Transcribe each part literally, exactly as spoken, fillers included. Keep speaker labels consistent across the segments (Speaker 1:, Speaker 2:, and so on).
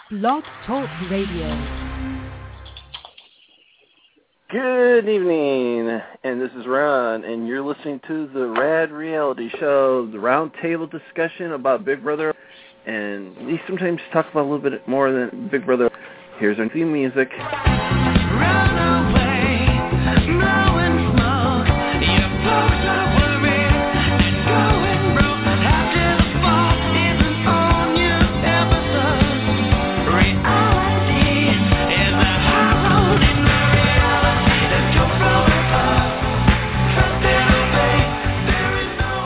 Speaker 1: Blog Talk Radio.
Speaker 2: Good evening, and this is Ron, and you're listening to the Rad Reality Show, the roundtable discussion about Big Brother, and we sometimes talk about a little bit more than Big Brother. Here's our theme music.
Speaker 3: Run away, blowing smoke, you're close to worry, and going broke, after the fall isn't on your episode. Reality is a high road in the reality that you're blowing up. Trust and obey, there is no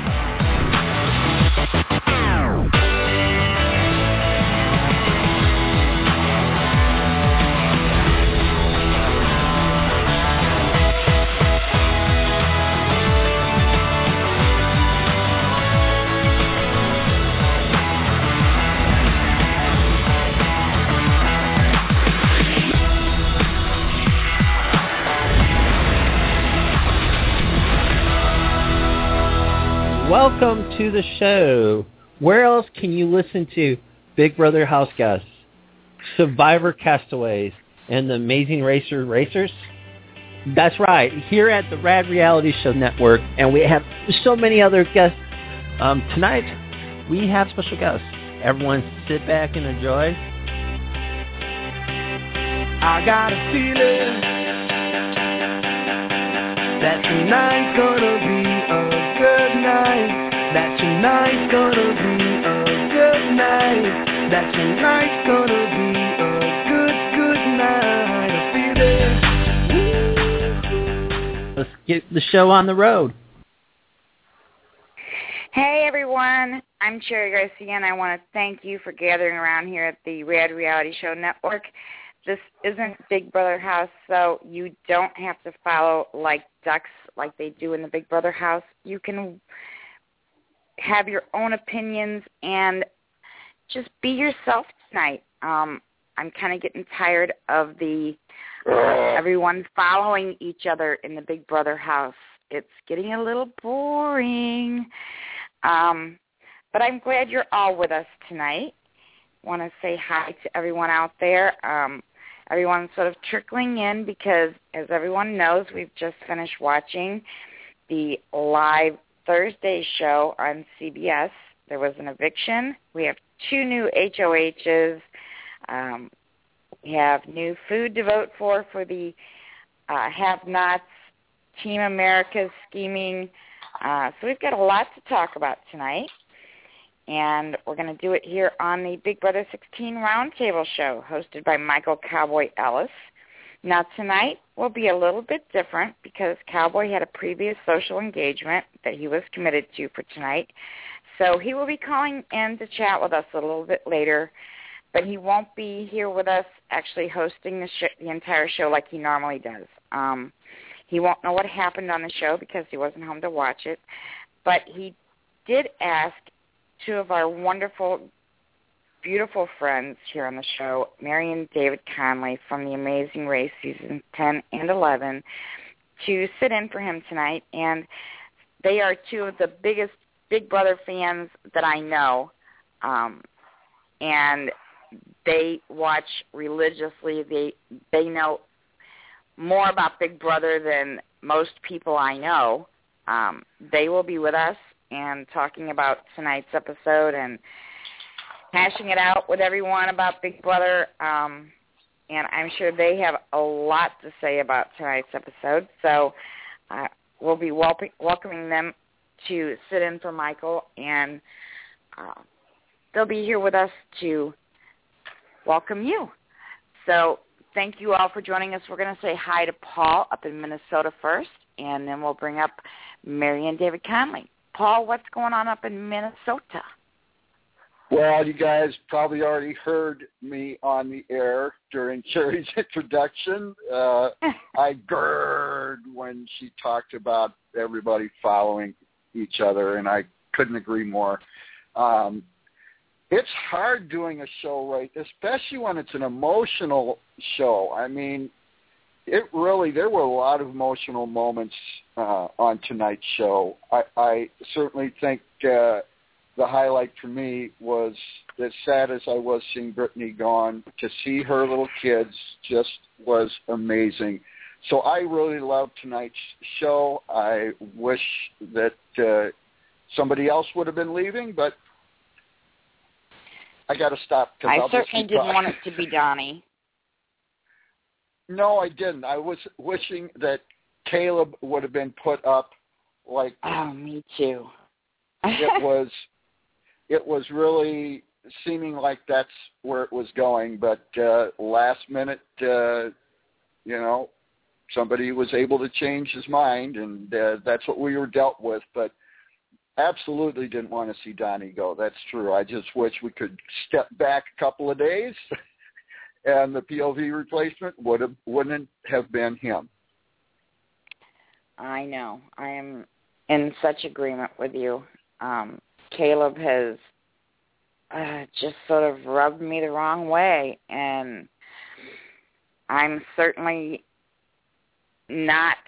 Speaker 4: Welcome to the show. Where else can you listen to Big Brother House Guests, Survivor Castaways, and the Amazing Racer Racers? That's right, here at the Rad Reality Show Network, and we have so many other guests. Um, tonight, we have special guests. Everyone sit back and enjoy.
Speaker 3: I got a feeling that tonight's gonna be a good night. That tonight's gonna be a good night. That tonight's gonna be a good, good night. I feel it.
Speaker 4: Let's get the show on the road.
Speaker 5: Hey everyone, I'm Cherry Garcia, and I want to thank you for gathering around here at the Rad Reality Show Network. This isn't Big Brother House, so you don't have to follow like ducks like they do in the Big Brother House. You can have your own opinions and just be yourself tonight. Um, I'm kind of getting tired of the uh, everyone following each other in the Big Brother House. It's getting a little boring. Um, but I'm glad you're all with us tonight. Want to say hi to everyone out there. Um, everyone's sort of trickling in because, as everyone knows, we've just finished watching the live Thursday show on C B S. There was an eviction. We have two new H O Hs. Um, we have new food to vote for for the uh, have-nots, Team America's scheming. Uh, so we've got a lot to talk about tonight. And we're going to do it here on the Big Brother sixteen Roundtable Show, hosted by Michael Cowboy Ellis. Now, tonight will be a little bit different because Cowboy had a previous social engagement that he was committed to for tonight. So he will be calling in to chat with us a little bit later, but he won't be here with us actually hosting the, sh- the entire show like he normally does. Um, he won't know what happened on the show because he wasn't home to watch it, but he did ask two of our wonderful, beautiful friends here on the show, Mary and David Conley from The Amazing Race Season ten and eleven, to sit in for him tonight. And they are two of the biggest Big Brother fans that I know. Um, and they watch religiously. They, they know more about Big Brother than most people I know. Um, they will be with us and talking about tonight's episode and hashing it out with everyone about Big Brother. Um, and I'm sure they have a lot to say about tonight's episode. So uh, we'll be wel- welcoming them to sit in for Michael, and uh, they'll be here with us to welcome you. So thank you all for joining us. We're going to say hi to Paul up in Minnesota first, and then we'll bring up Mary and David Conley. Paul, what's going on up in Minnesota?
Speaker 6: Well, you guys probably already heard me on the air during Cherry's introduction. Uh, I gurred when she talked about everybody following each other, and I couldn't agree more. Um, it's hard doing a show right, especially when it's an emotional show. I mean, it really, there were a lot of emotional moments uh, on tonight's show. I, I certainly think uh, the highlight for me was, as sad as I was seeing Brittany gone, to see her little kids just was amazing. So I really loved tonight's show. I wish that uh, somebody else would have been leaving, but I got to stop.
Speaker 5: I
Speaker 6: I'll
Speaker 5: certainly didn't talking. want it to be Donnie.
Speaker 6: No, I didn't. I was wishing that Caleb would have been put up. Like,
Speaker 5: oh, me too.
Speaker 6: it was, it was really seeming like that's where it was going. But uh, last minute, uh, you know, somebody was able to change his mind, and uh, that's what we were dealt with. But absolutely didn't want to see Donnie go. That's true. I just wish we could step back a couple of days, and the P O V replacement would have wouldn't have been him.
Speaker 5: I know. I am in such agreement with you. Um, Caleb has uh, just sort of rubbed me the wrong way, and I'm certainly not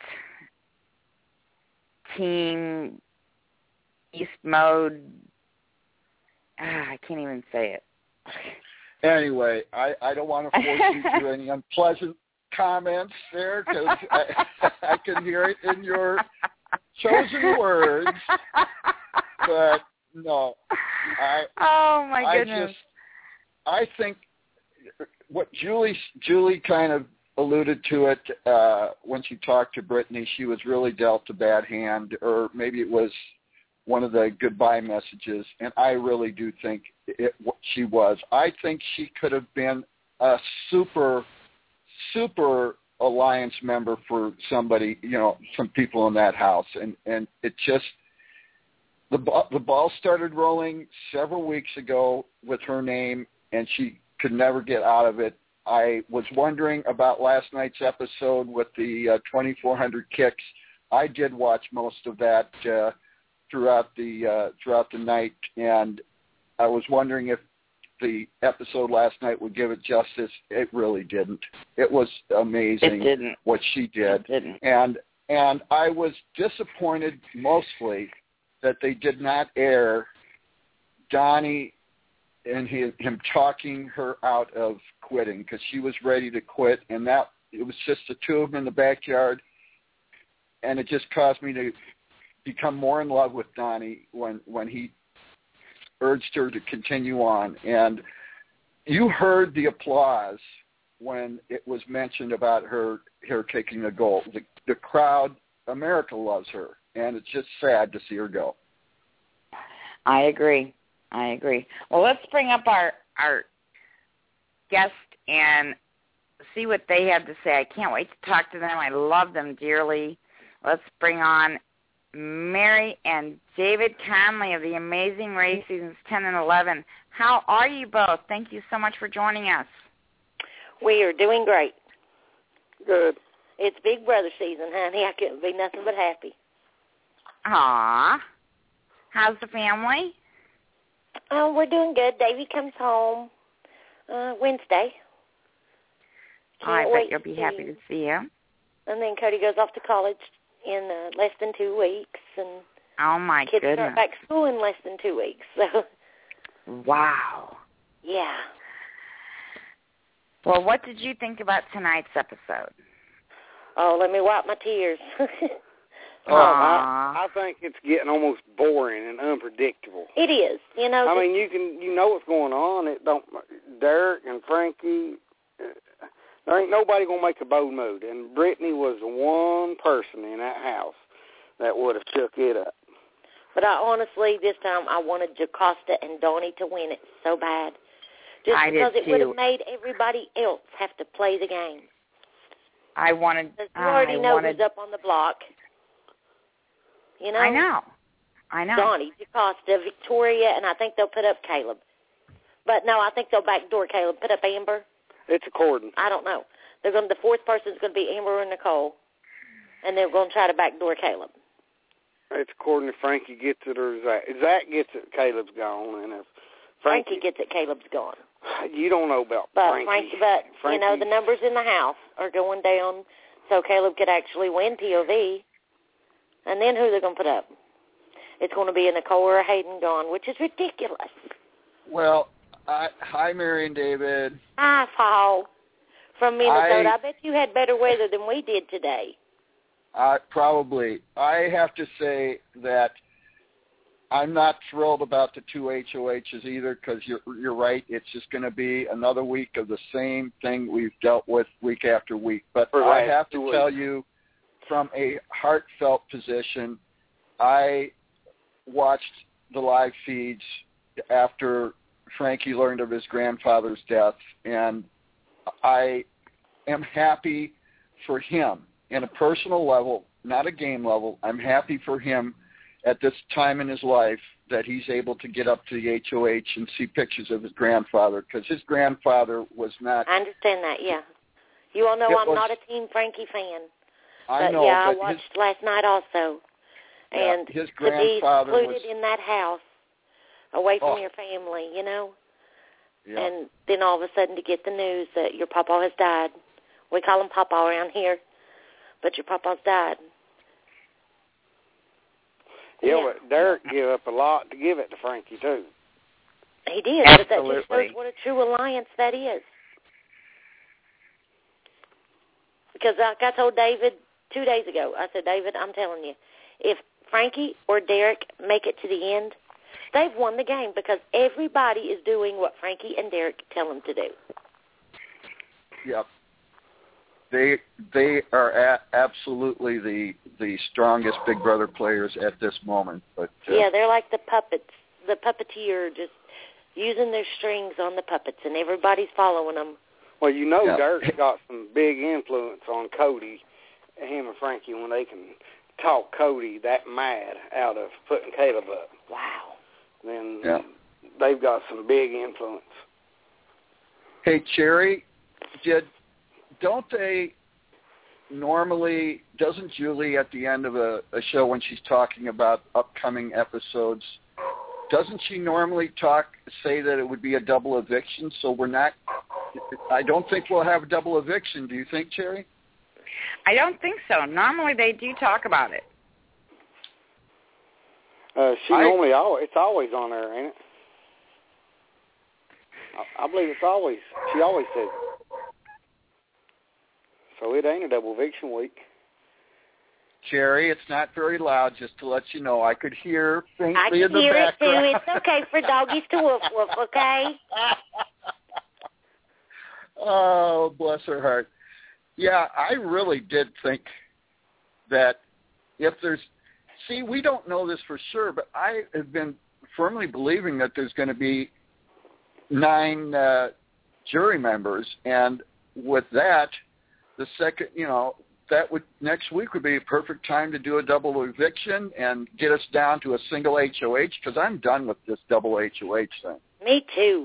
Speaker 5: team Beast mode. Ah, I can't even say it.
Speaker 6: Anyway, I, I don't want to force you to any unpleasant comments there, because I, I can hear it in your chosen words. But no, I.
Speaker 5: Oh my
Speaker 6: I
Speaker 5: goodness!
Speaker 6: Just, I think what Julie Julie kind of alluded to it uh, when she talked to Brittany. She was really dealt a bad hand, or maybe it was one of the goodbye messages, and I really do think it, she was. I think she could have been a super, super alliance member for somebody, you know, some people in that house, and and it just the the ball started rolling several weeks ago with her name, and she could never get out of it. I was wondering about last night's episode with the uh, twenty-four hundred kicks. I did watch most of that uh, throughout the uh, throughout the night, and I was wondering if the episode last night would give it justice. It really didn't. It was amazing
Speaker 5: it didn't.
Speaker 6: what she did,
Speaker 5: it didn't.
Speaker 6: and and I was disappointed mostly that they did not air Donnie and him, him talking her out of quitting, because she was ready to quit, and that it was just the two of them in the backyard, and it just caused me to become more in love with Donnie when when he urged her to continue on. And you heard the applause when it was mentioned about her her taking a goal. The, the crowd, America loves her, and it's just sad to see her go.
Speaker 5: I agree. I agree. Well, let's bring up our our guest and see what they have to say. I can't wait to talk to them. I love them dearly. Let's bring on Mary and David Conley of the Amazing Race Seasons ten and eleven. How are you both? Thank you so much for joining us.
Speaker 7: We are doing great.
Speaker 8: Good.
Speaker 7: It's Big Brother season, honey. I couldn't be nothing but happy.
Speaker 5: Aw. How's the family?
Speaker 7: Oh, we're doing good. Davey comes home uh, Wednesday.
Speaker 5: Oh, I bet you'll be
Speaker 7: to
Speaker 5: happy to see him.
Speaker 7: And then Cody goes off to college in uh, less than two weeks, and
Speaker 5: oh my
Speaker 7: kids
Speaker 5: goodness,
Speaker 7: start back school in less than two weeks. So,
Speaker 5: wow.
Speaker 7: Yeah.
Speaker 5: Well, what did you think about tonight's episode?
Speaker 7: Oh, let me wipe my tears.
Speaker 8: Oh, I, I think it's getting almost boring and unpredictable.
Speaker 7: It is, you know.
Speaker 8: I mean, you can you know what's going on. It don't. Derek and Frankie, uh, there ain't nobody gonna make a bold move. And Brittany was the one person in that house that would have shook it up.
Speaker 7: But I honestly, this time, I wanted Jocasta and Donnie to win it so bad, just
Speaker 5: I
Speaker 7: because
Speaker 5: did
Speaker 7: it would
Speaker 5: too.
Speaker 7: have made everybody else have to play the game.
Speaker 5: I wanted.
Speaker 7: Because you already
Speaker 5: I
Speaker 7: know
Speaker 5: wanted,
Speaker 7: who's up on the block. You know,
Speaker 5: I know. I know.
Speaker 7: Donnie, Jocasta, Victoria, and I think they'll put up Caleb. But no, I think they'll backdoor Caleb, put up Amber.
Speaker 8: It's according.
Speaker 7: I don't know. They're going. The fourth person's going to be Amber and Nicole, and they're going to try to backdoor Caleb.
Speaker 8: It's according if Frankie gets it or Zach. If Zach gets it, Caleb's gone, and if Frankie,
Speaker 7: Frankie gets it, Caleb's gone.
Speaker 8: You don't know about
Speaker 7: but
Speaker 8: Frankie.
Speaker 7: Frankie. But
Speaker 8: Frankie.
Speaker 7: You know, the numbers in the house are going down, so Caleb could actually win P O V. And then who they're going to put up? it's going to be a Nicole or a Hayden gone, which is ridiculous.
Speaker 6: Well, I, hi, Mary and David.
Speaker 7: Hi, Paul. From Minnesota.
Speaker 6: I,
Speaker 7: I bet you had better weather than we did today.
Speaker 6: Uh, probably. I have to say that I'm not thrilled about the two H O Hs either, because you're, you're right. It's just going to be another week of the same thing we've dealt with week after week. But I have to tell you, from a heartfelt position, I watched the live feeds after Frankie learned of his grandfather's death, and I am happy for him in a personal level, not a game level. I'm happy for him at this time in his life that he's able to get up to the H O H and see pictures of his grandfather, because his grandfather was not...
Speaker 7: I understand that, yeah. You all know I'm
Speaker 6: was,
Speaker 7: not a Team Frankie fan.
Speaker 6: I
Speaker 7: but
Speaker 6: know,
Speaker 7: yeah,
Speaker 6: but
Speaker 7: I watched
Speaker 6: his,
Speaker 7: last night also.
Speaker 6: yeah,
Speaker 7: And
Speaker 6: his
Speaker 7: to be
Speaker 6: grandfather
Speaker 7: secluded
Speaker 6: was...
Speaker 7: in that house, away from
Speaker 6: oh,
Speaker 7: your family, you know?
Speaker 6: Yeah.
Speaker 7: And then all of a sudden to get the news that your papa has died. We call him Papa around here, but your papa's died.
Speaker 8: Yeah,
Speaker 7: yeah.
Speaker 8: but Derek gave up a lot to give it to Frankie, too.
Speaker 7: He did,
Speaker 2: Absolutely.
Speaker 7: but that just shows what a true alliance that is. Because like I told David two days ago, I said, David, I'm telling you, if Frankie or Derek make it to the end, they've won the game, because everybody is doing what Frankie and Derek tell them to do.
Speaker 6: Yep. They they are a- absolutely the the strongest Big Brother players at this moment. But uh,
Speaker 7: yeah, they're like the puppets, the puppeteer, just using their strings on the puppets, and everybody's following them.
Speaker 8: Well, you know,
Speaker 6: yeah.
Speaker 8: Derek's got some big influence on Cody, him and Frankie, when they can talk Cody that mad out of putting Caleb up.
Speaker 7: Wow.
Speaker 8: Then
Speaker 6: yeah.
Speaker 8: they've got some big influence.
Speaker 6: Hey, Cherry, did don't they normally, doesn't Julie at the end of a, a show when she's talking about upcoming episodes, doesn't she normally talk, say that it would be a double eviction? So we're not, I don't think we'll have a double eviction. Do you think, Cherry?
Speaker 5: I don't think so. Normally they do talk about it.
Speaker 8: Uh, she
Speaker 6: I,
Speaker 8: normally, always, it's always on there, ain't it? I, I believe it's always, she always says it. So it ain't a double eviction week.
Speaker 6: Cherry, it's not very loud, just to let you know. I could hear faintly
Speaker 7: I can
Speaker 6: in the
Speaker 7: hear
Speaker 6: background.
Speaker 7: it, too. It's okay for doggies to woof woof, okay?
Speaker 6: Oh, bless her heart. Yeah, I really did think that if there's... See, we don't know this for sure, but I have been firmly believing that there's going to be nine uh, jury members, and with that, the second, you know, that would next week would be a perfect time to do a double eviction and get us down to a single H O H, because I'm done with this double H O H thing.
Speaker 7: Me too.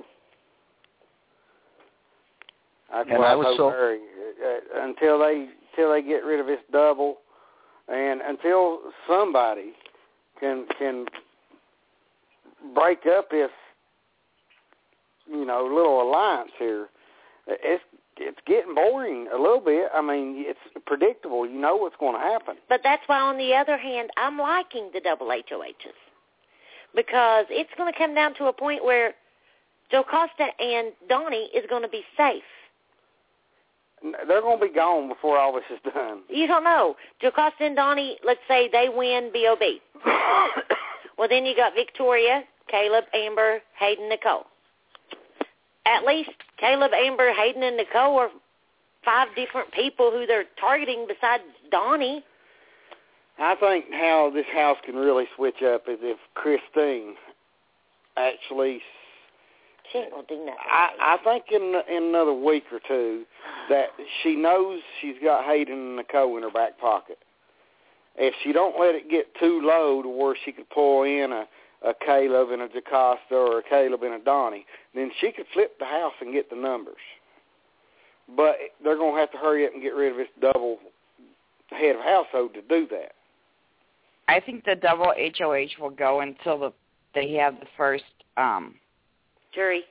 Speaker 8: That's
Speaker 6: and
Speaker 8: why
Speaker 6: I was
Speaker 8: I
Speaker 6: so
Speaker 8: very, uh, until they until they get rid of this double, and until somebody can can break up this, you know, little alliance here, it's it's getting boring a little bit. I mean, it's predictable. You know what's going to happen.
Speaker 7: But that's why, on the other hand, I'm liking the double H O Hs, because it's going to come down to a point where Joe Costa and Donnie is going to be safe.
Speaker 8: They're going to be gone before all this is done.
Speaker 7: You don't know. Joe Costa and Donnie, let's say they win B O B. Well, then you got Victoria, Caleb, Amber, Hayden, Nicole. At least Caleb, Amber, Hayden, and Nicole are five different people who they're targeting besides Donnie.
Speaker 8: I think how this house can really switch up is if Christine actually...
Speaker 7: She ain't going to do nothing.
Speaker 8: I, I think in in another week or two that she knows she's got Hayden and Nicole in her back pocket. If she don't let it get too low to where she could pull in a, a Caleb and a Jacosta or a Caleb and a Donnie, then she could flip the house and get the numbers. But they're going to have to hurry up and get rid of this double head of household to do that.
Speaker 5: I think the double H O H will go until the, they have the first... Um,
Speaker 7: Jury.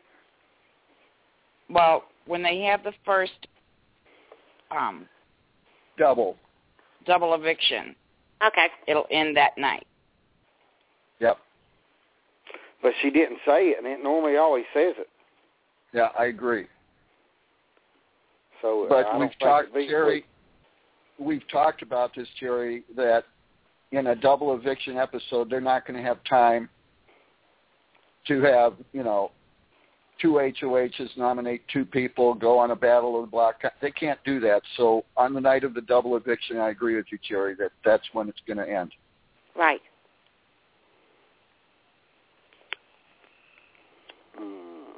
Speaker 5: Well, when they have the first um,
Speaker 6: double
Speaker 5: double eviction,
Speaker 7: okay,
Speaker 5: it'll end that night.
Speaker 6: Yep.
Speaker 8: But she didn't say it, and it normally always says it.
Speaker 6: Yeah, I agree.
Speaker 8: So,
Speaker 6: but
Speaker 8: uh,
Speaker 6: we've talked, Jerry. We've talked about this, Jerry. That in a double eviction episode, they're not going to have time to have, you know, two H O Hs nominate two people, go on a battle of the block. They can't do that. So on the night of the double eviction, I agree with you, Jerry, that that's when it's going to end.
Speaker 7: Right.
Speaker 8: Mm.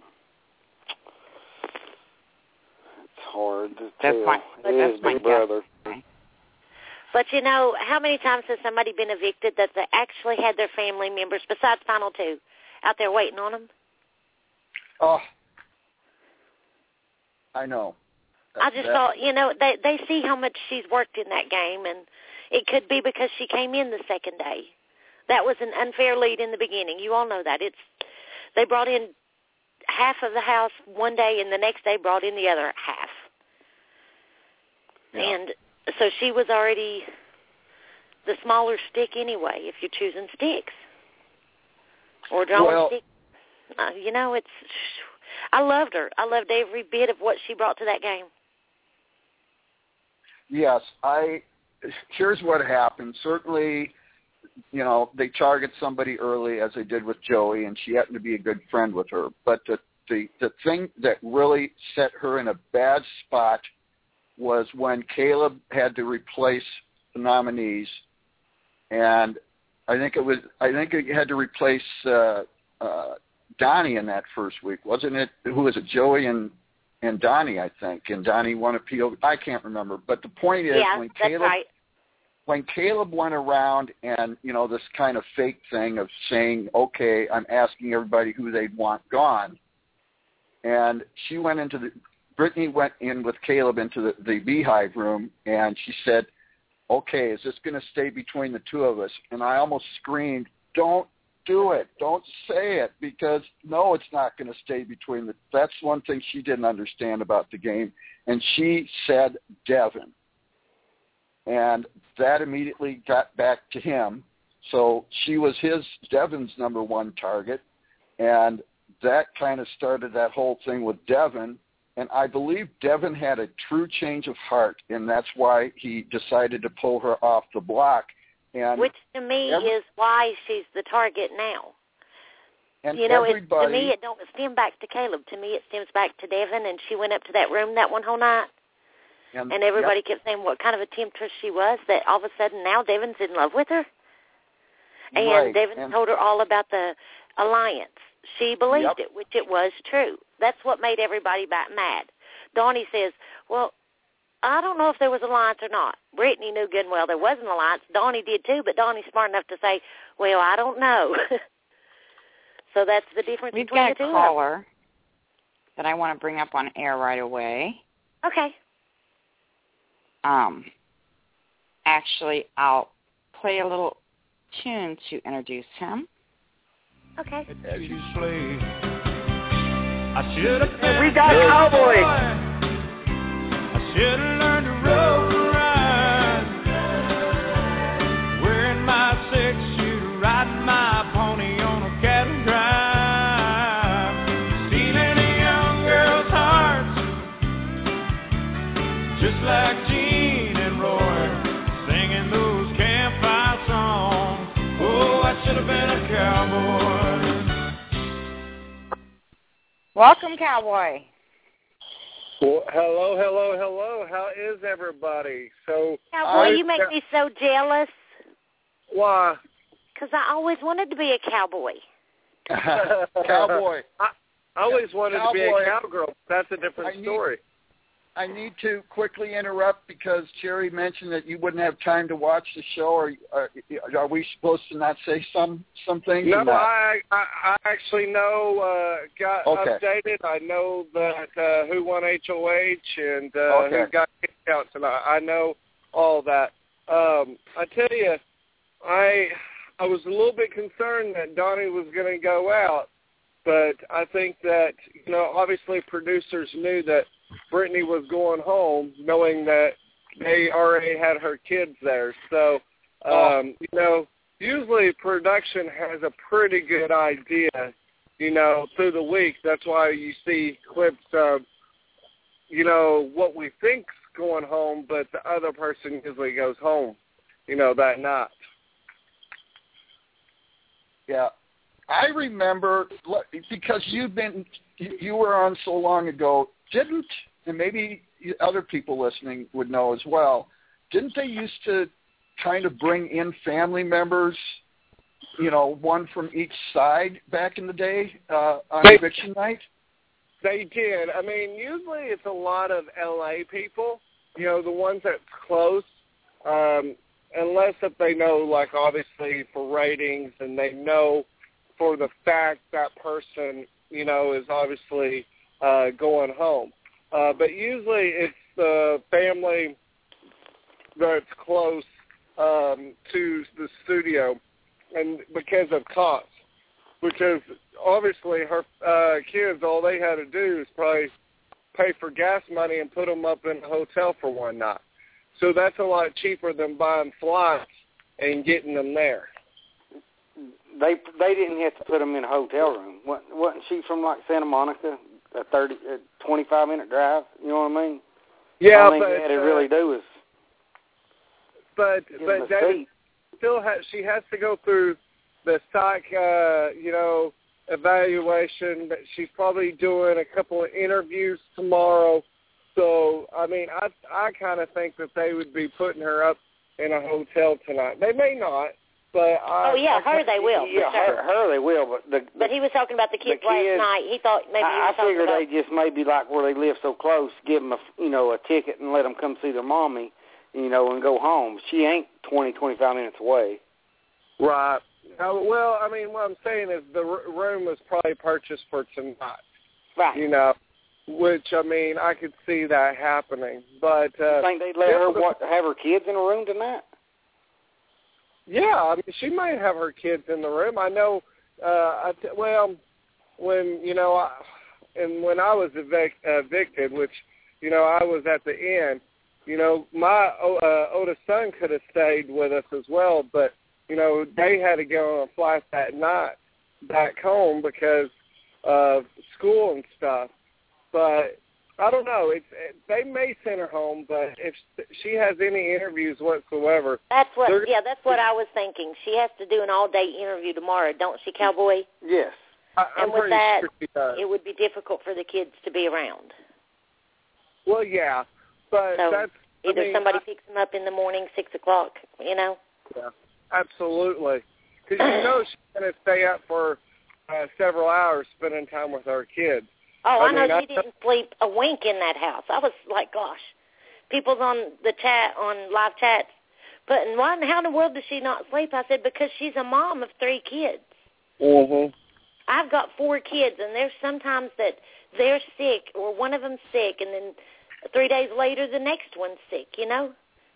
Speaker 8: It's hard to
Speaker 5: that's
Speaker 8: tell.
Speaker 5: My,
Speaker 8: it
Speaker 5: that's
Speaker 8: is
Speaker 5: my
Speaker 8: Big Brother.
Speaker 7: But, you know, how many times has somebody been evicted that they actually had their family members, besides Final Two, out there waiting on them?
Speaker 6: Oh, I know.
Speaker 7: I just
Speaker 6: that,
Speaker 7: thought, you know, they they see how much she's worked in that game, and it could be because she came in the second day. That was an unfair lead in the beginning. You all know that. It's they brought in half of the house one day, and the next day brought in the other half.
Speaker 6: Yeah.
Speaker 7: And so she was already the smaller stick anyway, if you're choosing sticks. Or drawing
Speaker 6: well,
Speaker 7: sticks. Uh, you know, it's. I loved her. I loved every bit of what she brought to that game.
Speaker 6: Yes, I. Here's what happened. Certainly, you know, they target somebody early, as they did with Joey, and she happened to be a good friend with her. But the the the thing that really set her in a bad spot was when Caleb had to replace the nominees, and I think it was I think it had to replace uh, uh, Donnie in that first week, wasn't it? Who was it? Joey and and Donnie, I think, and Donnie won a P O V. I can't remember, but the point is,
Speaker 7: yeah,
Speaker 6: when
Speaker 7: that's
Speaker 6: Caleb
Speaker 7: right.
Speaker 6: when Caleb went around and, you know, this kind of fake thing of saying, okay, I'm asking everybody who they'd want gone, and she went into the Brittany went in with Caleb into the, the beehive room, and she said, okay, is this going to stay between the two of us? And I almost screamed, don't do it. Don't say it, because, no, it's not going to stay between the – that's one thing she didn't understand about the game. And she said Devin. And that immediately got back to him. So she was his – Devin's number one target. And that kind of started that whole thing with Devin. And I believe Devin had a true change of heart, and that's why he decided to pull her off the block. And
Speaker 7: Which to me
Speaker 6: every,
Speaker 7: is why she's the target now.
Speaker 6: And
Speaker 7: you know,
Speaker 6: everybody,
Speaker 7: it, to me it don't stem back to Caleb. To me it stems back to Devin, and she went up to that room that one whole night,
Speaker 6: and,
Speaker 7: and everybody
Speaker 6: yep.
Speaker 7: kept saying what kind of a temptress she was, that all of a sudden now Devin's in love with her. And
Speaker 6: right.
Speaker 7: Devin
Speaker 6: and,
Speaker 7: told her all about the alliance. She believed
Speaker 6: yep.
Speaker 7: it, which it was true. That's what made everybody back mad. Donnie says, well, I don't know if there was an alliance or not. Brittany knew good and well there was an alliance. Donnie did too, but Donnie's smart enough to say, well, I don't know. So that's the difference
Speaker 5: We've
Speaker 7: between
Speaker 5: got
Speaker 7: the two.
Speaker 5: a caller that I want to bring up on air right away.
Speaker 7: Okay.
Speaker 5: Um, actually, I'll play a little tune to introduce him.
Speaker 7: Okay.
Speaker 3: As you slay, I should have been
Speaker 2: We got Cowboy.
Speaker 3: I should have learned to rope and ride, wearing my six shooter, riding my pony on a cattle drive, stealing a young girl's hearts, just like Gene and Roy, singing those campfire songs. Oh, I should have been a cowboy.
Speaker 5: Welcome, Cowboy.
Speaker 9: Well, hello, hello, hello. How is everybody? So,
Speaker 7: Cowboy,
Speaker 9: I,
Speaker 7: you make me so jealous.
Speaker 9: Why?
Speaker 7: Because I always wanted to be a cowboy.
Speaker 6: Cowboy.
Speaker 9: I, I always wanted
Speaker 6: Cowboy.
Speaker 9: to be a cowgirl. That's a different
Speaker 6: I need-
Speaker 9: story.
Speaker 6: I need to quickly interrupt because Jerry mentioned that you wouldn't have time to watch the show. Are, are, are we supposed to not say some, some things?
Speaker 9: No,
Speaker 6: or not?
Speaker 9: I, I I actually know, uh, got
Speaker 6: Okay.
Speaker 9: updated. I know that uh, who won H O H and uh,
Speaker 6: Okay.
Speaker 9: who got kicked out tonight. I know all that. Um, I tell you, I I was a little bit concerned that Donnie was going to go out, but I think that, you know, obviously producers knew that Brittany was going home, knowing that they already had her kids there. So, um, you know, usually production has a pretty good idea, you know, through the week. That's why you see clips of, you know, what we think's going home, but the other person usually goes home, you know, that night.
Speaker 6: Yeah. I remember, because you've been, you were on so long ago, didn't, and maybe other people listening would know as well, didn't they used to kind of bring in family members, you know, one from each side back in the day uh, on
Speaker 9: they,
Speaker 6: eviction night?
Speaker 9: They did. I mean, usually it's a lot of L A people, you know, the ones that's close, um, unless if they know, like, obviously for ratings and they know for the fact that person, you know, is obviously uh, going home. Uh, but usually it's the family that's close um, to the studio, and because of cost. Because obviously her uh, kids, all they had to do is probably pay for gas money and put them up in a hotel for one night. So that's a lot cheaper than buying flights and getting them there.
Speaker 8: They they didn't have to put them in a hotel room. Wasn't, wasn't she from like Santa Monica, a thirty, a twenty-five minute drive? You know what I mean?
Speaker 9: Yeah,
Speaker 8: All they
Speaker 9: but
Speaker 8: had to
Speaker 9: uh,
Speaker 8: really do is.
Speaker 9: But but David still has she has to go through the psych, uh, you know, evaluation. But she's probably doing a couple of interviews tomorrow. So I mean, I I kind of think that they would be putting her up in a hotel tonight. They may not. But I,
Speaker 7: oh yeah,
Speaker 9: I
Speaker 7: her they will.
Speaker 8: Yeah,
Speaker 7: for sure.
Speaker 8: her, her they will. But the,
Speaker 7: but he was talking about the kids,
Speaker 8: the kids
Speaker 7: last night. He thought maybe he
Speaker 8: I,
Speaker 7: was
Speaker 8: I figured
Speaker 7: talking about,
Speaker 8: they just maybe like where they live so close, give them a you know a ticket and let them come see their mommy, you know, and go home. She ain't twenty, twenty-five minutes away.
Speaker 9: Right. Uh, well, I mean, what I'm saying is the r- room was probably purchased for tonight.
Speaker 8: Right.
Speaker 9: You know, which I mean, I could see that happening. But uh,
Speaker 8: you think they'd let her what, have her kids in a room tonight?
Speaker 9: Yeah, I mean, she might have her kids in the room. I know. Uh, I t- well, when you know, I, and when I was evic- evicted, which you know, I was at the end. You know, my uh, oldest son could have stayed with us as well, but you know, they had to go on a flight that night back home because of school and stuff. But I don't know. It's it, they may send her home, but if she has any interviews whatsoever,
Speaker 7: that's what. Yeah, that's what I was thinking. She has to do an all-day interview tomorrow, don't she, Cowboy?
Speaker 8: Yes.
Speaker 9: I, I'm
Speaker 7: and with
Speaker 9: pretty
Speaker 7: that,
Speaker 9: sure she does.
Speaker 7: It would be difficult for the kids to be around.
Speaker 9: Well, yeah, but
Speaker 7: so
Speaker 9: that's
Speaker 7: either
Speaker 9: I mean,
Speaker 7: somebody
Speaker 9: I,
Speaker 7: picks them up in the morning, six o'clock. You know.
Speaker 9: Yeah, absolutely. Because you know she's going to stay up for uh, several hours spending time with her kids.
Speaker 7: Oh,
Speaker 9: I,
Speaker 7: I know
Speaker 9: mean,
Speaker 7: you
Speaker 9: I,
Speaker 7: didn't sleep a wink in that house. I was like, gosh, people's on the chat, on live chats, but why, how in the world does she not sleep? I said, because she's a mom of three kids.
Speaker 9: Mm-hmm.
Speaker 7: I've got four kids, and there's sometimes that they're sick or one of them's sick, and then three days later the next one's sick, you know?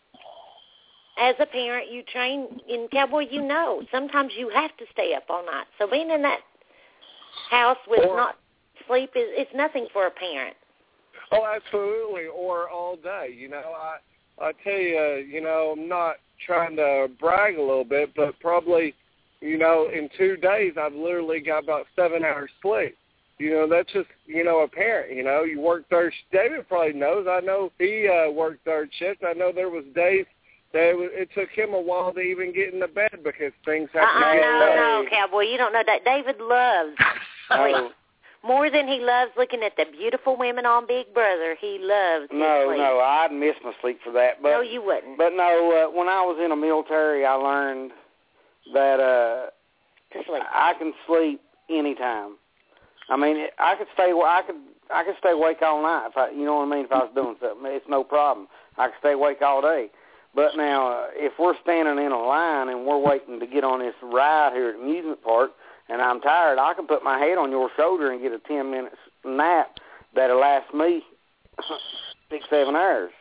Speaker 7: As a parent, you train in Cowboy, you know, sometimes you have to stay up all night. So being in that house with
Speaker 9: or,
Speaker 7: not sleep is it's nothing for a parent.
Speaker 9: Oh, absolutely, or all day. You know, I I tell you, you know, I'm not trying to brag a little bit, but probably, you know, in two days I've literally got about seven hours sleep. You know, that's just, you know, a parent. You know, you work third. David probably knows. I know he uh, worked third shift. I know there was days that it, was, it took him a while to even get in the bed because things have
Speaker 7: uh-uh,
Speaker 9: to get
Speaker 7: no,
Speaker 9: done.
Speaker 7: no, Cowboy, you don't know that. David loves sleep. More than he loves looking at the beautiful women on Big Brother, he loves his
Speaker 8: No,
Speaker 7: sleep.
Speaker 8: no, I'd miss my sleep for that. But,
Speaker 7: no, you wouldn't.
Speaker 8: But no, uh, when I was in the military, I learned that uh,
Speaker 7: to sleep.
Speaker 8: I can sleep anytime. I mean, I could stay. I could. I could stay awake all night. If I, you know what I mean. If I was doing something, it's no problem. I could stay awake all day. But now, uh, if we're standing in a line and we're waiting to get on this ride here at the amusement park, and I'm tired, I can put my head on your shoulder and get a ten minute nap that'll last me six, seven hours.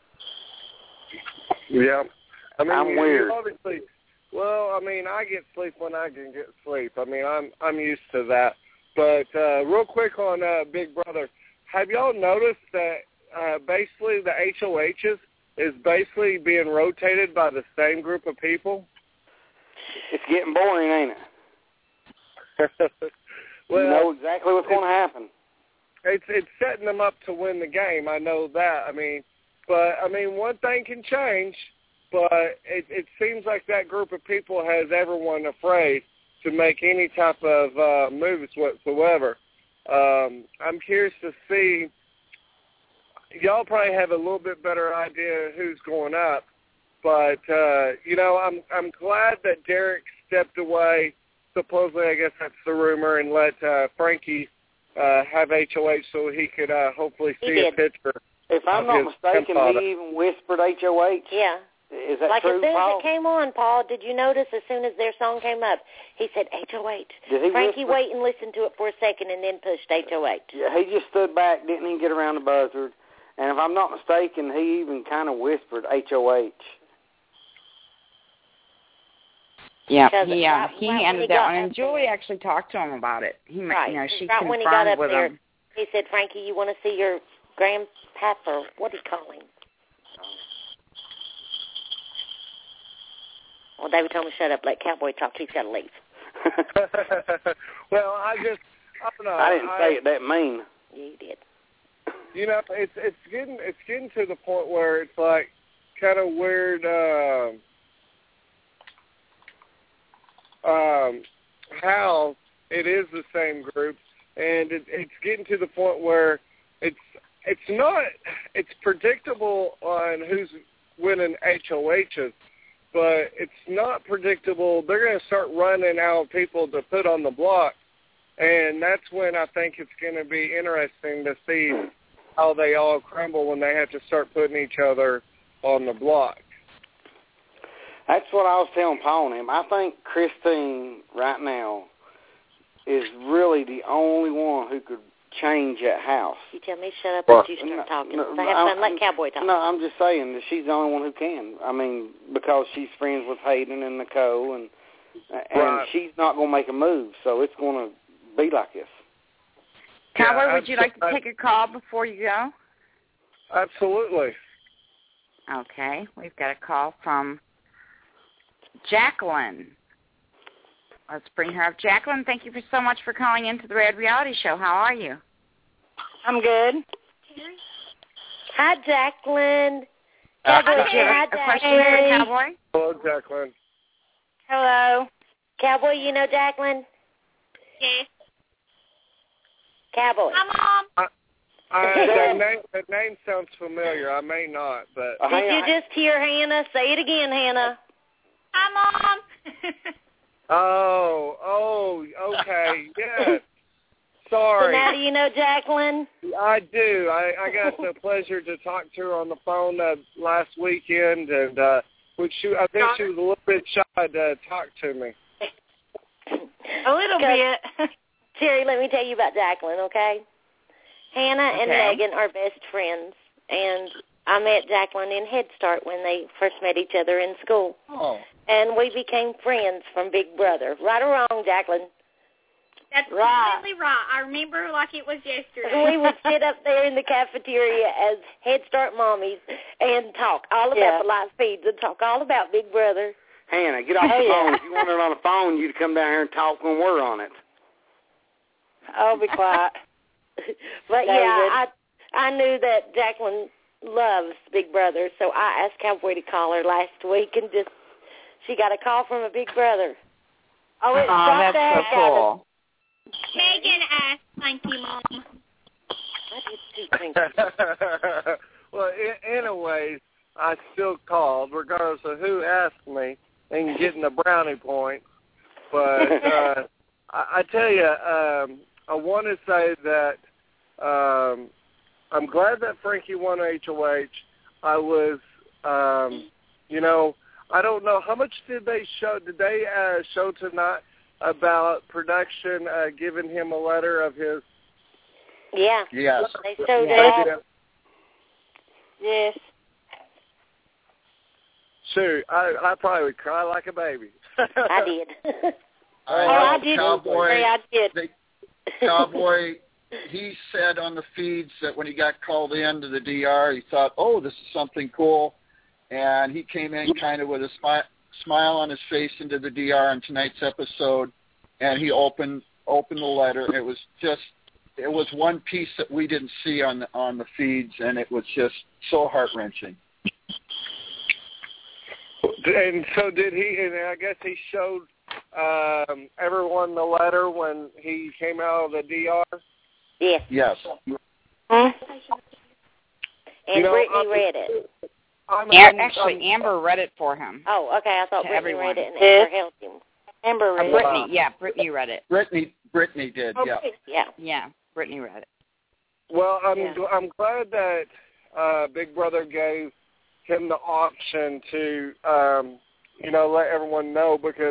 Speaker 9: Yeah, I mean,
Speaker 8: I'm
Speaker 9: you,
Speaker 8: weird.
Speaker 9: You obviously, well, I mean, I get sleep when I can get sleep. I mean, I'm I'm used to that. But uh, real quick on uh, Big Brother, have y'all noticed that uh, basically the H O Hs is basically being rotated by the same group of people?
Speaker 8: It's getting boring, ain't it?
Speaker 9: Well,
Speaker 8: you know exactly what's going to happen.
Speaker 9: It's it's setting them up to win the game. I know that. I mean, but I mean, one thing can change. But it, it seems like that group of people has everyone afraid to make any type of uh, moves whatsoever. Um, I'm curious to see. Y'all probably have a little bit better idea who's going up. But uh, you know, I'm I'm glad that Derek stepped away. Supposedly, I guess that's the rumor, and let uh, Frankie uh, have H O H so he could uh, hopefully see a picture.
Speaker 8: If I'm not mistaken, he even whispered H O H.
Speaker 7: Yeah.
Speaker 8: Is that
Speaker 7: like
Speaker 8: true,
Speaker 7: as soon
Speaker 8: Paul?
Speaker 7: as it came on, Paul, did you notice as soon as their song came up, he said H O H.
Speaker 8: Did he
Speaker 7: Frankie
Speaker 8: whisper?
Speaker 7: wait and listened to it for a second and then pushed H O H.
Speaker 8: Yeah, he just stood back, didn't even get around the buzzard. And if I'm not mistaken, he even kind of whispered H O H.
Speaker 5: Yeah,
Speaker 7: Because
Speaker 5: he, uh,
Speaker 7: right-
Speaker 5: he
Speaker 7: right when
Speaker 5: handed
Speaker 7: he
Speaker 5: that
Speaker 7: got
Speaker 5: one, and
Speaker 7: up
Speaker 5: Julie actually talked to him about it. He,
Speaker 7: Right.
Speaker 5: you know, she
Speaker 7: right when he got
Speaker 5: confirmed
Speaker 7: up
Speaker 5: with
Speaker 7: there,
Speaker 5: him.
Speaker 7: he said, Frankie, you want to see your grandpap, or what do you call him? Well, David told me to shut up, let Cowboy talk. He's got to leave.
Speaker 9: Well, I just, I don't know.
Speaker 8: I didn't
Speaker 9: I,
Speaker 8: say it that mean.
Speaker 7: You did.
Speaker 9: You know, it's it's getting it's getting to the point where it's like kind of weird. Um, um, how it is the same group, and it, it's getting to the point where it's it's not it's predictable on who's winning H O H's, but it's not predictable. They're going to start running out people to put on the block, and that's when I think it's going to be interesting to see how they all crumble when they have to start putting each other on the block.
Speaker 8: That's what I was telling Paul and him. I think Christine right now is really the only one who could change that house.
Speaker 7: You tell me shut up
Speaker 8: Well,
Speaker 7: and you start
Speaker 8: no,
Speaker 7: talking.
Speaker 8: no,
Speaker 7: so have fun.
Speaker 8: I'm,
Speaker 7: Let Cowboy talk.
Speaker 8: No, I'm just saying that she's the only one who can. I mean, because she's friends with Hayden and Nicole, and and
Speaker 9: Right.
Speaker 8: she's not going to make a move, so it's going to be like this.
Speaker 5: Cowboy,
Speaker 9: Yeah,
Speaker 5: would you like to take a call before you go?
Speaker 9: Absolutely.
Speaker 5: Okay, we've got a call from Jacqueline. Let's bring her up. Jacqueline, thank you for so much for calling into the Rad Reality Show. How are you?
Speaker 10: I'm good.
Speaker 7: Hi, Jacqueline.
Speaker 5: Uh,
Speaker 7: Cowboy,
Speaker 5: did you
Speaker 7: hi,
Speaker 5: have a question for
Speaker 7: Jacqueline.
Speaker 5: Cowboy?
Speaker 9: Hello, Jacqueline.
Speaker 10: Hello.
Speaker 7: Cowboy, you know Jacqueline?
Speaker 10: Yes.
Speaker 7: Cowboy.
Speaker 10: Hi, Mom.
Speaker 9: I, the, name, the name sounds familiar. I may not, but
Speaker 8: Uh,
Speaker 7: Did
Speaker 8: hang
Speaker 7: you
Speaker 8: on.
Speaker 7: just hear Hannah? Say it again, Hannah.
Speaker 10: Hi, Mom.
Speaker 9: oh, oh, okay, yes.
Speaker 7: So
Speaker 9: Sorry.
Speaker 7: now do you know Jacqueline?
Speaker 9: I do. I, I got the pleasure to talk to her on the phone uh, last weekend, and uh, which she, I think she was a little bit shy to talk to me.
Speaker 10: A little bit.
Speaker 7: Terry, let me tell you about Jacqueline, okay? Hannah and
Speaker 5: Okay.
Speaker 7: Megan are best friends, and I met Jacqueline in Head Start when they first met each other in school.
Speaker 6: Oh.
Speaker 7: And we became friends from Big Brother. Right or wrong, Jacqueline?
Speaker 10: That's
Speaker 7: Right.
Speaker 10: completely right. I remember like it was yesterday.
Speaker 7: We would sit up there in the cafeteria as Head Start mommies and talk all about
Speaker 10: Yeah.
Speaker 7: the live feeds and talk all about Big Brother.
Speaker 8: Hannah, get off
Speaker 7: Oh,
Speaker 8: the
Speaker 7: yeah.
Speaker 8: phone. If you want it on the phone, you to come down here and talk when we're on it.
Speaker 10: I'll be quiet.
Speaker 7: But
Speaker 10: David.
Speaker 7: yeah, I I knew that Jacqueline loves Big Brother, so I asked Cowboy to call her last week, and just she got a call from a Big Brother. Oh, it's
Speaker 5: Oh, that's so cool.
Speaker 10: Megan asked, thank you, Mom.
Speaker 7: I did too, thank you.
Speaker 9: Well, in, anyways, I still called, regardless of who asked me, and getting the brownie point. But uh, I, I tell you, um, I want to say that um, I'm glad that Frankie won H O H. I was, um, you know, I don't know how much did they show. Did they uh, show tonight about production uh, giving him a letter of his?
Speaker 7: Yeah.
Speaker 6: Yes.
Speaker 7: They showed
Speaker 5: Yeah.
Speaker 7: that.
Speaker 10: Yes.
Speaker 9: Shoot, I, I probably would cry like a baby.
Speaker 7: I did.
Speaker 6: I
Speaker 7: oh,
Speaker 6: know
Speaker 7: I did.
Speaker 6: Cowboy,
Speaker 7: Say I did.
Speaker 6: they, Cowboy, he said on the feeds that when he got called into the D R, he thought, oh, this is something cool. And he came in kind of with a smi- smile on his face into the D R on tonight's episode, and he opened opened the letter. It was just, it was one piece that we didn't see on the, on the feeds, and it was just so heart-wrenching.
Speaker 9: And so did he, and I guess he showed um, everyone the letter when he came out of the D R?
Speaker 7: Yes.
Speaker 6: Yes.
Speaker 7: Huh? And
Speaker 9: You know,
Speaker 7: Brittany
Speaker 9: I'm-
Speaker 7: read it.
Speaker 9: I'm,
Speaker 5: Yeah,
Speaker 9: I'm,
Speaker 5: actually,
Speaker 9: I'm,
Speaker 5: Amber read it for him.
Speaker 7: Oh, okay. I thought
Speaker 5: To
Speaker 7: Brittany
Speaker 5: everyone.
Speaker 7: read it and Amber helped him.
Speaker 10: Amber
Speaker 5: Uh,
Speaker 10: read it.
Speaker 5: Brittany, yeah, Brittany read it.
Speaker 6: Brittany, Brittany did,
Speaker 7: Oh,
Speaker 6: yeah.
Speaker 7: yeah.
Speaker 5: Yeah, Brittany read it.
Speaker 9: Well, I'm
Speaker 7: Yeah.
Speaker 9: gl- I'm glad that uh, Big Brother gave him the option to, um, you know, let everyone know because,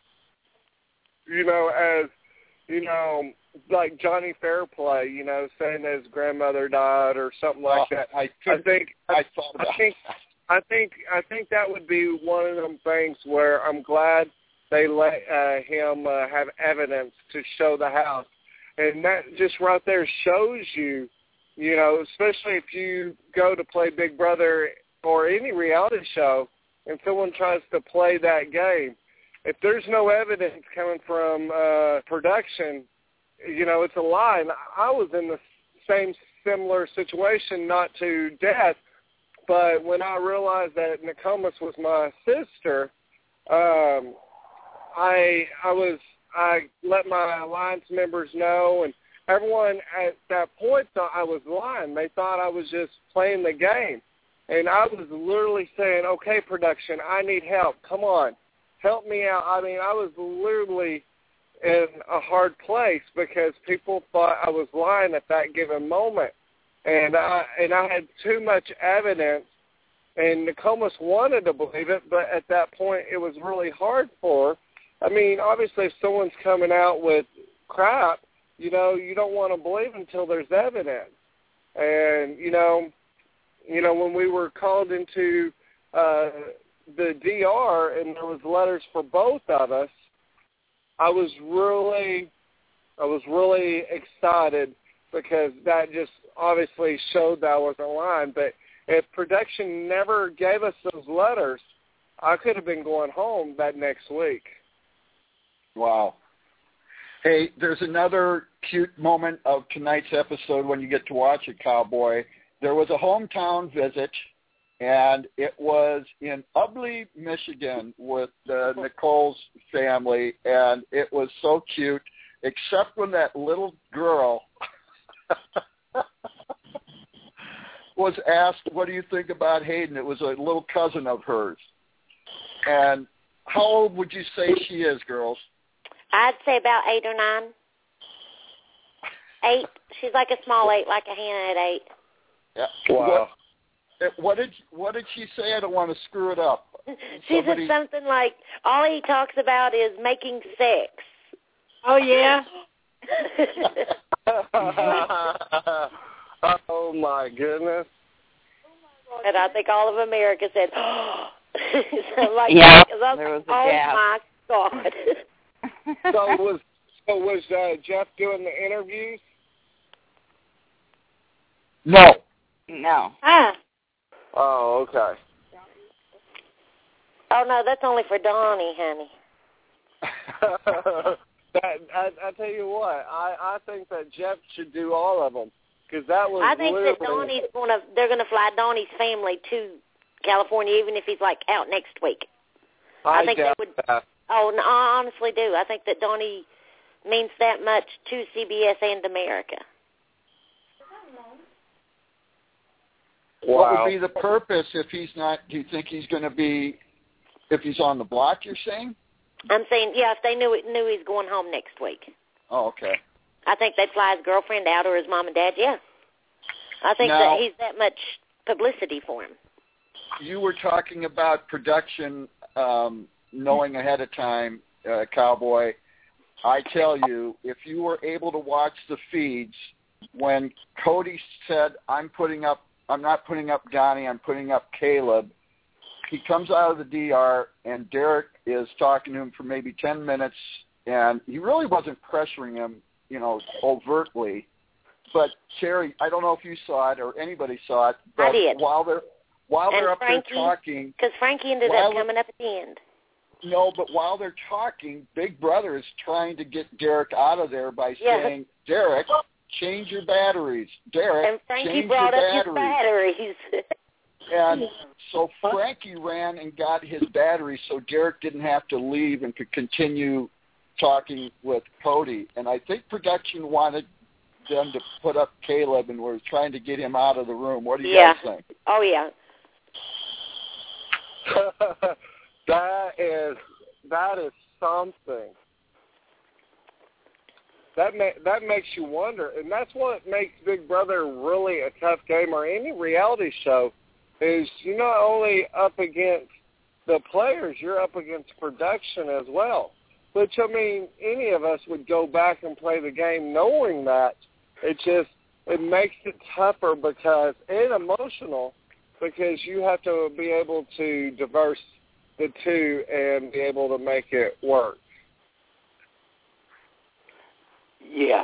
Speaker 9: you know, as, you know, like Johnny Fairplay, you know, saying that his grandmother died or something like
Speaker 6: Oh,
Speaker 9: that.
Speaker 6: I,
Speaker 9: I
Speaker 6: couldn't-
Speaker 9: think
Speaker 6: I thought
Speaker 9: I
Speaker 6: about
Speaker 9: think I think I think that would be one of them things where I'm glad they let uh, him uh, have evidence to show the house, and that just right there shows you, you know, especially if you go to play Big Brother or any reality show, and someone tries to play that game, if there's no evidence coming from uh, production, you know, it's a lie. And I was in the same similar situation, not to death. But when I realized that Nokomis was my sister, um, I I was I let my alliance members know, and everyone at that point thought I was lying. They thought I was just playing the game, and I was literally saying, "Okay, production, I need help. Come on, help me out." I mean, I was literally in a hard place because people thought I was lying at that given moment. And I and I had too much evidence, and Nokomis wanted to believe it, but at that point it was really hard for her. I mean, obviously if someone's coming out with crap, you know, you don't want to believe until there's evidence. And, you know, you know, when we were called into uh, the D R and there was letters for both of us, I was really, I was really excited because that just obviously showed that I wasn't lying. But if production never gave us those letters, I could have been going home that next week.
Speaker 6: Wow. Hey, there's another cute moment of tonight's episode when you get to watch it, Cowboy. There was a hometown visit, and it was in Ubley, Michigan with uh, Nicole's family, and it was so cute, except when that little girl was asked, what do you think about Hayden? It was a little cousin of hers. And how old would you say she is, girls?
Speaker 7: I'd say about eight or nine. Eight. She's like a small eight, like a Hannah at eight.
Speaker 6: Yeah.
Speaker 9: Wow.
Speaker 6: What, what did what did she say? I don't want to screw it up.
Speaker 7: She
Speaker 6: Somebody...
Speaker 7: said something like, all he talks about is making sex.
Speaker 10: Oh, yeah?
Speaker 9: Oh, my goodness.
Speaker 7: And I think all of America said, oh. So like,
Speaker 5: Yeah,
Speaker 7: like,
Speaker 5: there was a
Speaker 7: oh,
Speaker 5: gap.
Speaker 7: my God.
Speaker 9: So was so was uh, Jeff doing the interviews?
Speaker 6: No.
Speaker 5: No.
Speaker 7: Ah.
Speaker 9: Oh, okay.
Speaker 7: Oh, no, that's only for Donnie, honey.
Speaker 9: that, I, I tell you what, I, I think that Jeff should do all of them because that was
Speaker 7: I think
Speaker 9: literally...
Speaker 7: that Donnie's gonna. They're gonna fly Donnie's family to California, even if he's like out next week.
Speaker 9: I,
Speaker 7: I think
Speaker 9: doubt
Speaker 7: they would.
Speaker 9: that.
Speaker 7: Oh, no, I honestly do. I think that Donnie means that much to C B S and America.
Speaker 9: Wow.
Speaker 6: What would be the purpose if he's not? Do you think he's going to be? If he's on the block, you're saying?
Speaker 7: I'm saying, yeah, if they knew it, knew he's going home next week,
Speaker 6: Oh, okay.
Speaker 7: I think they'd fly his girlfriend out or his mom and dad. Yeah, I think
Speaker 6: Now-
Speaker 7: that he's that much publicity for him.
Speaker 6: You were talking about production, um, knowing ahead of time, uh, Cowboy. I tell you, if you were able to watch the feeds when Cody said, "I'm putting up, I'm not putting up Donnie, I'm putting up Caleb," he comes out of the D R and Derek is talking to him for maybe ten minutes, and he really wasn't pressuring him, you know, overtly. But Sherry, I don't know if you saw it or anybody saw it, but
Speaker 7: I did.
Speaker 6: while they're while
Speaker 7: And
Speaker 6: they're up
Speaker 7: Frankie,
Speaker 6: there talking,
Speaker 7: because Frankie ended
Speaker 6: while-
Speaker 7: up coming up at the end.
Speaker 6: No, but while they're talking, Big Brother is trying to get Derek out of there by
Speaker 7: Yeah.
Speaker 6: saying, Derek, change your batteries. Derek,
Speaker 7: And Frankie
Speaker 6: change
Speaker 7: brought
Speaker 6: your
Speaker 7: up
Speaker 6: batteries.
Speaker 7: his batteries.
Speaker 6: And so Frankie ran and got his batteries so Derek didn't have to leave and could continue talking with Cody. And I think production wanted them to put up Caleb and were trying to get him out of the room. What do you
Speaker 7: yeah.
Speaker 6: guys think?
Speaker 7: Oh, yeah.
Speaker 9: that is that is something. That ma- that makes you wonder, and that's what makes Big Brother really a tough game, or any reality show, is you're not only up against the players, you're up against production as well. Which, I mean, any of us would go back and play the game knowing that. It just, it makes it tougher because, and emotional, because you have to be able to diverse the two and be able to make it work.
Speaker 8: Yes.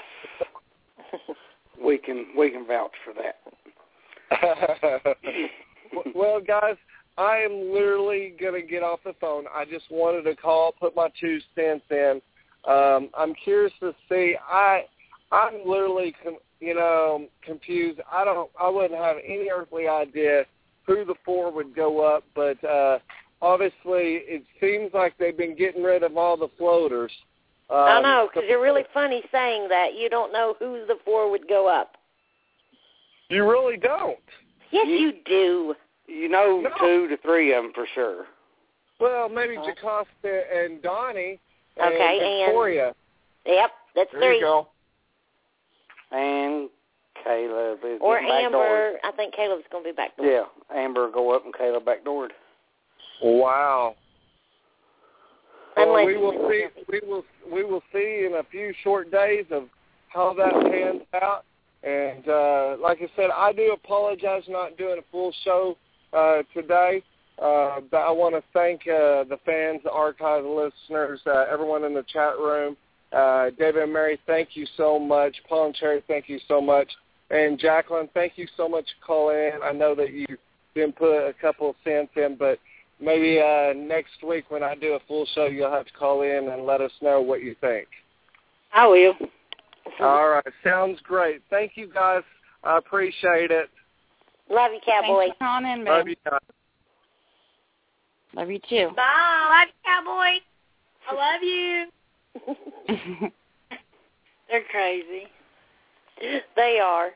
Speaker 8: we can we can vouch for that.
Speaker 9: Well, guys, I am literally going to get off the phone. I just wanted to call, put my two cents in. Um, I'm curious to see. I, I'm literally, com- you know, confused. I don't. I wouldn't have any earthly idea who the four would go up, but uh, obviously it seems like they've been getting rid of all the floaters. Um,
Speaker 7: I know, because you're really funny saying that. You don't know who the four would go up.
Speaker 9: You really don't.
Speaker 7: Yes, you, you do.
Speaker 8: You know
Speaker 9: no.
Speaker 8: two to three of them for sure.
Speaker 9: Well, maybe huh? Jocasta and Donnie and
Speaker 7: okay,
Speaker 9: Victoria.
Speaker 7: And, yep, that's
Speaker 6: there
Speaker 7: three.
Speaker 6: You go.
Speaker 8: And Caleb is
Speaker 7: Or
Speaker 8: Amber.
Speaker 7: Backdoored. I think Caleb's going to be backdoored.
Speaker 8: Yeah, Amber will go up and Caleb backdoored.
Speaker 9: Wow. Well,
Speaker 7: Unless
Speaker 9: we will see. We will. We will see in a few short days of how that pans out. And uh, like I said, I do apologize not doing a full show uh, today. Uh, but I want to thank uh, the fans, the archive listeners, uh, everyone in the chat room. Uh, David and Mary, thank you so much. Paul and Cherry, thank you so much. And Jacqueline, thank you so much for calling in. I know that you didn't put a couple of cents in, but maybe uh, next week when I do a full show, you'll have to call in and let us know what you think.
Speaker 7: I will.
Speaker 9: All right. Sounds great. Thank you, guys. I appreciate it.
Speaker 7: Love you, cowboy.
Speaker 5: Thanks for calling in,
Speaker 9: Love
Speaker 5: babe.
Speaker 9: you, guys.
Speaker 5: Love you, too.
Speaker 10: Bye. Love you, cowboy. I love you. They're crazy.
Speaker 7: They are.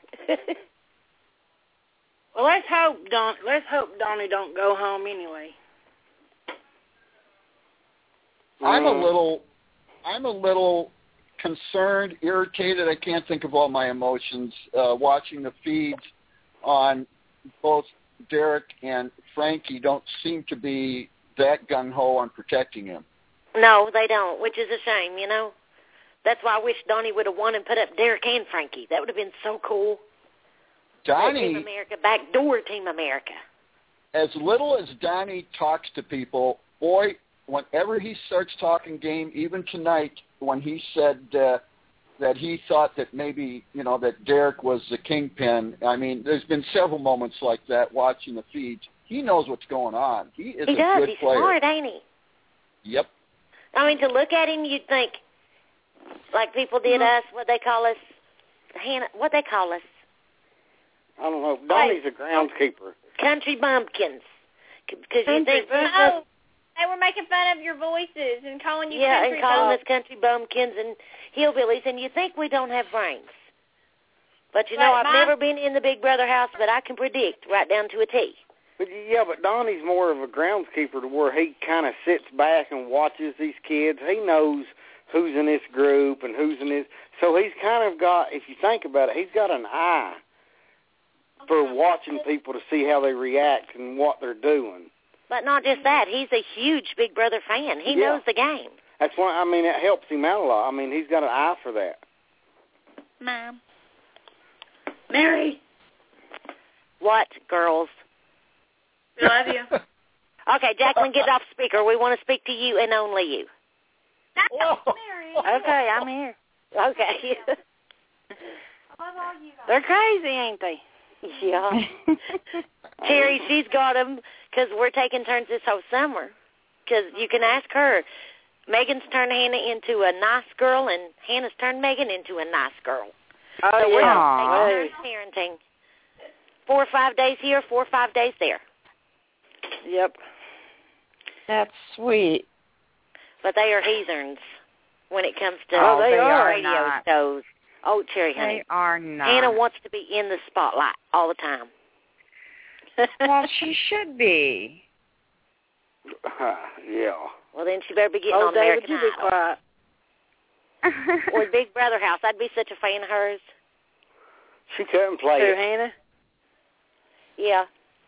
Speaker 10: Well, let's hope Don. Let's hope Donnie don't go home anyway.
Speaker 6: I'm a little, I'm a little concerned, irritated. I can't think of all my emotions uh, watching the feeds on both Derek and Frankie. Don't seem to be that gung-ho on protecting him.
Speaker 7: No, they don't, which is a shame, you know. That's why I wish Donnie would have won and put up Derek and Frankie. That would have been so cool.
Speaker 6: Donnie,
Speaker 7: Team America, backdoor Team America.
Speaker 6: As little as Donnie talks to people, boy, whenever he starts talking game, even tonight when he said uh, that he thought that maybe, you know, that Derek was the kingpin, I mean, there's been several moments like that watching the feeds. He knows what's going on. He is
Speaker 7: he
Speaker 6: a
Speaker 7: does.
Speaker 6: good
Speaker 7: He's
Speaker 6: player.
Speaker 7: smart, ain't he?
Speaker 6: Yep.
Speaker 7: I mean, to look at him, you'd think, like people did us, what they call us, Hannah, what they call us.
Speaker 8: I don't know. Donnie's a groundskeeper.
Speaker 7: Country bumpkins. Because you think...
Speaker 10: Oh, they were making fun of your voices and calling you
Speaker 7: yeah,
Speaker 10: country
Speaker 7: and calling
Speaker 10: bumpkins.
Speaker 7: us country bumpkins and hillbillies, and you think we don't have brains. But, you know,
Speaker 10: Right,
Speaker 7: I've
Speaker 10: Mom?
Speaker 7: never been in the Big Brother house, but I can predict right down to a T.
Speaker 8: But yeah, but Donnie's more of a groundskeeper to where he kind of sits back and watches these kids. He knows who's in this group and who's in this. So he's kind of got, if you think about it, he's got an eye for watching people to see how they react and what they're doing.
Speaker 7: But not just that. He's a huge Big Brother fan. He
Speaker 8: Yeah.
Speaker 7: knows the game.
Speaker 8: That's why, I mean, it helps him out a lot. I mean, he's got an eye for that.
Speaker 10: Mom. Mary.
Speaker 7: What, girls?
Speaker 10: We love you.
Speaker 7: Okay, Jacqueline, get off speaker. We want to speak to you and only you.
Speaker 10: That's Mary.
Speaker 7: Okay, I'm here. Okay.
Speaker 10: I love all you guys.
Speaker 7: They're crazy, ain't they? Yeah. Terry, she's got them because we're taking turns this whole summer. because you can ask her. Megan's turned Hannah into a nice girl, and Hannah's turned Megan into a nice girl.
Speaker 10: Oh,
Speaker 7: so
Speaker 10: yeah.
Speaker 7: we're taking parenting. Four or five days here, four or five days there.
Speaker 10: Yep.
Speaker 5: That's sweet.
Speaker 7: But they are heathens when it comes to
Speaker 10: oh, they are
Speaker 7: radio
Speaker 5: not.
Speaker 7: shows. Oh, Cherry Honey.
Speaker 5: They are not.
Speaker 7: Hannah wants to be in the spotlight all the time.
Speaker 5: Well, she should be.
Speaker 8: Yeah.
Speaker 7: Well, then she better be getting
Speaker 10: oh,
Speaker 7: on
Speaker 10: David,
Speaker 7: American
Speaker 10: you be
Speaker 7: Idol.
Speaker 10: quiet.
Speaker 7: Or Big Brother House. I'd be such a fan of hers.
Speaker 8: She couldn't play
Speaker 10: Who,
Speaker 8: it.
Speaker 10: Hannah?
Speaker 7: Yeah.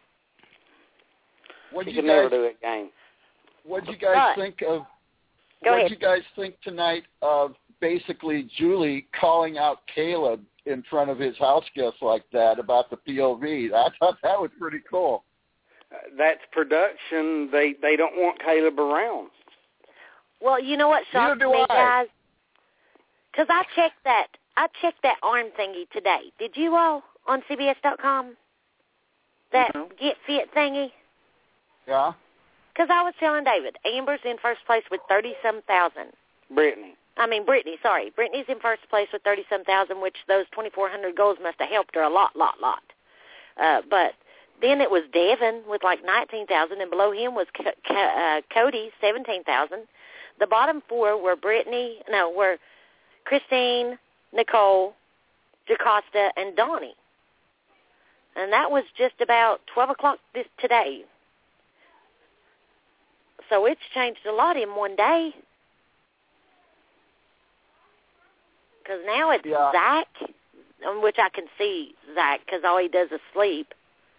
Speaker 6: What
Speaker 8: She
Speaker 6: did you
Speaker 8: could never
Speaker 6: guys?
Speaker 8: do it again.
Speaker 6: What did you guys
Speaker 7: But-
Speaker 6: think of?
Speaker 7: Go
Speaker 6: what
Speaker 7: ahead.
Speaker 6: did you guys think tonight of basically Julie calling out Caleb in front of his house guests like that about the P O V? I thought that was pretty cool.
Speaker 8: Uh, that's production. They they don't want Caleb around.
Speaker 7: Well, you know what shocked
Speaker 6: Neither do
Speaker 7: me,
Speaker 6: I.
Speaker 7: guys? Because I checked that. I checked that arm thingy today. Did you all on C B S dot com? That
Speaker 8: Mhm.
Speaker 7: Get Fit thingy?
Speaker 6: Yeah.
Speaker 7: Because I was telling David, Amber's in first place with thirty-some thousand.
Speaker 8: Brittany.
Speaker 7: I mean, Brittany, sorry. Brittany's in first place with thirty-some thousand, which those twenty-four hundred goals must have helped her a lot, lot, lot. Uh, but then it was Devin with like nineteen thousand, and below him was Co- Co- uh, Cody, seventeen thousand. The bottom four were Brittany, no, were Christine, Nicole, Jacosta, and Donnie. And that was just about twelve o'clock this, today. So it's changed a lot in one day. Because now it's
Speaker 6: Yeah.
Speaker 7: Zach, on which I can see Zach because all he does is sleep.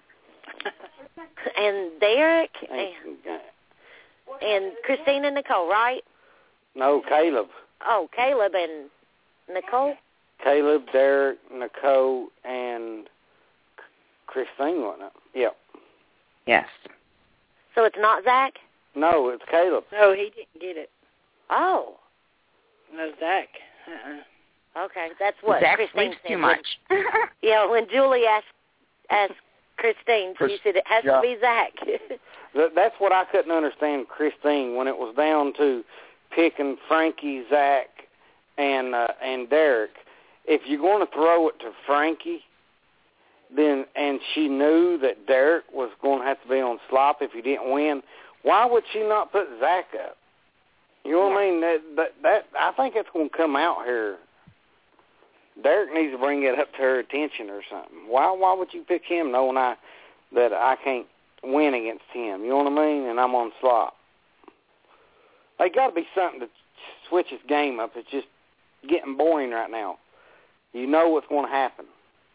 Speaker 7: And Derek and, and Christine and Nicole, right?
Speaker 8: No, Caleb.
Speaker 7: Oh, Caleb and Nicole?
Speaker 8: Caleb, Derek, Nicole, and Christine, wasn't it? Yep.
Speaker 5: Yes.
Speaker 7: So it's not Zach?
Speaker 8: No, it's Caleb.
Speaker 10: No, he didn't get it.
Speaker 7: Oh,
Speaker 10: No, Zach. Uh-uh.
Speaker 7: okay. That's what
Speaker 5: Zach
Speaker 7: Christine
Speaker 5: sleeps
Speaker 7: said.
Speaker 5: too
Speaker 7: when-
Speaker 5: much.
Speaker 7: Yeah, when Julie asked, asked Christine,
Speaker 6: Chris-
Speaker 7: she said it has
Speaker 6: yeah.
Speaker 7: to be Zach.
Speaker 8: That, that's what I couldn't understand, Christine, when it was down to picking Frankie, Zach, and uh, and Derek. If you're going to throw it to Frankie, then and she knew that Derek was going to have to be on slop if he didn't win, why would she not put Zach up? You know what I mean? That, that that I think it's going to come out here. Derek needs to bring it up to her attention or something. Why why would you pick him knowing I that I can't win against him? You know what I mean? And I'm on slop. They got to be something to switch his game up. It's just getting boring right now. You know what's going to happen.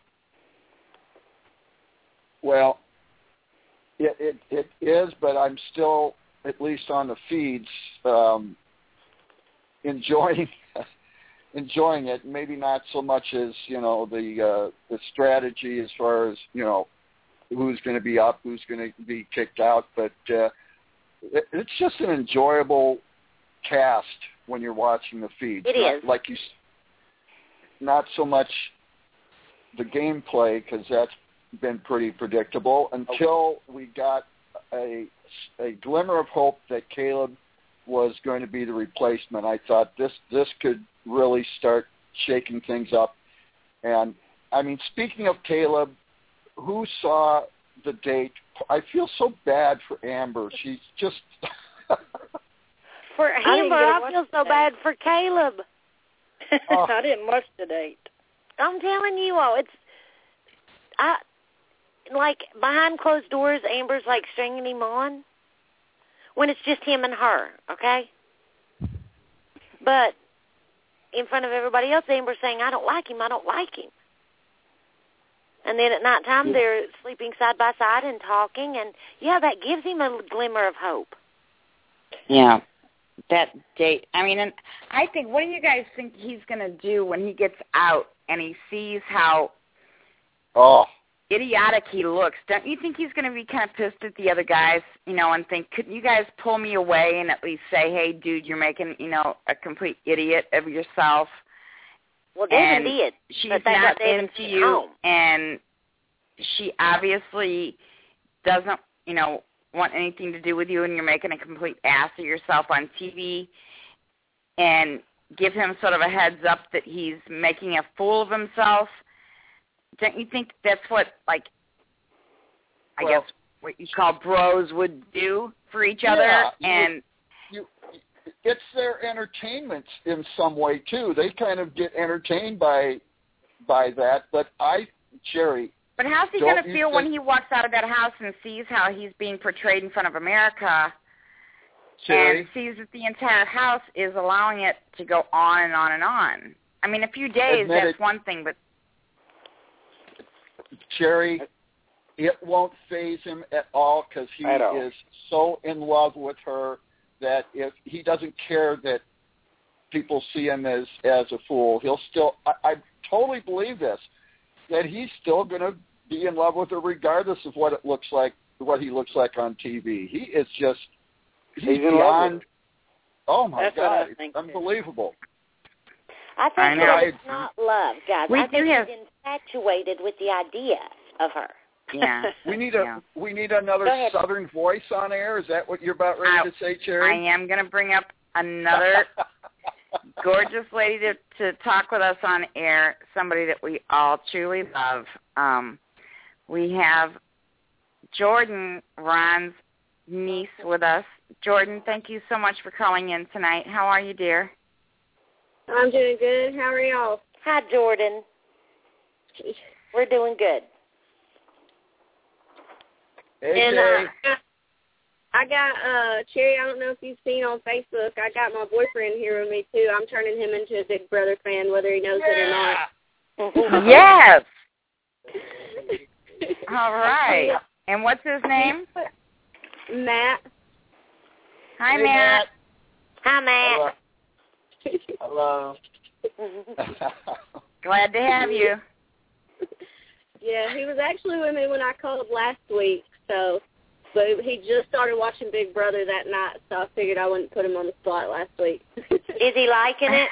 Speaker 6: Well, it, it it is, but I'm still, at least on the feeds, um, enjoying enjoying it. Maybe not so much as you know the uh, the strategy as far as you know who's going to be up, who's going to be kicked out, but uh, it, it's just an enjoyable cast when you're watching the feeds.
Speaker 7: It
Speaker 6: not,
Speaker 7: is.
Speaker 6: like you, s- not so much the gameplay because that's been pretty predictable until we got a, a glimmer of hope that Caleb was going to be the replacement. I thought this this could really start shaking things up. And, I mean, speaking of Caleb, who saw the date? I feel so bad for Amber. She's just...
Speaker 7: For
Speaker 10: I didn't
Speaker 7: Amber,
Speaker 10: get to
Speaker 7: I
Speaker 10: watch
Speaker 7: feel so
Speaker 10: that.
Speaker 7: bad for Caleb.
Speaker 6: Oh.
Speaker 10: I didn't watch the date.
Speaker 7: I'm telling you all, it's I like behind closed doors. Amber's like stringing him on when it's just him and her, okay? But in front of everybody else, Amber's saying, "I don't like him. I don't like him." And then at nighttime, they're sleeping side by side and talking, and yeah, that gives him a glimmer of hope.
Speaker 5: Yeah. That date. I mean, and I think, what do you guys think he's going to do when he gets out and he sees how
Speaker 6: oh,
Speaker 5: idiotic he looks? Don't you think he's going to be kind of pissed at the other guys, you know, and think, couldn't you guys pull me away and at least say, hey, dude, you're making, you know, a complete idiot of yourself?
Speaker 7: Well, Devin
Speaker 5: And
Speaker 7: did.
Speaker 5: She's
Speaker 7: but they got
Speaker 5: not
Speaker 7: Devin
Speaker 5: into
Speaker 7: sent
Speaker 5: you,
Speaker 7: home.
Speaker 5: and she obviously doesn't, you know, want anything to do with you and you're making a complete ass of yourself on T V, and give him sort of a heads up that he's making a fool of himself. Don't you think that's what, like, I
Speaker 6: well,
Speaker 5: guess what you call bros would do for each other?
Speaker 6: Yeah,
Speaker 5: and
Speaker 6: you, you, it's their entertainment in some way too. They kind of get entertained by by that. But I, Jerry.
Speaker 5: But how's he going to feel when he walks out of that house and sees how he's being portrayed in front of America,
Speaker 6: Jerry?
Speaker 5: and sees that the entire house is allowing it to go on and on and on? I mean, a few days,
Speaker 6: Admit
Speaker 5: that's
Speaker 6: it.
Speaker 5: one thing, but...
Speaker 6: Jerry, it won't faze him at all because he is so in love with her that if he doesn't care that people see him as, as a fool, he'll still... I, I totally believe this, that he's still going to be in love with her regardless of what it looks like, what he looks like on T V. He is just, he's,
Speaker 8: he's in
Speaker 6: beyond,
Speaker 8: love with her.
Speaker 6: Oh my
Speaker 10: That's
Speaker 6: God,
Speaker 10: what I
Speaker 6: it's
Speaker 10: think
Speaker 6: unbelievable.
Speaker 7: I think
Speaker 5: I know.
Speaker 7: that it's not love, guys.
Speaker 5: We
Speaker 7: I think
Speaker 5: do have-
Speaker 7: he's infatuated with the idea of her.
Speaker 5: Yeah.
Speaker 6: We need a
Speaker 5: Yeah.
Speaker 6: we need another
Speaker 7: Go ahead.
Speaker 6: Southern voice on air. Is that what you're about ready
Speaker 5: I-
Speaker 6: to say,
Speaker 5: I
Speaker 6: Cherry?
Speaker 5: am going to bring up another gorgeous lady to, to talk with us on air, somebody that we all truly love. Um, we have Jordan, Ron's niece, with us. Jordan, thank you so much for calling in tonight. How are you, dear?
Speaker 11: I'm doing good. How are y'all?
Speaker 7: Hi, Jordan. We're doing good.
Speaker 6: Hey,
Speaker 11: and
Speaker 6: Jay.
Speaker 11: uh, I got uh Cherry. I don't know if you've seen on Facebook. I got my boyfriend here with me too. I'm turning him into a Big Brother fan, whether he knows it or not.
Speaker 5: Yes. All right. And what's his name?
Speaker 11: Matt.
Speaker 5: Hi,
Speaker 6: Hey,
Speaker 5: Matt.
Speaker 7: Hi, Matt.
Speaker 6: Hello.
Speaker 5: Glad to have you.
Speaker 11: Yeah, he was actually with me when I called last week. So, but he just started watching Big Brother that night, so I figured I wouldn't put him on the spot last week.
Speaker 7: Is he liking it?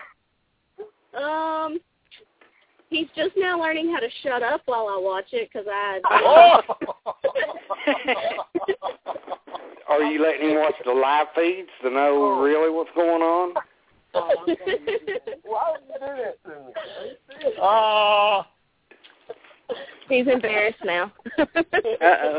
Speaker 11: um, he's just now learning how to shut up while I watch it because I.
Speaker 8: Are you letting him watch the live feeds to know really what's going on?
Speaker 6: Why would you do that to me? Oh.
Speaker 11: He's embarrassed now.
Speaker 10: Uh-oh.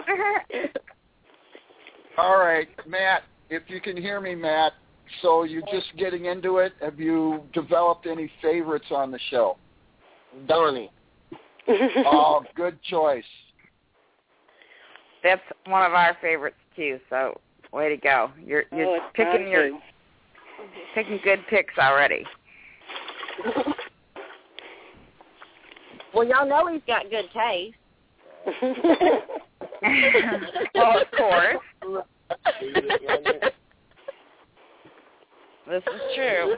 Speaker 6: All right, Matt, if you can hear me, Matt, so you're just getting into it. Have you developed any favorites on the show?
Speaker 2: Donnie.
Speaker 6: Oh, good choice.
Speaker 5: That's one of our favorites too. So, way to go! You're you're
Speaker 10: Oh, it's
Speaker 5: picking
Speaker 10: mine
Speaker 5: your
Speaker 10: too.
Speaker 5: picking good picks already.
Speaker 11: Well, y'all know he's got good taste.
Speaker 5: Well, of course. This is true.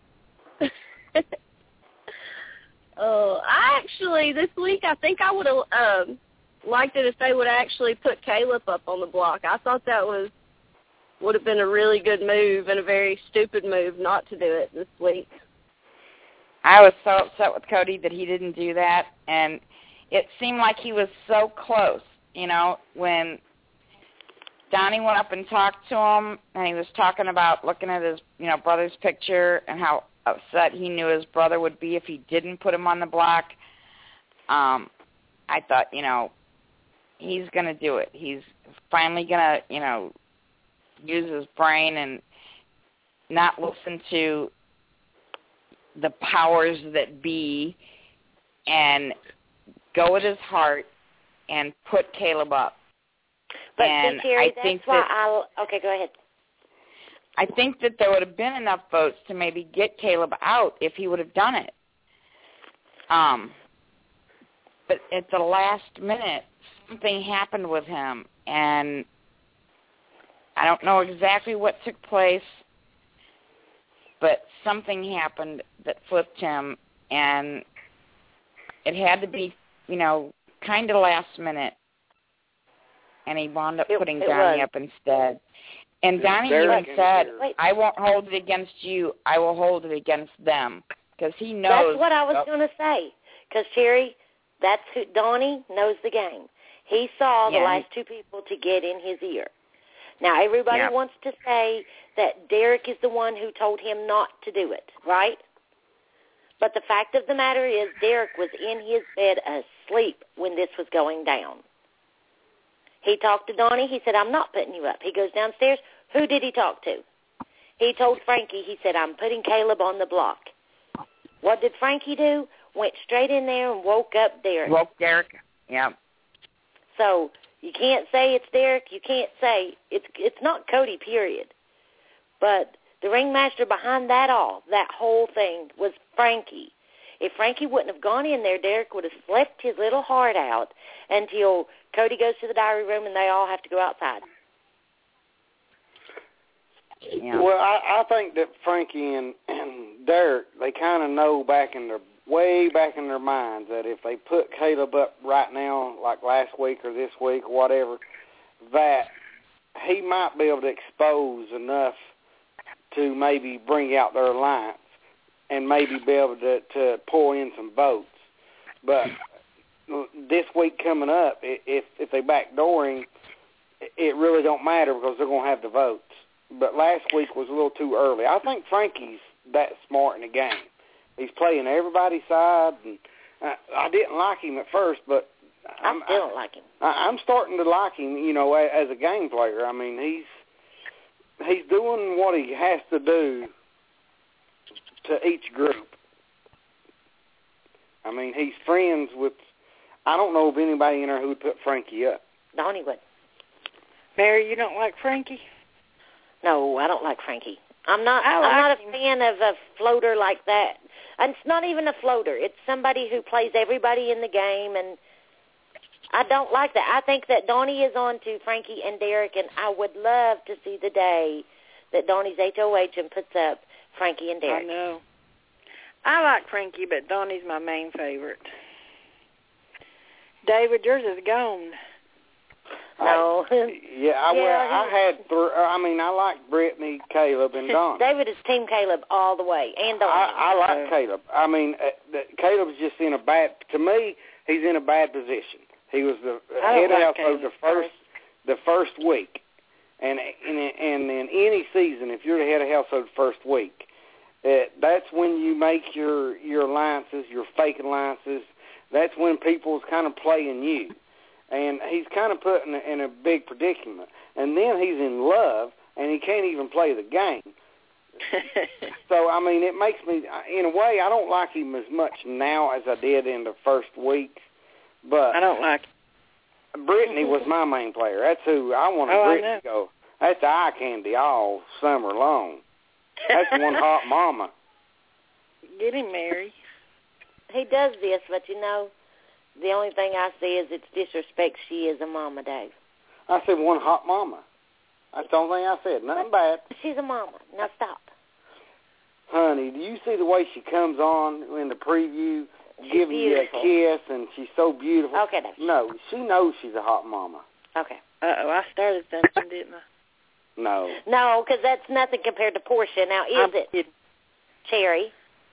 Speaker 11: Oh, I actually this week I think I would have um, liked it if they would actually put Caleb up on the block. I thought that was would have been a really good move and a very stupid move not to do it this week.
Speaker 5: I was so upset with Cody that he didn't do that, and it seemed like he was so close. You know, when Donnie went up and talked to him, and he was talking about looking at his, you know, brother's picture and how upset he knew his brother would be if he didn't put him on the block. Um, I thought, you know, he's going to do it. He's finally going to, you know, use his brain and not listen to the powers that be and go with his heart and put Caleb up.
Speaker 7: But
Speaker 5: and
Speaker 7: see, Terry,
Speaker 5: I
Speaker 7: that's
Speaker 5: think
Speaker 7: why
Speaker 5: that,
Speaker 7: I... Okay, go ahead.
Speaker 5: I think that there would have been enough votes to maybe get Caleb out if he would have done it. Um, but at the last minute, something happened with him, and I don't know exactly what took place, but something happened that flipped him, and it had to be, you know, kind of last minute, and he wound up
Speaker 7: It-
Speaker 5: putting
Speaker 7: it
Speaker 5: Donnie
Speaker 7: was.
Speaker 5: up instead. And Donnie
Speaker 8: Very
Speaker 5: even
Speaker 8: good.
Speaker 5: said,
Speaker 7: Wait.
Speaker 5: I won't hold it against you, I will hold it against them, because he knows.
Speaker 7: That's what I was
Speaker 6: Yep.
Speaker 7: going to say. Because, Terry, that's who, Donnie knows the game. He saw the
Speaker 5: Yeah.
Speaker 7: last two people to get in his ear. Now, everybody
Speaker 5: Yep.
Speaker 7: wants to say that Derek is the one who told him not to do it, right? But the fact of the matter is Derek was in his bed asleep when this was going down. He talked to Donnie. He said, I'm not putting you up. He goes downstairs. Who did he talk to? He told Frankie, he said, I'm putting Caleb on the block. What did Frankie do? Went straight in there and woke up Derek.
Speaker 5: Woke Derek. Yep.
Speaker 7: So you can't say it's Derek. You can't say it's it's not Cody, period. But the ringmaster behind that all, that whole thing, was Frankie. If Frankie wouldn't have gone in there, Derek would have slept his little heart out until Cody goes to the diary room and they all have to go outside.
Speaker 5: Yeah.
Speaker 8: Well, I, I think that Frankie and, and Derek, they kind of know back in their, way back in their minds that if they put Caleb up right now, like last week or this week or whatever, that he might be able to expose enough to maybe bring out their alliance and maybe be able to, to pull in some votes. But this week coming up, if if they backdoor him, it really don't matter because they're going to have the votes. But last week was a little too early. I think Frankie's that smart in the game. He's playing everybody's side, and I, I didn't like him at first, but
Speaker 7: I'm, I still don't like him.
Speaker 8: I, I'm starting to like him, you know, as a game player. I mean, he's he's doing what he has to do to each group. I mean, he's friends with, I don't know of anybody in there who would put Frankie up.
Speaker 7: Donnie would.
Speaker 10: Mary, you don't like Frankie?
Speaker 7: No, I don't like Frankie. I'm not.
Speaker 10: I like
Speaker 7: I'm not a
Speaker 10: him.
Speaker 7: fan of a floater like that. And it's not even a floater. It's somebody who plays everybody in the game, and I don't like that. I think that Donnie is on to Frankie and Derek, and I would love to see the day that Donnie's H O H and puts up Frankie and Derek.
Speaker 10: I know. I like Frankie, but Donnie's my main favorite. David, yours is gone.
Speaker 7: No.
Speaker 8: I, yeah, I,
Speaker 7: Yeah,
Speaker 8: well, I
Speaker 7: he-
Speaker 8: had, th- I mean, I like Brittany, Caleb, and Don.
Speaker 7: David is Team Caleb all the way, and Donnie.
Speaker 8: I, I like Caleb. I mean, uh, the, Caleb's just in a bad, to me, he's in a bad position. He was the
Speaker 10: I
Speaker 8: head
Speaker 10: don't like
Speaker 8: household
Speaker 10: Caleb.
Speaker 8: the first the first week. And, and, and in any season, if you're the head of household the first week, uh, that's when you make your, your alliances, your fake alliances. That's when people's kind of playing you. And he's kind of put in a, in a big predicament. And then he's in love, and he can't even play the game. So, I mean, it makes me, in a way, I don't like him as much now as I did in the first week. But
Speaker 10: I don't like him.
Speaker 8: Brittany was my main player. That's who I wanted
Speaker 10: Oh, I
Speaker 8: Brittany
Speaker 10: know.
Speaker 8: to go. That's the eye candy all summer long. That's one hot mama.
Speaker 10: Get him, Mary.
Speaker 7: He does this, but you know, the only thing I see is it's disrespect she is a mama, Dave.
Speaker 8: I said one hot mama. That's the only thing I said. Nothing bad.
Speaker 7: She's a mama. Now stop.
Speaker 8: Honey, do you see the way she comes on in the preview,
Speaker 7: She's
Speaker 8: giving
Speaker 7: beautiful.
Speaker 8: you a kiss, and she's so beautiful?
Speaker 7: Okay, Dave.
Speaker 8: No, she knows she's a hot mama.
Speaker 7: Okay.
Speaker 10: Uh-oh, I started something, didn't I?
Speaker 8: No.
Speaker 7: No, because that's nothing compared to Portia. Now, is
Speaker 10: I'm
Speaker 7: it,
Speaker 10: kidding.
Speaker 7: Cherry?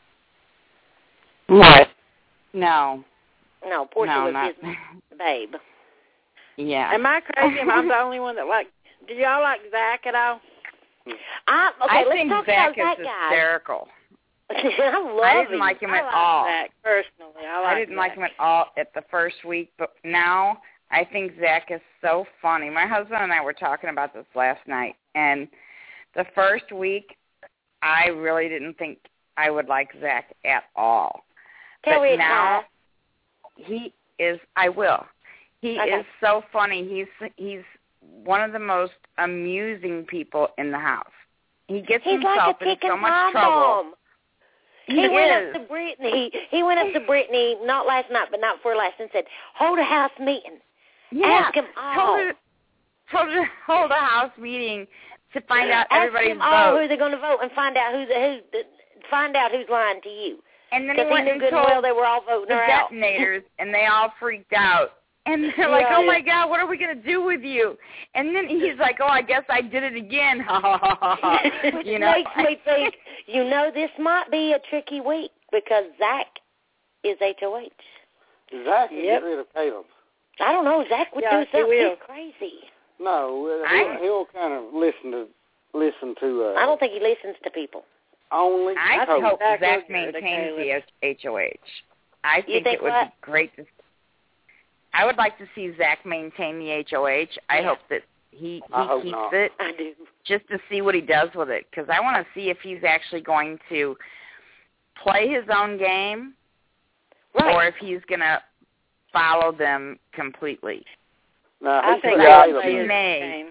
Speaker 5: What? No.
Speaker 7: No, Portia
Speaker 5: No,
Speaker 7: was
Speaker 5: not.
Speaker 7: his babe.
Speaker 5: Yeah.
Speaker 10: Am I crazy? Am I the only one that like? Do y'all like Zach at all?
Speaker 7: I, okay,
Speaker 5: I
Speaker 7: let's
Speaker 5: think
Speaker 7: talk
Speaker 5: Zach
Speaker 7: about
Speaker 5: is
Speaker 7: that guy.
Speaker 5: hysterical.
Speaker 7: I love
Speaker 5: I didn't
Speaker 7: him.
Speaker 5: like him
Speaker 10: I
Speaker 5: at
Speaker 10: like
Speaker 5: all.
Speaker 10: Zach personally. I, like
Speaker 5: I didn't
Speaker 10: Zach.
Speaker 5: like him at all at the first week, but now I think Zach is so funny. My husband and I were talking about this last night, and the first week, I really didn't think I would like Zach at all.
Speaker 7: Tell
Speaker 5: but
Speaker 7: me
Speaker 5: now,
Speaker 7: now.
Speaker 5: he is. I will. He
Speaker 7: Okay.
Speaker 5: is so funny. He's he's one of the most amusing people in the house. He gets
Speaker 7: He's
Speaker 5: himself
Speaker 7: like a
Speaker 5: in
Speaker 7: ticking
Speaker 5: so much
Speaker 7: time
Speaker 5: trouble.
Speaker 7: bomb. He,
Speaker 5: He
Speaker 7: went
Speaker 5: is.
Speaker 7: up to Brittany. He went up to Brittany not last night, but night before last, and said, "Hold a house meeting.
Speaker 5: Yeah,
Speaker 7: Ask 'em all.
Speaker 5: Hold a, hold, a, hold a house meeting to find out
Speaker 7: Ask
Speaker 5: everybody's
Speaker 7: them all
Speaker 5: vote.
Speaker 7: who they're going to vote, and find out who's who. Find out who's lying to you.
Speaker 5: And then he
Speaker 7: Because he
Speaker 5: went
Speaker 7: knew
Speaker 5: and
Speaker 7: good and
Speaker 5: told
Speaker 7: well they were all voting
Speaker 5: the
Speaker 7: her out.
Speaker 5: detonators, and they all freaked out. And they're like,
Speaker 7: Yeah.
Speaker 5: "Oh my God, what are we going to do with you?" And then he's like, "Oh, I guess I did it again."
Speaker 7: Which
Speaker 5: you know,
Speaker 7: makes me think, you know, this might be a tricky week because Zach is H O H.
Speaker 8: Zach can
Speaker 10: Yep.
Speaker 8: get rid of Caleb.
Speaker 7: I don't know. Zach would
Speaker 11: Yeah,
Speaker 7: do something
Speaker 11: he will.
Speaker 7: crazy.
Speaker 8: No, he'll, he'll kind of listen to listen to. Uh,
Speaker 7: I don't think he listens to people.
Speaker 8: Only
Speaker 5: I
Speaker 8: coach.
Speaker 5: hope
Speaker 11: Zach
Speaker 5: Zach
Speaker 11: will
Speaker 5: maintains
Speaker 11: get
Speaker 5: the H O H. I
Speaker 7: You
Speaker 5: think,
Speaker 7: think
Speaker 5: it would
Speaker 7: what?
Speaker 5: be great to. I would like to see Zach maintain the H O H. I
Speaker 7: Yeah.
Speaker 5: hope that he he
Speaker 8: I hope
Speaker 5: keeps
Speaker 8: not.
Speaker 5: it
Speaker 7: I do.
Speaker 5: just to see what he does with it, because I want to see if he's actually going to play his own game
Speaker 7: Right.
Speaker 5: or if he's going to follow them completely.
Speaker 8: No,
Speaker 11: I
Speaker 8: he
Speaker 11: think
Speaker 8: put
Speaker 5: Yeah,
Speaker 8: Caleb
Speaker 5: he
Speaker 8: in.
Speaker 5: may.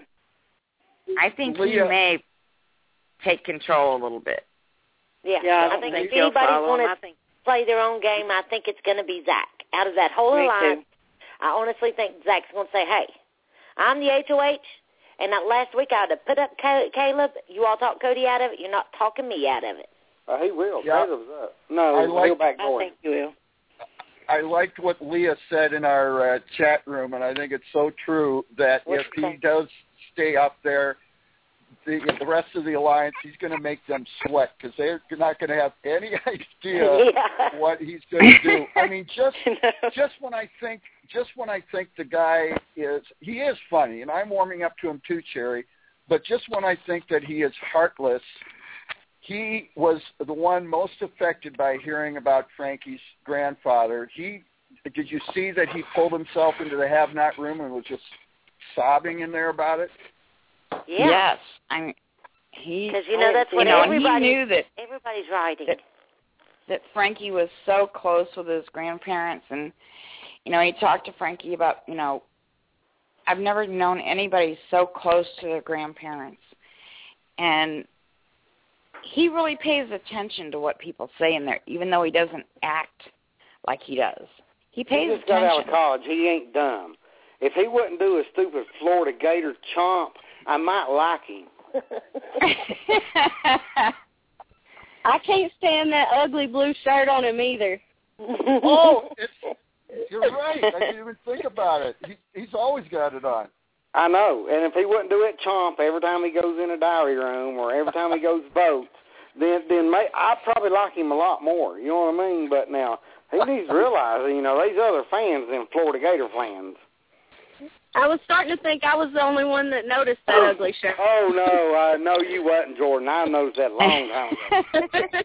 Speaker 5: I think he
Speaker 6: Leah-
Speaker 5: may take control a little bit.
Speaker 7: Yeah.
Speaker 11: Yeah, I
Speaker 7: I
Speaker 11: don't
Speaker 7: think
Speaker 11: think
Speaker 7: if
Speaker 11: he'll
Speaker 7: anybody's
Speaker 11: follow
Speaker 7: going
Speaker 11: him.
Speaker 7: to
Speaker 11: I think
Speaker 7: play their own game, I think it's going to be Zach. Out of that whole
Speaker 11: Me
Speaker 7: alliance,
Speaker 11: too.
Speaker 7: I honestly think Zach's going to say, hey, I'm the H O H, and that last week I would have put up Caleb. You all talk Cody out of it. You're not talking me out of it.
Speaker 8: Uh, he will.
Speaker 6: Yeah.
Speaker 8: Caleb's up. No,
Speaker 6: I like-
Speaker 8: he'll back
Speaker 11: I
Speaker 8: door.
Speaker 11: think you will.
Speaker 6: I liked what Leah said in our uh, chat room, and I think it's so true that
Speaker 7: What'd
Speaker 6: if
Speaker 7: she
Speaker 6: he
Speaker 7: say?
Speaker 6: does stay up there, the, the rest of the alliance, he's going to make them sweat because they're not going to have any idea
Speaker 7: Yeah.
Speaker 6: what he's going to do. I mean, just just when I think just when I think the guy is he is funny, and I'm warming up to him too, Cherry. But just when I think that he is heartless, he was the one most affected by hearing about Frankie's grandfather. He did you see that he pulled himself into the have-not room and was just sobbing in there about it?
Speaker 7: Yeah.
Speaker 5: Yes, I mean he.
Speaker 7: Because, you know, that's what
Speaker 5: you know, and he
Speaker 7: everybody,
Speaker 5: knew that
Speaker 7: everybody's writing.
Speaker 5: that that Frankie was so close with his grandparents, and you know, he talked to Frankie about, you know, I've never known anybody so close to their grandparents, and he really pays attention to what people say in there, even though he doesn't act like he does. He pays
Speaker 8: he just got out of
Speaker 5: attention.
Speaker 8: college. He ain't dumb. If he wouldn't do a stupid Florida Gator chomp, I might like him.
Speaker 11: I can't stand that ugly blue shirt on him either.
Speaker 6: Oh, it's, you're right. I didn't even think about it. He, he's always got it on.
Speaker 8: I know. And if he wouldn't do it chomp every time he goes in a diary room or every time he goes vote, then then may, I'd probably like him a lot more. You know what I mean? But now he needs to realize, you know, there's other fans than Florida Gator fans.
Speaker 11: I was starting to think I was the only one that noticed that ugly shirt.
Speaker 8: Oh, no, uh, no, you wasn't, Jordan. I noticed that long time ago.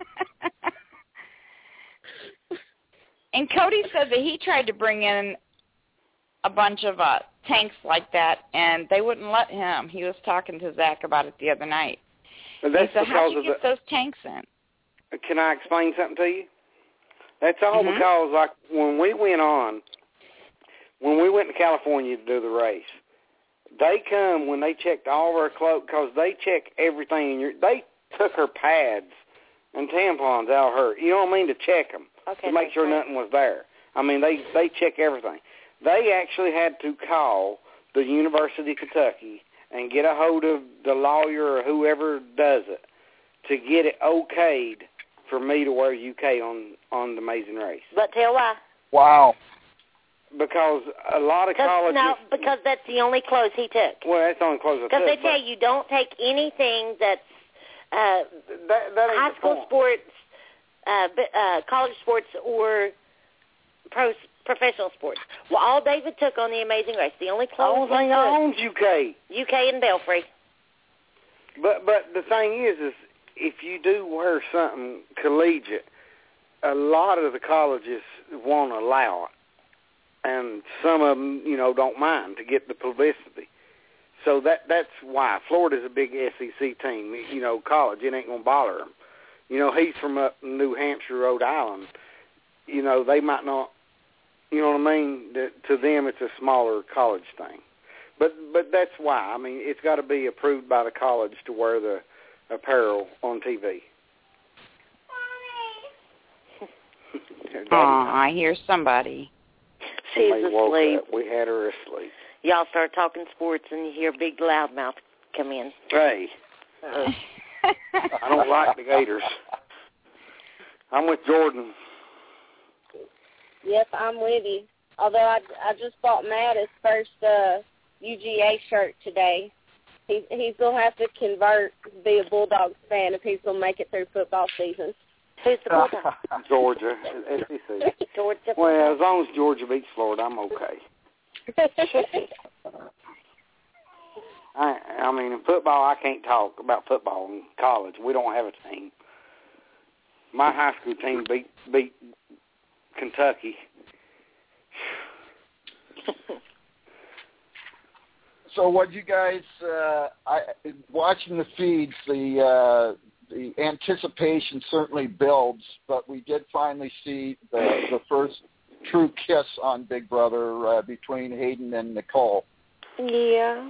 Speaker 5: And Cody said that he tried to bring in a bunch of uh, tanks like that, and they wouldn't let him. He was talking to Zach about it the other night.
Speaker 8: But
Speaker 5: He
Speaker 8: that's
Speaker 5: said, how'd
Speaker 8: because
Speaker 5: you
Speaker 8: of
Speaker 5: get
Speaker 8: the,
Speaker 5: those tanks in?
Speaker 8: Can I explain something to you? That's all
Speaker 5: Mhm.
Speaker 8: because, like, when we went on, when we went to California to do the race, they come when they checked all of our clothes, because they check everything. In your, they took her pads and tampons out of her, you know what I mean, to check them,
Speaker 7: Okay,
Speaker 8: to make
Speaker 7: that's
Speaker 8: sure
Speaker 7: right.
Speaker 8: nothing was there. I mean, they, they check everything. They actually had to call the University of Kentucky and get a hold of the lawyer or whoever does it to get it okayed for me to wear U K on, on the Amazing Race.
Speaker 7: But tell why.
Speaker 6: Wow.
Speaker 8: Because a lot of
Speaker 7: Cause,
Speaker 8: colleges...
Speaker 7: no, because that's the only clothes he took.
Speaker 8: Well, that's the only clothes I
Speaker 7: Because
Speaker 8: took.
Speaker 7: they tell you don't take anything that's uh,
Speaker 8: that, that ain't
Speaker 7: high
Speaker 8: the
Speaker 7: school
Speaker 8: point.
Speaker 7: sports, uh, b- uh, college sports, or pro professional sports. Well, all David took on the Amazing Race, the only
Speaker 8: The
Speaker 7: clothes
Speaker 8: only thing
Speaker 7: he
Speaker 8: I
Speaker 7: took,
Speaker 8: owns U K.
Speaker 7: U K and Belfry.
Speaker 8: But but the thing is, is if you do wear something collegiate, a lot of the colleges won't allow it, and some of them, you know, don't mind to get the publicity. So that that's why Florida's a big S E C team. You know, college, it ain't gonna bother them. You know, he's from up in New Hampshire, Rhode Island. You know, they might not. You know what I mean? That to them, it's a smaller college thing. But but that's why. I mean, it's got to be approved by the college to wear the apparel on T V.
Speaker 5: Oh, I hear somebody.
Speaker 7: She's
Speaker 8: Somebody woke
Speaker 7: asleep.
Speaker 8: up. We had her asleep.
Speaker 7: Y'all start talking sports and you hear a big loudmouth come in.
Speaker 8: Hey, I don't like the Gators. I'm with Jordan.
Speaker 11: Yep, I'm with you. Although I, I just bought Matt his first uh, U G A shirt today. He's he's gonna have to convert, be a Bulldogs fan if he's gonna make it through football season.
Speaker 7: Who's the Bulldog?
Speaker 8: Georgia, S E C.
Speaker 7: Georgia.
Speaker 8: Well, as long as Georgia beats Florida, I'm okay. I, I mean, in football, I can't talk about football in college. We don't have a team. My high school team beat beat Kentucky.
Speaker 6: So, what you guys uh, I, watching the feeds, the uh, the anticipation certainly builds, but we did finally see the the first true kiss on Big Brother uh, between Hayden and Nicole.
Speaker 7: Yeah.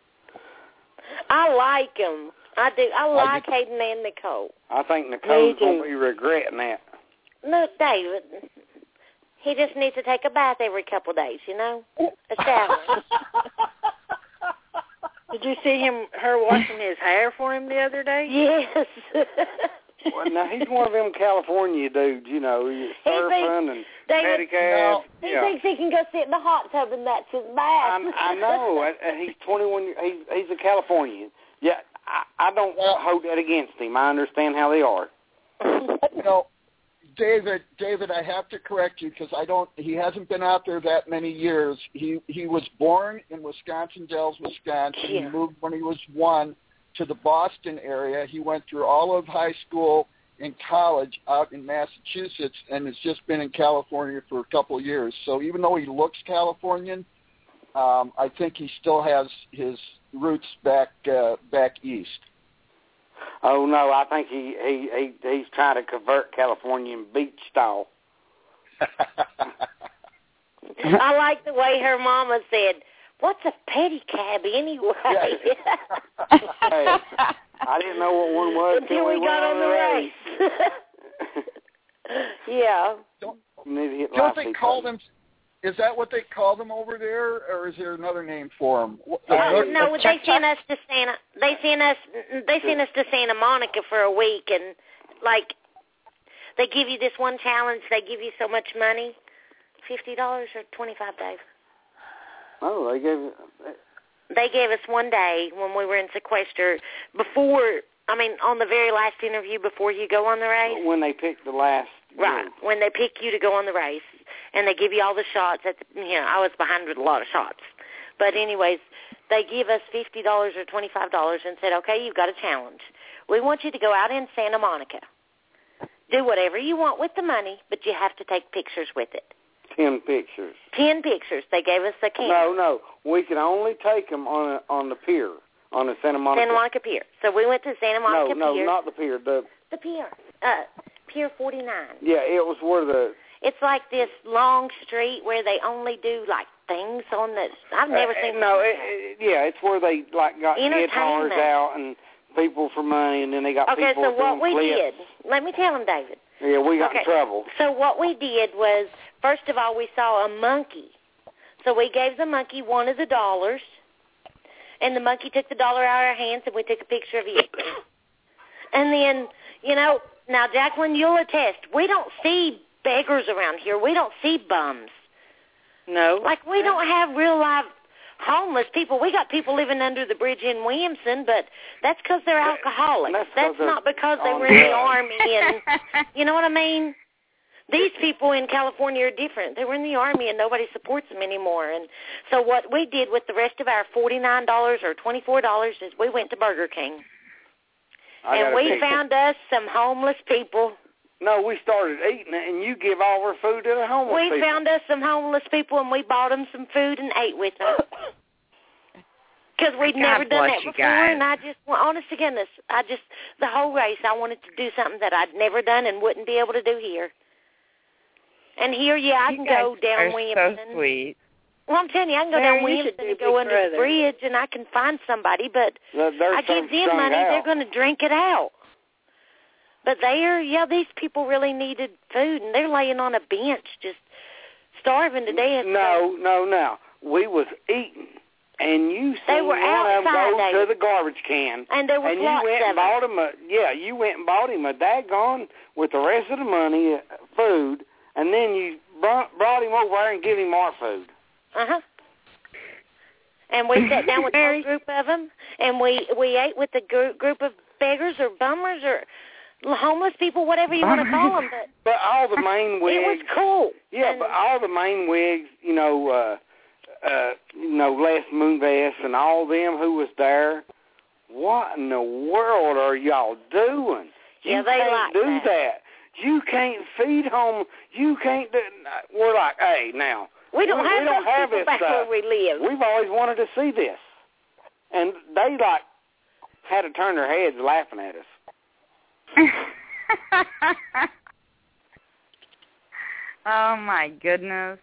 Speaker 7: I like him. I do. I like
Speaker 6: I
Speaker 7: Hayden and Nicole.
Speaker 8: I think Nicole's
Speaker 7: Me
Speaker 8: going
Speaker 7: too.
Speaker 8: to be regretting that.
Speaker 7: Look, David, he just needs to take a bath every couple of days, you know? A shower.
Speaker 10: Did you see him, her washing his hair for him the other day?
Speaker 7: Yes.
Speaker 8: Well, now, he's one of them California dudes, you know, he's
Speaker 7: He
Speaker 8: surfing and
Speaker 7: David,
Speaker 8: pedicab.
Speaker 7: He
Speaker 8: yeah.
Speaker 7: thinks he can go sit in the hot tub and that's his bath.
Speaker 8: I, I know. And he's twenty-one. He's, he's a Californian. Yeah, I, I don't hold that against him. I understand how they are.
Speaker 6: You know, David, David, I have to correct you because I don't. He hasn't been out there that many years. He he was born in Wisconsin Dells, Wisconsin.
Speaker 7: Yeah.
Speaker 6: He moved when he was one to the Boston area. He went through all of high school and college out in Massachusetts, and has just been in California for a couple of years. So even though he looks Californian, um, I think he still has his roots back uh, back east.
Speaker 8: Oh no, I think he he, he he's trying to convert Californian beach style.
Speaker 7: I like the way her mama said, "What's a pedicab anyway?"
Speaker 8: Hey, I didn't know what one was
Speaker 7: until we got on the race. Yeah.
Speaker 6: Don't,
Speaker 8: need to hit
Speaker 6: don't they
Speaker 8: live
Speaker 6: call
Speaker 8: people.
Speaker 6: them? Is that what they call them over there, or is there another name for them?
Speaker 7: Uh, no, they sent us to Santa. They sent us. They sent us to Santa Monica for a week, and like, they give you this one challenge. They give you so much money, fifty dollars or twenty-five, Dave.
Speaker 8: Oh, they gave.
Speaker 7: They gave us one day when we were in sequester before. I mean, on the very last interview before you go on the race.
Speaker 8: When they picked the last.
Speaker 7: Right.
Speaker 8: Group.
Speaker 7: When they pick you to go on the race, and they give you all the shots. At the, you know, I was behind with a lot of shots, but anyways, they give us fifty dollars or twenty-five dollars and said, "Okay, you've got a challenge. We want you to go out in Santa Monica, do whatever you want with the money, but you have to take pictures with it."
Speaker 8: Ten pictures.
Speaker 7: Ten pictures. They gave us a can.
Speaker 8: No, no, we can only take them on a, on the pier, on the Santa Monica.
Speaker 7: Santa Monica Pier. So we went to Santa Monica
Speaker 8: no,
Speaker 7: Pier.
Speaker 8: No, not the pier. The
Speaker 7: the pier. Uh, Pier forty-nine.
Speaker 8: Yeah, it was where the.
Speaker 7: It's like this long street where they only do like things on the. I've never
Speaker 8: uh,
Speaker 7: seen.
Speaker 8: No, it, it, yeah, it's where they like got guitars out and people for money, and then they got
Speaker 7: okay,
Speaker 8: people
Speaker 7: so what we
Speaker 8: clips.
Speaker 7: did. Let me tell them, David.
Speaker 8: Yeah, we got
Speaker 7: okay.
Speaker 8: in trouble.
Speaker 7: So what we did was, first of all, we saw a monkey. So we gave the monkey one of the dollars, and the monkey took the dollar out of our hands, and we took a picture of it. And then, you know, now, Jacqueline, you'll attest, we don't see beggars around here. We don't see bums.
Speaker 10: No.
Speaker 7: Like, we don't have real live homeless people. We got people living under the bridge in Williamson, but that's because they're alcoholics.
Speaker 8: That's,
Speaker 7: that's
Speaker 8: they're
Speaker 7: not because they
Speaker 8: on
Speaker 7: were in the
Speaker 8: drugs.
Speaker 7: Army. And you know what I mean? These people in California are different. They were in the Army, and nobody supports them anymore. And so what we did with the rest of our forty-nine dollars or twenty-four dollars is we went to Burger King.
Speaker 8: I
Speaker 7: And we
Speaker 8: think.
Speaker 7: found us some homeless people.
Speaker 8: No, we started eating it, and you give all our food to the homeless
Speaker 7: We
Speaker 8: people.
Speaker 7: found us some homeless people, and we bought them some food and ate with them. Because we'd
Speaker 5: God
Speaker 7: never done
Speaker 5: bless
Speaker 7: that
Speaker 5: you
Speaker 7: before,
Speaker 5: guys.
Speaker 7: and I just, well, honest to goodness, I just, the whole race, I wanted to do something that I'd never done and wouldn't be able to do here. And here, yeah, I
Speaker 5: You
Speaker 7: can
Speaker 5: guys
Speaker 7: go down
Speaker 5: are
Speaker 7: Williamson.
Speaker 5: so sweet.
Speaker 7: Well, I'm telling you, I can go
Speaker 10: Mary,
Speaker 7: down
Speaker 10: you should
Speaker 7: Williamson
Speaker 10: do
Speaker 7: and go
Speaker 10: Big
Speaker 7: under the
Speaker 10: Brother.
Speaker 7: bridge, and I can find somebody, but
Speaker 8: There- there's
Speaker 7: I give
Speaker 8: some
Speaker 7: them
Speaker 8: strung
Speaker 7: money,
Speaker 8: out.
Speaker 7: they're going to drink it out. But there, yeah, these people really needed food, and they're laying on a bench just starving to death.
Speaker 8: No, no, no. We was eating, and you
Speaker 7: They
Speaker 8: seen
Speaker 7: were
Speaker 8: one of them
Speaker 7: outside,
Speaker 8: go
Speaker 7: David.
Speaker 8: to the garbage can,
Speaker 7: And there was
Speaker 8: and you
Speaker 7: lots
Speaker 8: went
Speaker 7: of
Speaker 8: and
Speaker 7: them.
Speaker 8: bought him a yeah, you went and bought him a daggone with the rest of the money, uh, food, and then you brought, brought him over there and give him our food.
Speaker 7: Uh-huh. And we sat down with a whole group of them, and we, we ate with a gr- group of beggars or bummers or homeless people, whatever you want to call them. But
Speaker 8: But all the main wigs,
Speaker 7: it was cool.
Speaker 8: yeah,
Speaker 7: and
Speaker 8: but all the main wigs, you know, uh, uh, you know, Les Moonves and all them who was there. What in the world are y'all doing?
Speaker 7: Yeah,
Speaker 8: you
Speaker 7: they
Speaker 8: can't
Speaker 7: like
Speaker 8: do
Speaker 7: that.
Speaker 8: that. You can't feed home. You can't do. We're like, hey, now
Speaker 7: we don't
Speaker 8: we,
Speaker 7: have
Speaker 8: we don't
Speaker 7: those
Speaker 8: have
Speaker 7: people
Speaker 8: this
Speaker 7: back
Speaker 8: stuff.
Speaker 7: where we live.
Speaker 8: We've always wanted to see this, and they like had to turn their heads laughing at us.
Speaker 5: Oh my goodness,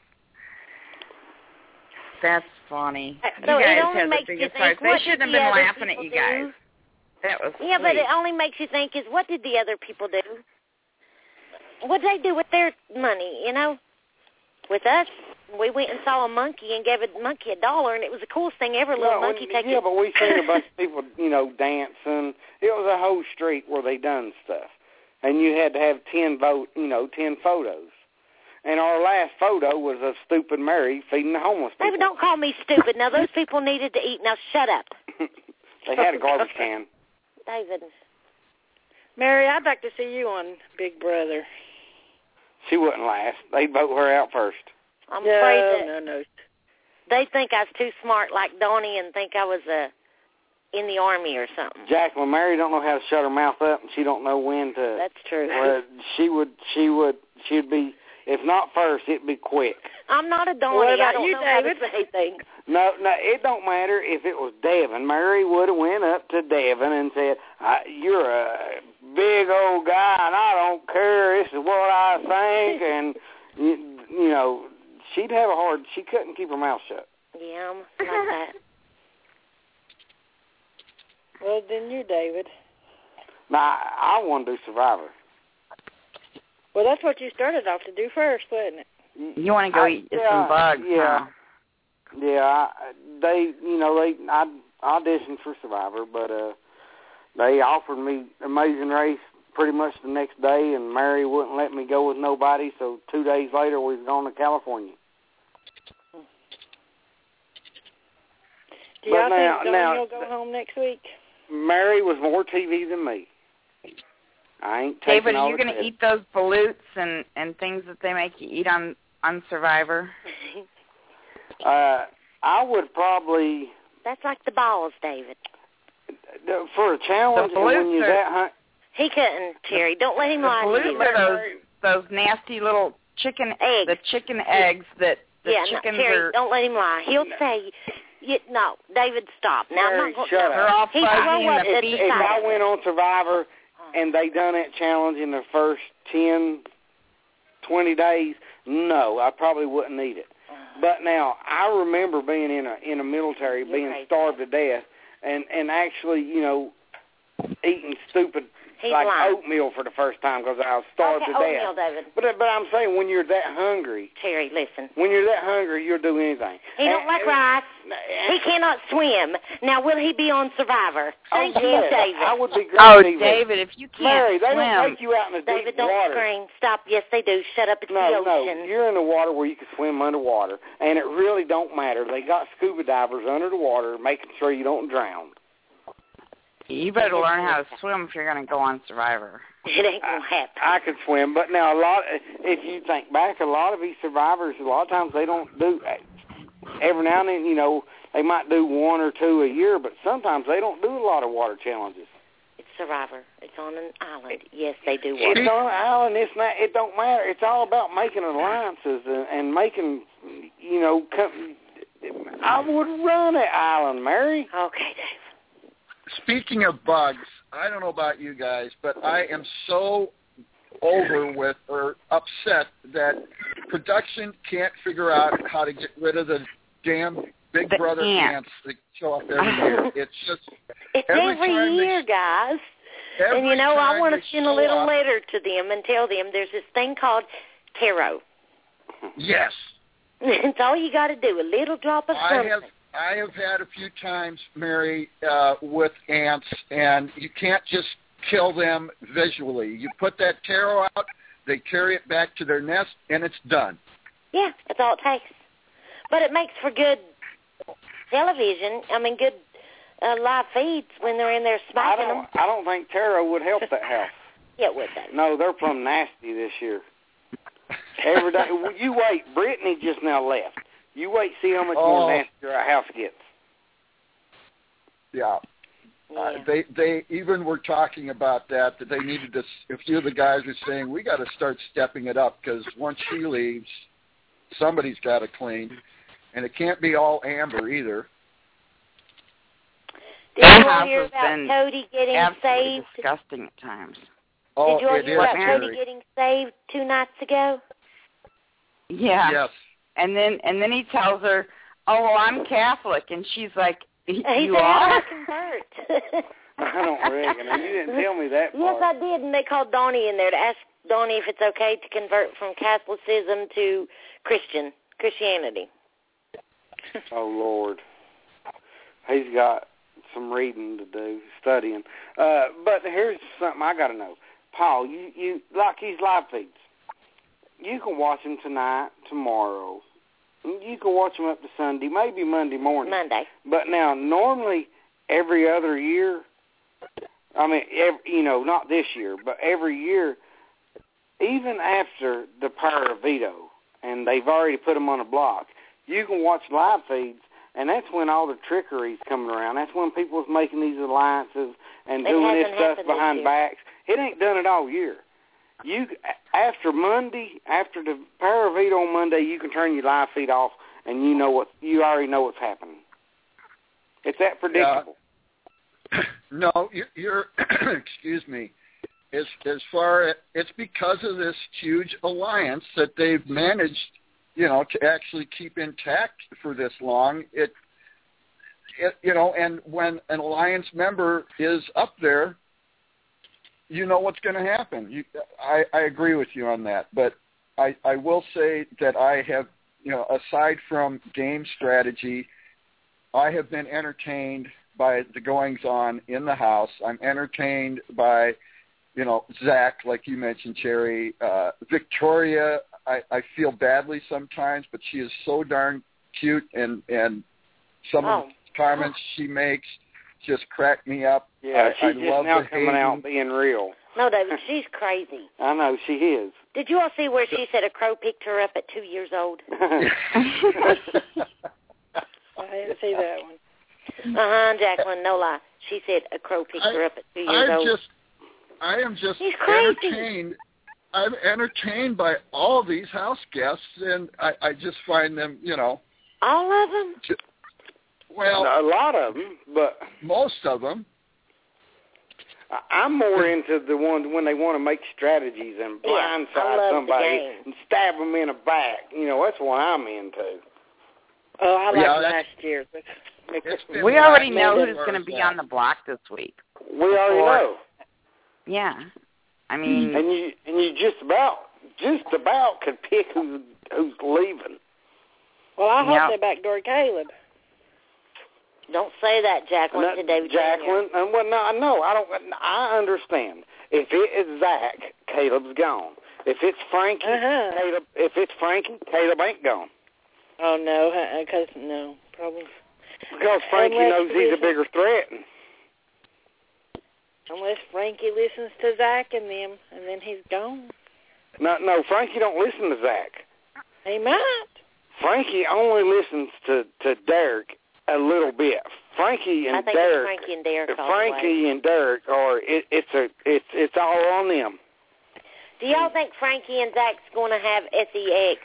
Speaker 5: that's funny.
Speaker 7: So
Speaker 5: you
Speaker 7: it
Speaker 5: guys
Speaker 7: only
Speaker 5: had the
Speaker 7: makes you
Speaker 5: biggest
Speaker 7: think,
Speaker 5: hearts. They
Speaker 7: what
Speaker 5: shouldn't have
Speaker 7: did the
Speaker 5: been
Speaker 7: other
Speaker 5: laughing at
Speaker 7: people
Speaker 5: you
Speaker 7: do?
Speaker 5: guys. That was
Speaker 7: Yeah, but
Speaker 5: sweet.
Speaker 7: it only makes you think is what did the other people do? What did they do with their money, you know? With us, we went and saw a monkey and gave a monkey a dollar, and it was the coolest thing ever. A little
Speaker 8: Well,
Speaker 7: monkey taking.
Speaker 8: yeah, but we seen a bunch of people, you know, dancing. It was a whole street where they done stuff, and you had to have ten vote, you know, ten photos. And our last photo was of stupid Mary feeding the homeless people.
Speaker 7: David, don't call me stupid. Now those people needed to eat. Now shut up.
Speaker 8: They had a garbage can.
Speaker 7: David.
Speaker 10: Mary, I'd like to see you on Big Brother.
Speaker 8: She wouldn't last. They'd vote her out first.
Speaker 7: I'm
Speaker 10: no,
Speaker 7: afraid that
Speaker 10: no, no.
Speaker 7: they think I was too smart like Donnie and think I was uh, in the Army or something.
Speaker 8: Jacqueline Mary don't know how to shut her mouth up, and she don't know when to.
Speaker 7: That's true.
Speaker 8: Well, she would, she would, she'd be, if not first, it'd be quick.
Speaker 7: I'm not a Donnie.
Speaker 10: What about
Speaker 7: I don't
Speaker 10: you,
Speaker 7: know
Speaker 10: David?
Speaker 7: how to say things.
Speaker 8: No, no, it don't matter if it was Devin. Mary would have went up to Devin and said, I, "You're a big old guy, and I don't care. This is what I think." And you, you know, she'd have a hard. She couldn't keep her mouth shut.
Speaker 7: Yeah, I'm like that.
Speaker 10: Well, then you, David.
Speaker 8: Now, I, I want to do Survivor.
Speaker 10: Well, that's what you started off to do first, wasn't it?
Speaker 5: You want to go
Speaker 8: I,
Speaker 5: eat
Speaker 8: yeah,
Speaker 5: some bugs,
Speaker 8: Yeah,
Speaker 5: huh?
Speaker 8: yeah. I, they, you know, they. I auditioned for Survivor, but uh, they offered me Amazing Race pretty much the next day, and Mary wouldn't let me go with nobody. So two days later, we was going to California.
Speaker 10: Do y'all
Speaker 8: But now-
Speaker 10: think
Speaker 8: now-
Speaker 10: Donnie will go home next week?
Speaker 8: Mary was more T V than me. I ain't taking
Speaker 5: David,
Speaker 8: all
Speaker 5: are you
Speaker 8: the
Speaker 5: going to
Speaker 8: credit.
Speaker 5: eat those balutes and, and things that they make you eat on, on Survivor?
Speaker 8: Uh, I would probably,
Speaker 7: That's like the balls, David.
Speaker 8: for a challenge,
Speaker 5: The
Speaker 8: and when
Speaker 5: balloons
Speaker 8: you're
Speaker 5: are-
Speaker 8: that high,
Speaker 7: He couldn't, Terry. Don't let him
Speaker 5: The
Speaker 7: lie to
Speaker 5: balutes
Speaker 7: you.
Speaker 5: are those, those nasty little chicken
Speaker 7: Eggs.
Speaker 5: the chicken eggs that the
Speaker 7: yeah, no,
Speaker 5: chickens
Speaker 7: Terry,
Speaker 5: are...
Speaker 7: don't let him lie. He'll say, you, no, David, stop. Now,
Speaker 8: Mary,
Speaker 7: I'm not going
Speaker 8: shut
Speaker 7: to...
Speaker 8: up.
Speaker 5: They're all
Speaker 7: He's
Speaker 5: fuzzy
Speaker 7: well,
Speaker 5: and
Speaker 7: what,
Speaker 5: the
Speaker 7: the
Speaker 5: feet...
Speaker 8: if
Speaker 7: side
Speaker 8: I
Speaker 7: of it.
Speaker 8: went on Survivor and they done that challenge in the first ten, twenty days, no, I probably wouldn't eat it. But now, I remember being in a in a military,
Speaker 7: You're
Speaker 8: being
Speaker 7: crazy.
Speaker 8: starved to death, and, and actually, you know, eating stupid,
Speaker 7: He's
Speaker 8: like
Speaker 7: lying.
Speaker 8: oatmeal for the first time because I was starved
Speaker 7: Okay,
Speaker 8: to
Speaker 7: oatmeal,
Speaker 8: death.
Speaker 7: David.
Speaker 8: But but I'm saying when you're that hungry,
Speaker 7: Terry, listen.
Speaker 8: when you're that hungry, you'll do anything.
Speaker 7: He don't
Speaker 8: And-
Speaker 7: like
Speaker 8: and-
Speaker 7: rice.
Speaker 8: and-
Speaker 7: He cannot swim. Now, will he be on Survivor?
Speaker 8: Oh,
Speaker 7: Thank you,
Speaker 8: yes,
Speaker 7: David.
Speaker 8: I would be great.
Speaker 5: Oh,
Speaker 8: David.
Speaker 5: David, if you can't
Speaker 8: Mary, they
Speaker 5: swim...
Speaker 8: don't take you out in the
Speaker 7: David,
Speaker 8: deep
Speaker 7: don't
Speaker 8: water.
Speaker 7: scream. Stop. Yes, they do. Shut up. It's
Speaker 8: No,
Speaker 7: the
Speaker 8: no,
Speaker 7: ocean.
Speaker 8: you're in the water where you can swim underwater, and it really don't matter. They got scuba divers under the water making sure you don't drown.
Speaker 5: You better learn how to swim if you're going to go on Survivor.
Speaker 7: It ain't going to happen.
Speaker 8: I could swim, but now a lot. If you think back, a lot of these survivors, a lot of times they don't do. Every now and then, you know, they might do one or two a year, but sometimes they don't do a lot of water challenges.
Speaker 7: It's Survivor. It's on an island. Yes, they do water.
Speaker 8: It's on an island. It's not. It don't matter. It's all about making alliances and, and making, you know. Com- I would run an island, Mary.
Speaker 7: Okay, Dave.
Speaker 6: Speaking of bugs, I don't know about you guys, but I am so over with or upset that production can't figure out how to get rid of the damn Big
Speaker 5: The
Speaker 6: Brother
Speaker 5: ants.
Speaker 6: ants that show up every year. It's just
Speaker 7: It's
Speaker 6: every,
Speaker 7: every,
Speaker 6: time
Speaker 7: year,
Speaker 6: they,
Speaker 7: guys.
Speaker 6: every
Speaker 7: And, you know, I
Speaker 6: time
Speaker 7: want
Speaker 6: they
Speaker 7: to send a
Speaker 6: show
Speaker 7: little
Speaker 6: up-
Speaker 7: letter to them and tell them there's this thing called tarot.
Speaker 6: Yes,
Speaker 7: It's all you got to do, a little drop of
Speaker 6: I
Speaker 7: something.
Speaker 6: have. I have had a few times, Mary, uh, with ants, and you can't just kill them visually. You put that tarot out, they carry it back to their nest, and it's done.
Speaker 7: Yeah, that's all it takes. But it makes for good television. I mean, good uh, live feeds when they're in there
Speaker 8: I
Speaker 7: smacking
Speaker 8: don't.
Speaker 7: them.
Speaker 8: I don't think tarot would help that house.
Speaker 7: Yeah, it would, though.
Speaker 8: No, they're plumb nasty this year. Every day. You wait. Brittany just now left. You wait, see how much
Speaker 6: Oh.
Speaker 8: more nastier our house gets.
Speaker 6: Yeah.
Speaker 10: Yeah.
Speaker 6: Uh, they they even were talking about that, that they needed to, a few of the guys were saying, we got to start stepping it up because once she leaves, somebody's got to clean. And it can't be all Amber either.
Speaker 7: Did you all hear about Cody getting saved?
Speaker 5: Disgusting at times.
Speaker 6: Oh,
Speaker 7: Did you all
Speaker 6: it
Speaker 7: hear about
Speaker 6: is,
Speaker 7: Cody
Speaker 6: Jerry.
Speaker 7: getting saved two nights ago?
Speaker 5: Yeah.
Speaker 6: Yes.
Speaker 5: And then and then he tells her, "Oh, well, I'm Catholic," and she's like, "You
Speaker 7: He said,
Speaker 5: are?"
Speaker 7: "How do I convert?"
Speaker 8: I don't reckon. You didn't tell me that part.
Speaker 7: Yes, I did, and they called Donnie in there to ask Donnie if it's okay to convert from Catholicism to Christian Christianity.
Speaker 8: Oh, Lord. He's got some reading to do, studying. Uh, but here's something I got to know. Paul, you, you like these live feeds. You can watch them tonight, tomorrow. You can watch them up to Sunday, maybe Monday morning.
Speaker 7: Monday.
Speaker 8: But now, normally, every other year, I mean, every, you know, not this year, but every year, even after the power of veto, and they've already put them on a block, you can watch live feeds, and that's when all the trickery's coming around. That's when people's making these alliances and
Speaker 7: It
Speaker 8: doing this
Speaker 7: hasn't
Speaker 8: stuff
Speaker 7: happened this
Speaker 8: behind
Speaker 7: year.
Speaker 8: backs. It ain't done it all year. You after Monday, after the power of veto on Monday, you can turn your live feed off, and you know what you already know what's happening. It's that predictable.
Speaker 6: Yeah. No, you're, you're excuse me. As as far as it's because of this huge alliance that they've managed, you know, to actually keep intact for this long. It, it you know, and when an alliance member is up there, you know what's going to happen. You, I, I agree with you on that, but I, I will say that I have, you know, aside from game strategy, I have been entertained by the goings-on in the house. I'm entertained by, you know, Zach, like you mentioned, Cherry. Uh, Victoria, I, I feel badly sometimes, but she is so darn cute, and, and some
Speaker 7: Oh.
Speaker 6: of the comments she makes just crack me up.
Speaker 8: Yeah,
Speaker 6: I,
Speaker 8: she's
Speaker 6: I
Speaker 8: just
Speaker 6: love
Speaker 8: now
Speaker 6: the
Speaker 8: coming
Speaker 6: Hayden.
Speaker 8: out being real.
Speaker 7: No, David, she's crazy.
Speaker 8: I know, she is.
Speaker 7: Did you all see where she said a crow picked her up at two years old?
Speaker 10: I didn't see that one.
Speaker 7: Uh-huh, Jacqueline, no lie. She said a crow picked
Speaker 6: I,
Speaker 7: her up at two years
Speaker 6: I'm
Speaker 7: old.
Speaker 6: just, I am just
Speaker 7: She's crazy.
Speaker 6: entertained. I'm entertained by all these house guests, and I, I just find them, you know,
Speaker 7: All of them?
Speaker 6: j- well,
Speaker 8: a lot of them, but
Speaker 6: most of them.
Speaker 8: I- I'm more into the ones when they want to make strategies and
Speaker 7: Yeah, I
Speaker 8: blindside
Speaker 7: love the
Speaker 8: somebody
Speaker 7: game.
Speaker 8: and stab them in the back. You know, that's what I'm into.
Speaker 10: Oh, I liked
Speaker 6: Yeah, that's-
Speaker 10: last year. But
Speaker 6: It's been
Speaker 5: We already
Speaker 6: last
Speaker 5: know
Speaker 6: year
Speaker 5: who's
Speaker 6: as
Speaker 5: going to
Speaker 6: far
Speaker 5: be
Speaker 6: as
Speaker 5: on the block this week.
Speaker 8: We already
Speaker 6: Before-
Speaker 8: know.
Speaker 5: Yeah. I mean,
Speaker 8: And you and you just about just about could pick who's who's leaving.
Speaker 10: well, I hope
Speaker 5: Yeah.
Speaker 10: they backdoor Caleb.
Speaker 7: Don't say that, Jacqueline,
Speaker 8: And
Speaker 7: to
Speaker 8: that-
Speaker 7: David Junior
Speaker 8: Jacqueline, and well, no, no, I don't. I understand. If it is Zach, Caleb's gone. If it's Frankie,
Speaker 10: Uh-huh.
Speaker 8: Caleb. If it's Frankie, Caleb ain't gone.
Speaker 10: Oh, no, because, no, probably.
Speaker 8: Because Frankie
Speaker 10: Unless
Speaker 8: knows
Speaker 10: he
Speaker 8: he's a
Speaker 10: isn't-
Speaker 8: bigger threat.
Speaker 10: Unless Frankie listens to Zach and them, and then he's gone.
Speaker 8: No, no, Frankie don't listen to Zach.
Speaker 10: He might.
Speaker 8: Frankie only listens to, to Derek a little bit. Frankie and
Speaker 7: I think
Speaker 8: Derek,
Speaker 7: it's Frankie and Derek all the way.
Speaker 8: Frankie and Derek are it, it's a it's it's all on them.
Speaker 7: Do y'all think Frankie and Zach's going to have S E X?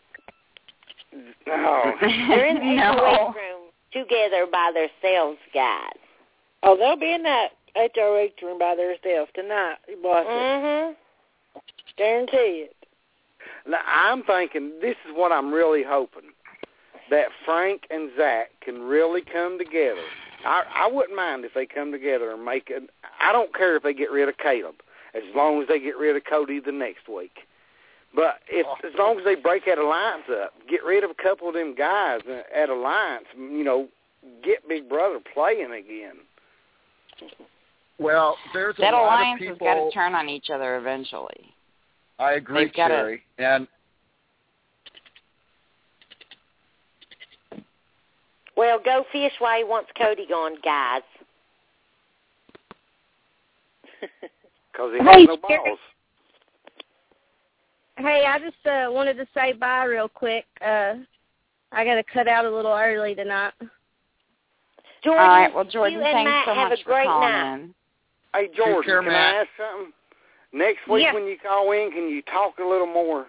Speaker 8: No,
Speaker 7: They're in the
Speaker 5: No.
Speaker 7: H O H room together by themselves, guys.
Speaker 10: Oh, they'll be in that H O H room by themselves tonight. You watch it.
Speaker 7: Mm-hmm.
Speaker 10: Guarantee it.
Speaker 8: now, I'm thinking this is what I'm really hoping, that Frank and Zach can really come together. I I wouldn't mind if they come together and make it. I don't care if they get rid of Caleb, as long as they get rid of Cody the next week. But if as long as they break that alliance up, get rid of a couple of them guys at alliance, you know, get Big Brother playing again.
Speaker 6: Well, there's a
Speaker 5: that
Speaker 6: lot
Speaker 5: alliance
Speaker 6: of
Speaker 5: has
Speaker 6: people.
Speaker 5: got to turn on each other eventually.
Speaker 6: I agree,
Speaker 5: They've gotta-
Speaker 6: Cherry, and
Speaker 7: Well, go fish while he wants Cody gone, guys.
Speaker 8: Because he
Speaker 11: Hey,
Speaker 8: has no
Speaker 11: Jerry.
Speaker 8: balls.
Speaker 11: Hey, I just uh, wanted to say bye real quick. Uh, I got to cut out a little early tonight.
Speaker 7: Jordan,
Speaker 5: All right. Well, Jordan,
Speaker 7: you and
Speaker 5: thanks
Speaker 7: Matt
Speaker 5: so
Speaker 7: have
Speaker 5: much
Speaker 7: a great
Speaker 5: for calling
Speaker 7: night.
Speaker 5: in.
Speaker 8: Hey, Jordan,
Speaker 6: care,
Speaker 8: can
Speaker 6: Matt.
Speaker 8: I ask something? Next week
Speaker 11: Yeah.
Speaker 8: when you call in, can you talk a little more?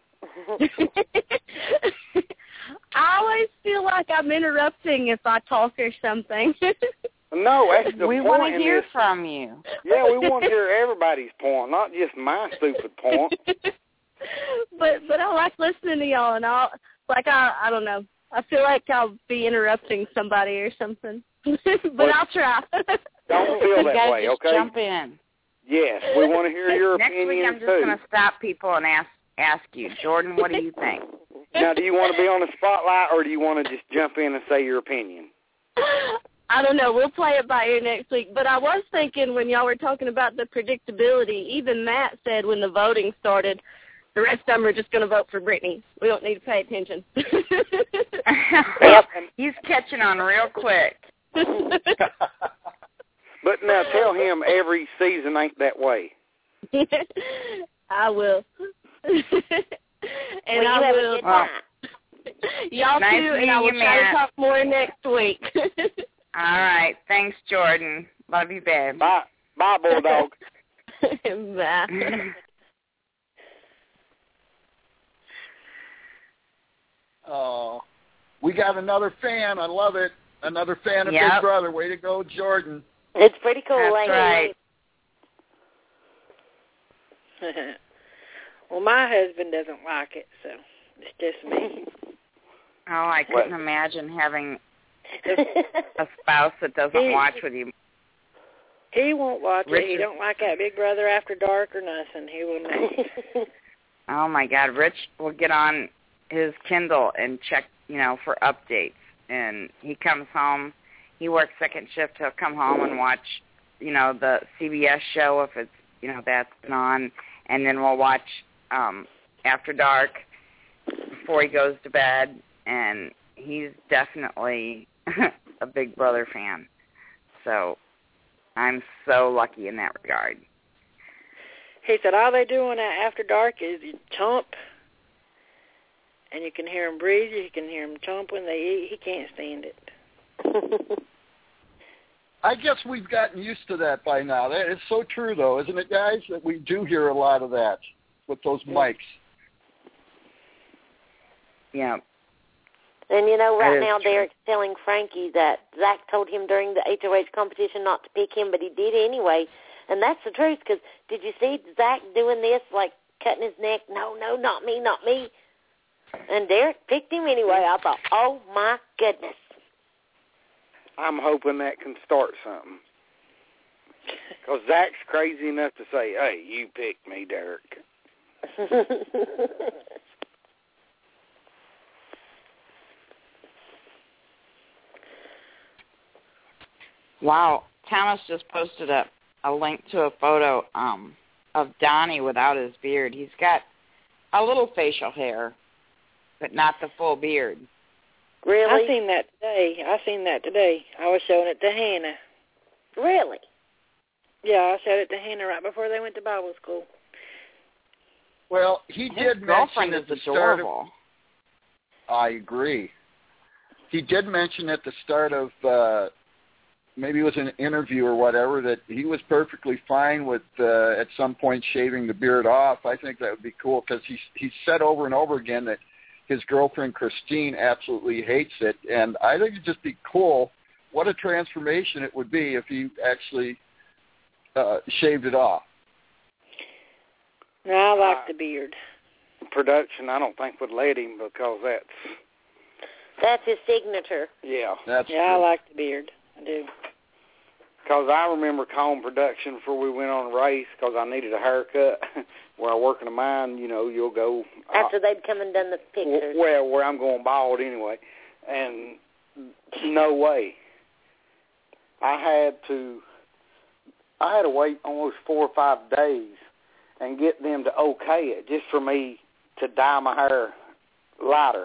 Speaker 11: I always feel like I'm interrupting if I talk or something.
Speaker 8: No, that's the
Speaker 5: We
Speaker 8: point.
Speaker 5: want to
Speaker 8: in
Speaker 5: hear
Speaker 8: this.
Speaker 5: from you.
Speaker 8: Yeah, we want to hear everybody's point, not just my stupid point.
Speaker 11: but but I like listening to y'all, and I'll like I I don't know. I feel like I'll be interrupting somebody or something. but
Speaker 8: Well,
Speaker 11: I'll try.
Speaker 8: Don't feel
Speaker 5: You
Speaker 8: that
Speaker 5: guys
Speaker 8: way,
Speaker 5: just
Speaker 8: okay?
Speaker 5: jump in.
Speaker 8: Yes, we want to hear your
Speaker 5: Next week,
Speaker 8: opinion
Speaker 5: I'm just
Speaker 8: too.
Speaker 5: going to stop people and ask ask you, Jordan, what do you think?
Speaker 8: Now, do you want to be on the spotlight, or do you want to just jump in and say your opinion?
Speaker 11: I don't know. We'll play it by ear next week. But I was thinking when y'all were talking about the predictability, even Matt said when the voting started, the rest of them are just going to vote for Brittany. We don't need to pay attention.
Speaker 5: Yep. He's catching on real quick.
Speaker 8: But now tell him every season ain't that way.
Speaker 11: I will. and
Speaker 7: well, you
Speaker 11: I
Speaker 7: have
Speaker 11: will.
Speaker 7: a good night.
Speaker 11: Y'all
Speaker 5: Nice
Speaker 11: too, and
Speaker 5: meeting
Speaker 11: I will
Speaker 5: you,
Speaker 11: try to
Speaker 5: Matt.
Speaker 11: talk more next week.
Speaker 5: All right. Thanks, Jordan. Love you, babe.
Speaker 8: Bye. Bye, Bulldog.
Speaker 11: Bye.
Speaker 6: Oh, we got another fan. I love it. Another fan of
Speaker 5: Yep.
Speaker 6: Big Brother. Way to go, Jordan.
Speaker 7: It's pretty cool,
Speaker 5: That's
Speaker 7: ain't
Speaker 5: right.
Speaker 10: it? Well, my husband doesn't like it, so it's just me.
Speaker 5: Oh, I couldn't
Speaker 8: What?
Speaker 5: imagine having
Speaker 7: it?
Speaker 5: a spouse that doesn't
Speaker 10: He-
Speaker 5: watch with you.
Speaker 10: He won't watch
Speaker 5: Rich
Speaker 10: it. He
Speaker 5: is-
Speaker 10: don't like that Big Brother After Dark or nothing. He will not.
Speaker 5: Oh, my God. Rich will get on his Kindle and check, you know, for updates. And he comes home. He works second shift. He'll come home and watch, you know, the C B S show if it's, you know, that's been on. And then we'll watch um, After Dark before he goes to bed. And he's definitely a Big Brother fan. So I'm so lucky in that regard.
Speaker 10: He said all they do on that After Dark is you chomp, and you can hear them breathe, you can hear them chomp when they eat. He can't stand it.
Speaker 6: I guess we've gotten used to that by now. That is so true, though, isn't it, guys? That we do hear a lot of that with those mics.
Speaker 5: Yeah.
Speaker 7: And, you know,
Speaker 5: That
Speaker 7: right
Speaker 5: is
Speaker 7: now
Speaker 5: true.
Speaker 7: Derek's telling Frankie that Zach told him during the H O H competition not to pick him, but he did anyway. And that's the truth, because did you see Zach doing this, like cutting his neck? No, no, not me, not me. And Derek picked him anyway. I thought, oh, my goodness.
Speaker 8: I'm hoping that can start something. Because Zach's crazy enough to say, hey, you picked me, Derek.
Speaker 5: Wow. Thomas just posted a, a link to a photo um, of Donnie without his beard. He's got a little facial hair, but not the full beard.
Speaker 10: I seen that today. I seen that today. I was showing it to Hannah.
Speaker 7: Really?
Speaker 10: Yeah, I showed it to Hannah right before they went to Bible school.
Speaker 6: Well, he
Speaker 5: His
Speaker 6: did
Speaker 5: girlfriend
Speaker 6: mention
Speaker 5: is
Speaker 6: at the start of,
Speaker 5: adorable.
Speaker 6: I agree. He did mention at the start of, uh, maybe it was an interview or whatever, that he was perfectly fine with uh, at some point shaving the beard off. I think that would be cool because he he said over and over again that his girlfriend Christine absolutely hates it, and I think it'd just be cool. What a transformation it would be if he actually uh, shaved it off.
Speaker 10: No, I like
Speaker 8: Uh,
Speaker 10: the beard.
Speaker 8: Production, I don't think would let him because that's,
Speaker 7: That's his signature.
Speaker 8: yeah.
Speaker 6: That's
Speaker 10: Yeah,
Speaker 6: true.
Speaker 10: I like the beard. I do.
Speaker 8: Because I remember calling production before we went on a race because I needed a haircut. Where I work in a mine, you know, you'll go.
Speaker 7: After they'd come and done the pictures.
Speaker 8: Well, where I'm going bald anyway. And no way. I had to, I had to wait almost four or five days and get them to okay it just for me to dye my hair lighter.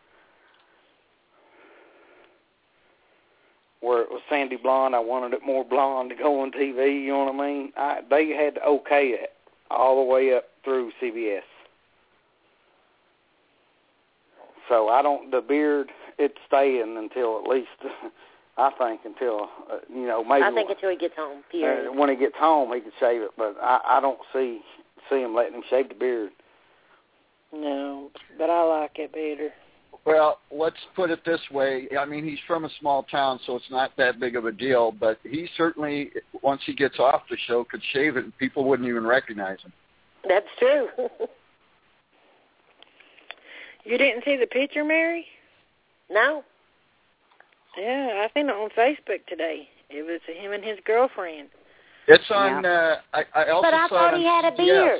Speaker 8: Where it was sandy blonde, I wanted it more blonde to go on T V, you know what I mean? I, they had to okay it all the way up through C B S. so I don't. The beard, it's staying until at least, I think, until uh, you know maybe.
Speaker 7: I think until he gets home. Period.
Speaker 8: Uh, when he gets home, he can shave it, but I, I don't see see him letting him shave the beard.
Speaker 10: No, but I like it better.
Speaker 6: Well, let's put it this way. I mean, he's from a small town, so it's not that big of a deal. But he certainly, once he gets off the show, could shave it, and people wouldn't even recognize him.
Speaker 7: That's true.
Speaker 10: You didn't see the picture, Mary?
Speaker 7: No.
Speaker 10: Yeah, I seen it on Facebook today. It was him and his girlfriend.
Speaker 6: It's on. Yeah. Uh, I, I also
Speaker 7: but I
Speaker 6: saw
Speaker 7: thought
Speaker 6: it
Speaker 7: he
Speaker 6: on
Speaker 7: had a
Speaker 6: C B S.
Speaker 7: beard.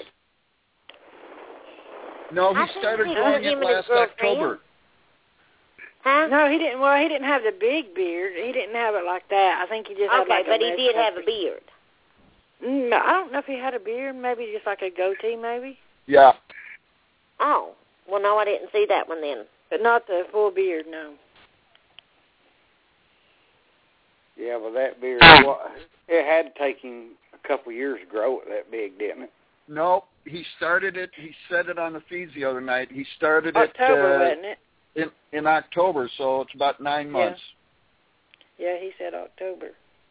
Speaker 6: No, he
Speaker 7: I
Speaker 6: started
Speaker 7: think
Speaker 6: growing
Speaker 7: he
Speaker 6: it
Speaker 7: was him and
Speaker 6: last
Speaker 7: his
Speaker 6: October.
Speaker 7: girlfriend. Huh?
Speaker 10: No, he didn't. Well, he didn't have the big beard. He didn't have it like that. I think he just had
Speaker 7: Okay,
Speaker 10: like
Speaker 7: but
Speaker 10: a
Speaker 7: he did have a beard.
Speaker 10: Mm, I don't know if he had a beard. Maybe just like a goatee, maybe.
Speaker 6: Yeah.
Speaker 7: Oh, well, no, I didn't see that one then.
Speaker 10: But not the full beard, no.
Speaker 8: Yeah, well, that beard, well, it had to take him a couple of years to grow it that big, didn't it?
Speaker 6: No, he started it. He said it on the feeds the other night. He started
Speaker 10: October,
Speaker 6: it uh,
Speaker 10: wasn't it?
Speaker 6: in in October, so it's about nine months.
Speaker 10: Yeah, he said October.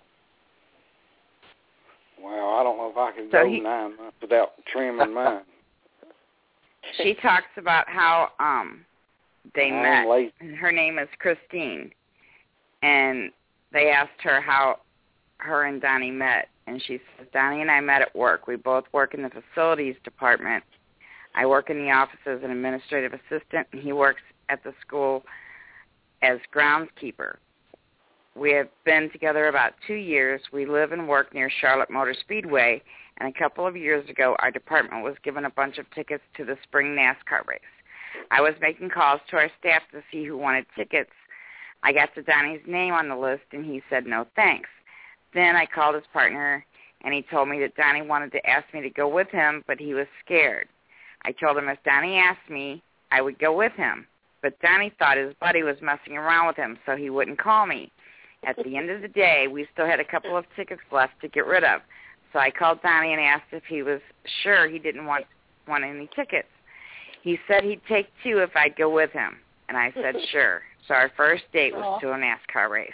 Speaker 8: Well, I don't know if I could
Speaker 5: So
Speaker 8: go
Speaker 5: he-
Speaker 8: nine months without trimming mine.
Speaker 5: She talks about how um they
Speaker 8: I'm
Speaker 5: met.
Speaker 8: late.
Speaker 5: And her name is Christine, and they asked her how her and Donnie met, and she says, Donnie and I met at work. We both work in the facilities department. I work in the office as an administrative assistant, and he works at the school as groundskeeper. We have been together about two years. We live and work near Charlotte Motor Speedway, and a couple of years ago, our department was given a bunch of tickets to the spring NASCAR race. I was making calls to our staff to see who wanted tickets. I got to Donnie's name on the list, and he said no thanks. Then I called his partner, and he told me that Donnie wanted to ask me to go with him, but he was scared. I told him if Donnie asked me, I would go with him. But Donnie thought his buddy was messing around with him, so he wouldn't call me. At the end of the day, we still had a couple of tickets left to get rid of. So I called Donnie and asked if he was sure he didn't want, want any tickets. He said he'd take two if I'd go with him. And I said sure. So our first date was to a NASCAR race.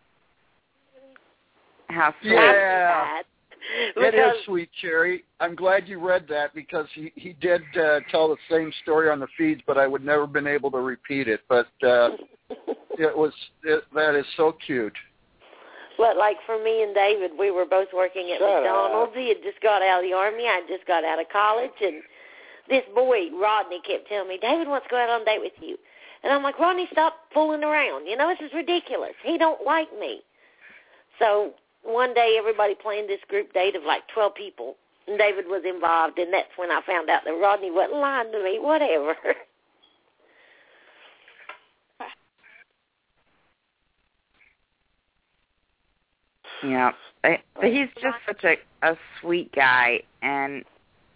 Speaker 5: How sweet.
Speaker 6: Yeah. It
Speaker 7: Because-
Speaker 6: is sweet, Cherry. I'm glad you read that because he, he did uh, tell the same story on the feeds, but I would never been able to repeat it. But uh, it was it, that is so cute.
Speaker 7: But like for me and David, we were both working at
Speaker 8: Shut
Speaker 7: McDonald's.
Speaker 8: up.
Speaker 7: He had just got out of the Army. I had just got out of college. And this boy, Rodney, kept telling me, David wants to go out on a date with you. And I'm like, Rodney, stop fooling around. You know, this is ridiculous. He don't like me. So one day everybody planned this group date of like twelve people. And David was involved. And that's when I found out that Rodney wasn't lying to me. Whatever.
Speaker 5: Yeah, but but he's just such a, a sweet guy, and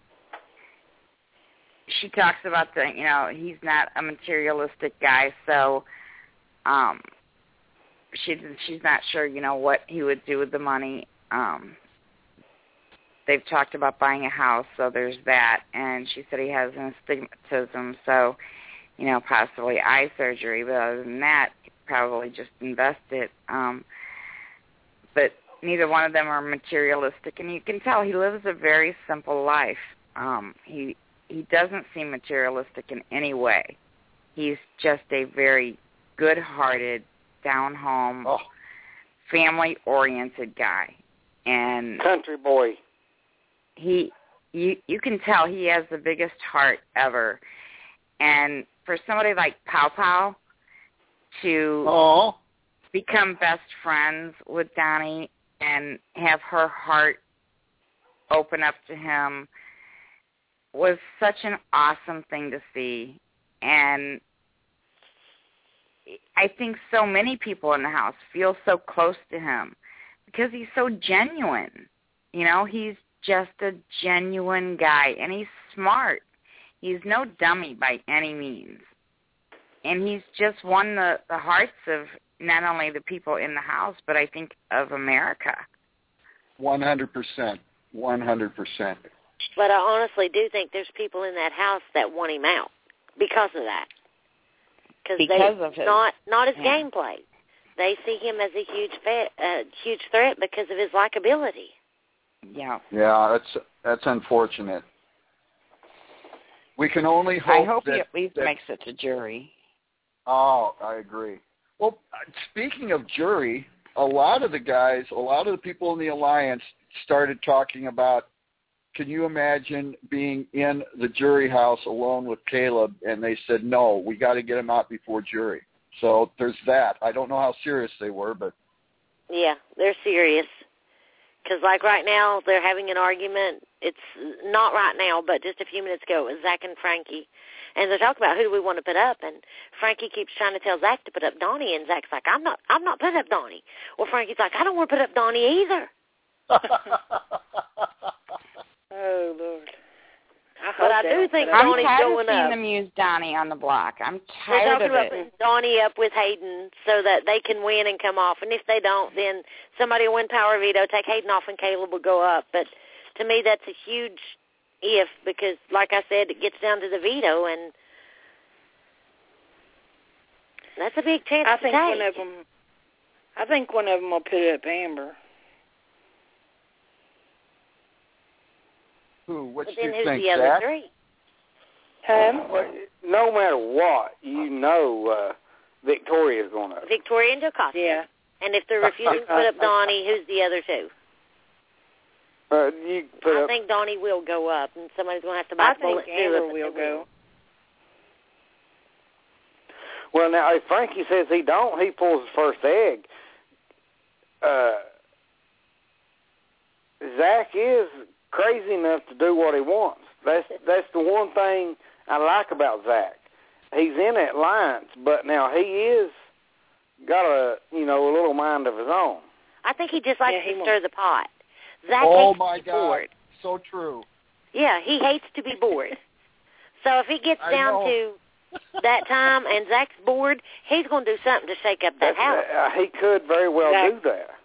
Speaker 5: she talks about the, you know, he's not a materialistic guy, so um, she she's not sure, you know, what he would do with the money. Um, they've talked about buying a house, so there's that, and she said he has an astigmatism, so, you know, possibly eye surgery, but other than that, probably just invest it. Um, but neither one of them are materialistic, and you can tell he lives a very simple life. Um, he he doesn't seem materialistic in any way. He's just a very good-hearted, down-home,
Speaker 6: Oh.
Speaker 5: family-oriented guy, and
Speaker 8: Country boy.
Speaker 5: he you you can tell he has the biggest heart ever. And for somebody like Pow Pow to
Speaker 6: Oh.
Speaker 5: become best friends with Donnie and have her heart open up to him was such an awesome thing to see. And I think so many people in the house feel so close to him because he's so genuine. You know, he's just a genuine guy, and he's smart. He's no dummy by any means. And he's just won the, the hearts of not only the people in the house, but I think of America.
Speaker 6: one hundred percent. one hundred percent.
Speaker 7: But I honestly do think there's people in that house that want him out because of that. Cause
Speaker 5: because
Speaker 7: they,
Speaker 5: of his
Speaker 7: not not his
Speaker 5: yeah.
Speaker 7: gameplay. They see him as a huge fe- uh, huge threat because of his likability.
Speaker 5: Yeah.
Speaker 6: Yeah, that's that's unfortunate. We can only hope
Speaker 5: I hope
Speaker 6: that,
Speaker 5: he at least
Speaker 6: that,
Speaker 5: makes it to jury.
Speaker 6: Oh, I agree. Well, speaking of jury, a lot of the guys, a lot of the people in the Alliance started talking about, can you imagine being in the jury house alone with Caleb? And they said, no, we got to get him out before jury. So there's that. I don't know how serious they were, but.
Speaker 7: Yeah, they're serious. Because, like, right now, they're having an argument. It's not right now, but just a few minutes ago, it was Zach and Frankie. And they're talking about who do we want to put up. And Frankie keeps trying to tell Zach to put up Donnie, and Zach's like, I'm not I'm not putting up Donnie. Well, Frankie's like, I don't want to put up Donnie either.
Speaker 10: Oh, Lord. I
Speaker 7: But I
Speaker 10: hope
Speaker 7: do
Speaker 10: they
Speaker 7: think
Speaker 10: don't
Speaker 5: I'm
Speaker 7: Donnie's
Speaker 5: tired
Speaker 7: going
Speaker 5: of seeing
Speaker 7: up.
Speaker 5: them use Donnie on the block. I'm
Speaker 7: They're
Speaker 5: tired
Speaker 7: talking
Speaker 5: of
Speaker 7: about
Speaker 5: it.
Speaker 7: putting Donnie up with Hayden so that they can win and come off. And if they don't, then somebody will win power veto, take Hayden off, and Caleb will go up. But to me, that's a huge if because, like I said, it gets down to the veto, and that's a big chance
Speaker 10: I
Speaker 7: to
Speaker 10: think
Speaker 7: take.
Speaker 10: one of them. I think one of them will put up Amber.
Speaker 6: Who? Which
Speaker 7: But
Speaker 6: do
Speaker 7: then
Speaker 6: you
Speaker 7: who's
Speaker 6: think,
Speaker 7: the other
Speaker 6: Zach?
Speaker 7: three?
Speaker 10: Huh?
Speaker 8: Well, no matter what, you know uh, Victoria's going to.
Speaker 7: Victoria and Jocasta.
Speaker 10: Yeah.
Speaker 7: And if they're refusing to put up Donnie, who's the other two?
Speaker 8: Uh, you put
Speaker 7: I
Speaker 8: up,
Speaker 7: think Donnie will go up, and somebody's going to have to
Speaker 10: I
Speaker 7: bite the bullet
Speaker 10: think
Speaker 7: and do it.
Speaker 10: Amber
Speaker 7: but
Speaker 10: will
Speaker 7: they
Speaker 10: go.
Speaker 8: Well, now, if Frankie says he don't, he pulls the first egg. Uh, Zach is crazy enough to do what he wants. That's that's the one thing I like about Zach. He's in that alliance, but now he is got a you know a little mind of his own.
Speaker 7: I think he just likes
Speaker 10: Yeah, he
Speaker 7: to
Speaker 10: won't.
Speaker 7: stir the pot. Zach
Speaker 6: Oh,
Speaker 7: hates
Speaker 6: my
Speaker 7: to be
Speaker 6: God.
Speaker 7: bored.
Speaker 6: So true.
Speaker 7: Yeah, he hates to be bored. So if he gets
Speaker 6: I
Speaker 7: down
Speaker 6: know.
Speaker 7: to that time and Zach's bored, he's going to do something to shake up that
Speaker 8: That's,
Speaker 7: house.
Speaker 8: uh, he could very well
Speaker 10: Zach-
Speaker 8: do that.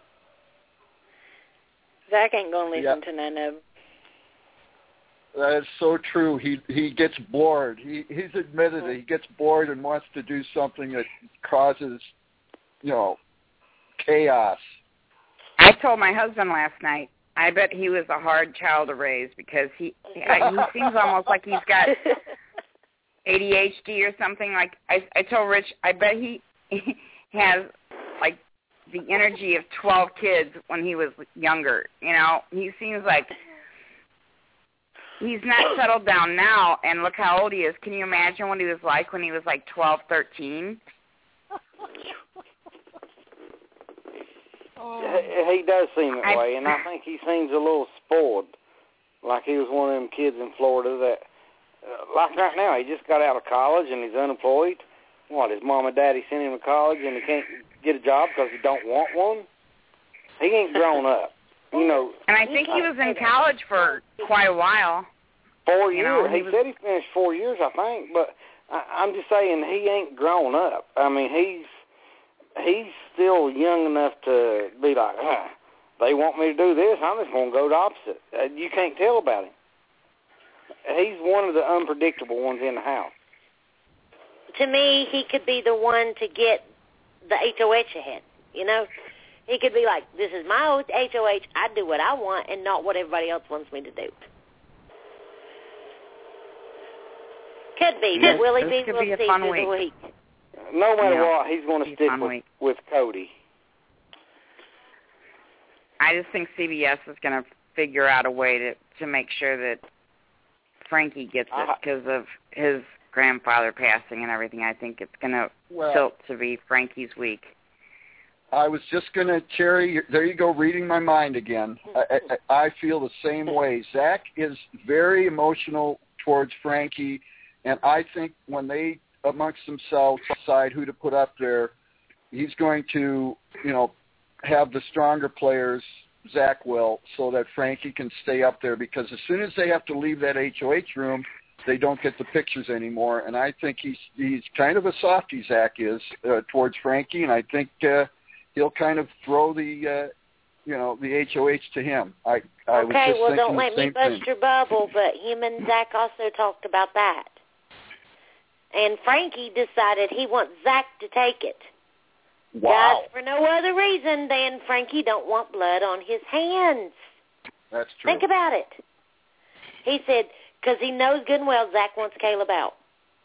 Speaker 10: Zach ain't going to listen
Speaker 6: Yeah.
Speaker 10: to none of them.
Speaker 6: That is so true. He he gets bored. He he's admitted it. He gets bored and wants to do something that causes, you know, chaos.
Speaker 5: I told my husband last night, I bet he was a hard child to raise because he he seems almost like he's got A D H D or something. Like I I told Rich, I bet he, he has like the energy of twelve kids when he was younger. You know, he seems like he's not settled down now, and look how old he is. Can you imagine what he was like when he was like twelve, thirteen?
Speaker 8: He, he does seem that
Speaker 5: I-
Speaker 8: way, and I think he seems a little spoiled, like he was one of them kids in Florida that, uh, like right now, he just got out of college and he's unemployed. What, his mom and daddy sent him to college and he can't get a job because he don't want one? He ain't grown up, you know.
Speaker 5: And I think he was in college for quite a while.
Speaker 8: Four
Speaker 5: You
Speaker 8: years.
Speaker 5: know, he
Speaker 8: he
Speaker 5: was-
Speaker 8: said he finished four years, I think, but I, I'm just saying he ain't grown up. I mean, he's he's still young enough to be like, ah, they want me to do this, I'm just going to go the opposite. Uh, you can't tell about him. He's one of the unpredictable ones in the house.
Speaker 7: To me, he could be the one to get the H O H ahead, you know? He could be like, this is my H O H, I do what I want and not what everybody else wants me to do. Could be, but will he
Speaker 5: This
Speaker 7: be?
Speaker 5: could
Speaker 7: We'll
Speaker 5: be a
Speaker 7: see
Speaker 5: fun
Speaker 7: through the
Speaker 5: week.
Speaker 7: week.
Speaker 8: No matter
Speaker 5: Yeah.
Speaker 8: what, he's going to
Speaker 5: Be a
Speaker 8: stick
Speaker 5: fun
Speaker 8: with,
Speaker 5: week.
Speaker 8: with Cody.
Speaker 5: I just think C B S is going to figure out a way to to make sure that Frankie gets it
Speaker 8: Uh-huh.
Speaker 5: because of his grandfather passing and everything. I think it's going to
Speaker 6: Well,
Speaker 5: tilt to be Frankie's week.
Speaker 6: I was just going to, Cherry, there you go, reading my mind again. I, I, I feel the same way. Zach is very emotional towards Frankie, and I think when they, amongst themselves, decide who to put up there, he's going to, you know, have the stronger players, Zach will, so that Frankie can stay up there, because as soon as they have to leave that H O H room, they don't get the pictures anymore. And I think he's he's kind of a softie, Zach is, uh, towards Frankie, and I think uh, he'll kind of throw the, uh, you know, the H O H to him. I, I was
Speaker 7: Okay,
Speaker 6: just
Speaker 7: well,
Speaker 6: thinking
Speaker 7: don't
Speaker 6: the
Speaker 7: let me
Speaker 6: same
Speaker 7: bust
Speaker 6: thing.
Speaker 7: your bubble, but him and Zach also talked about that. And Frankie decided he wants Zach to take it.
Speaker 6: Wow.
Speaker 7: Guys, for no other reason than Frankie don't want blood on his hands.
Speaker 6: That's true.
Speaker 7: Think about it. He said, because he knows good and well Zach wants Caleb out.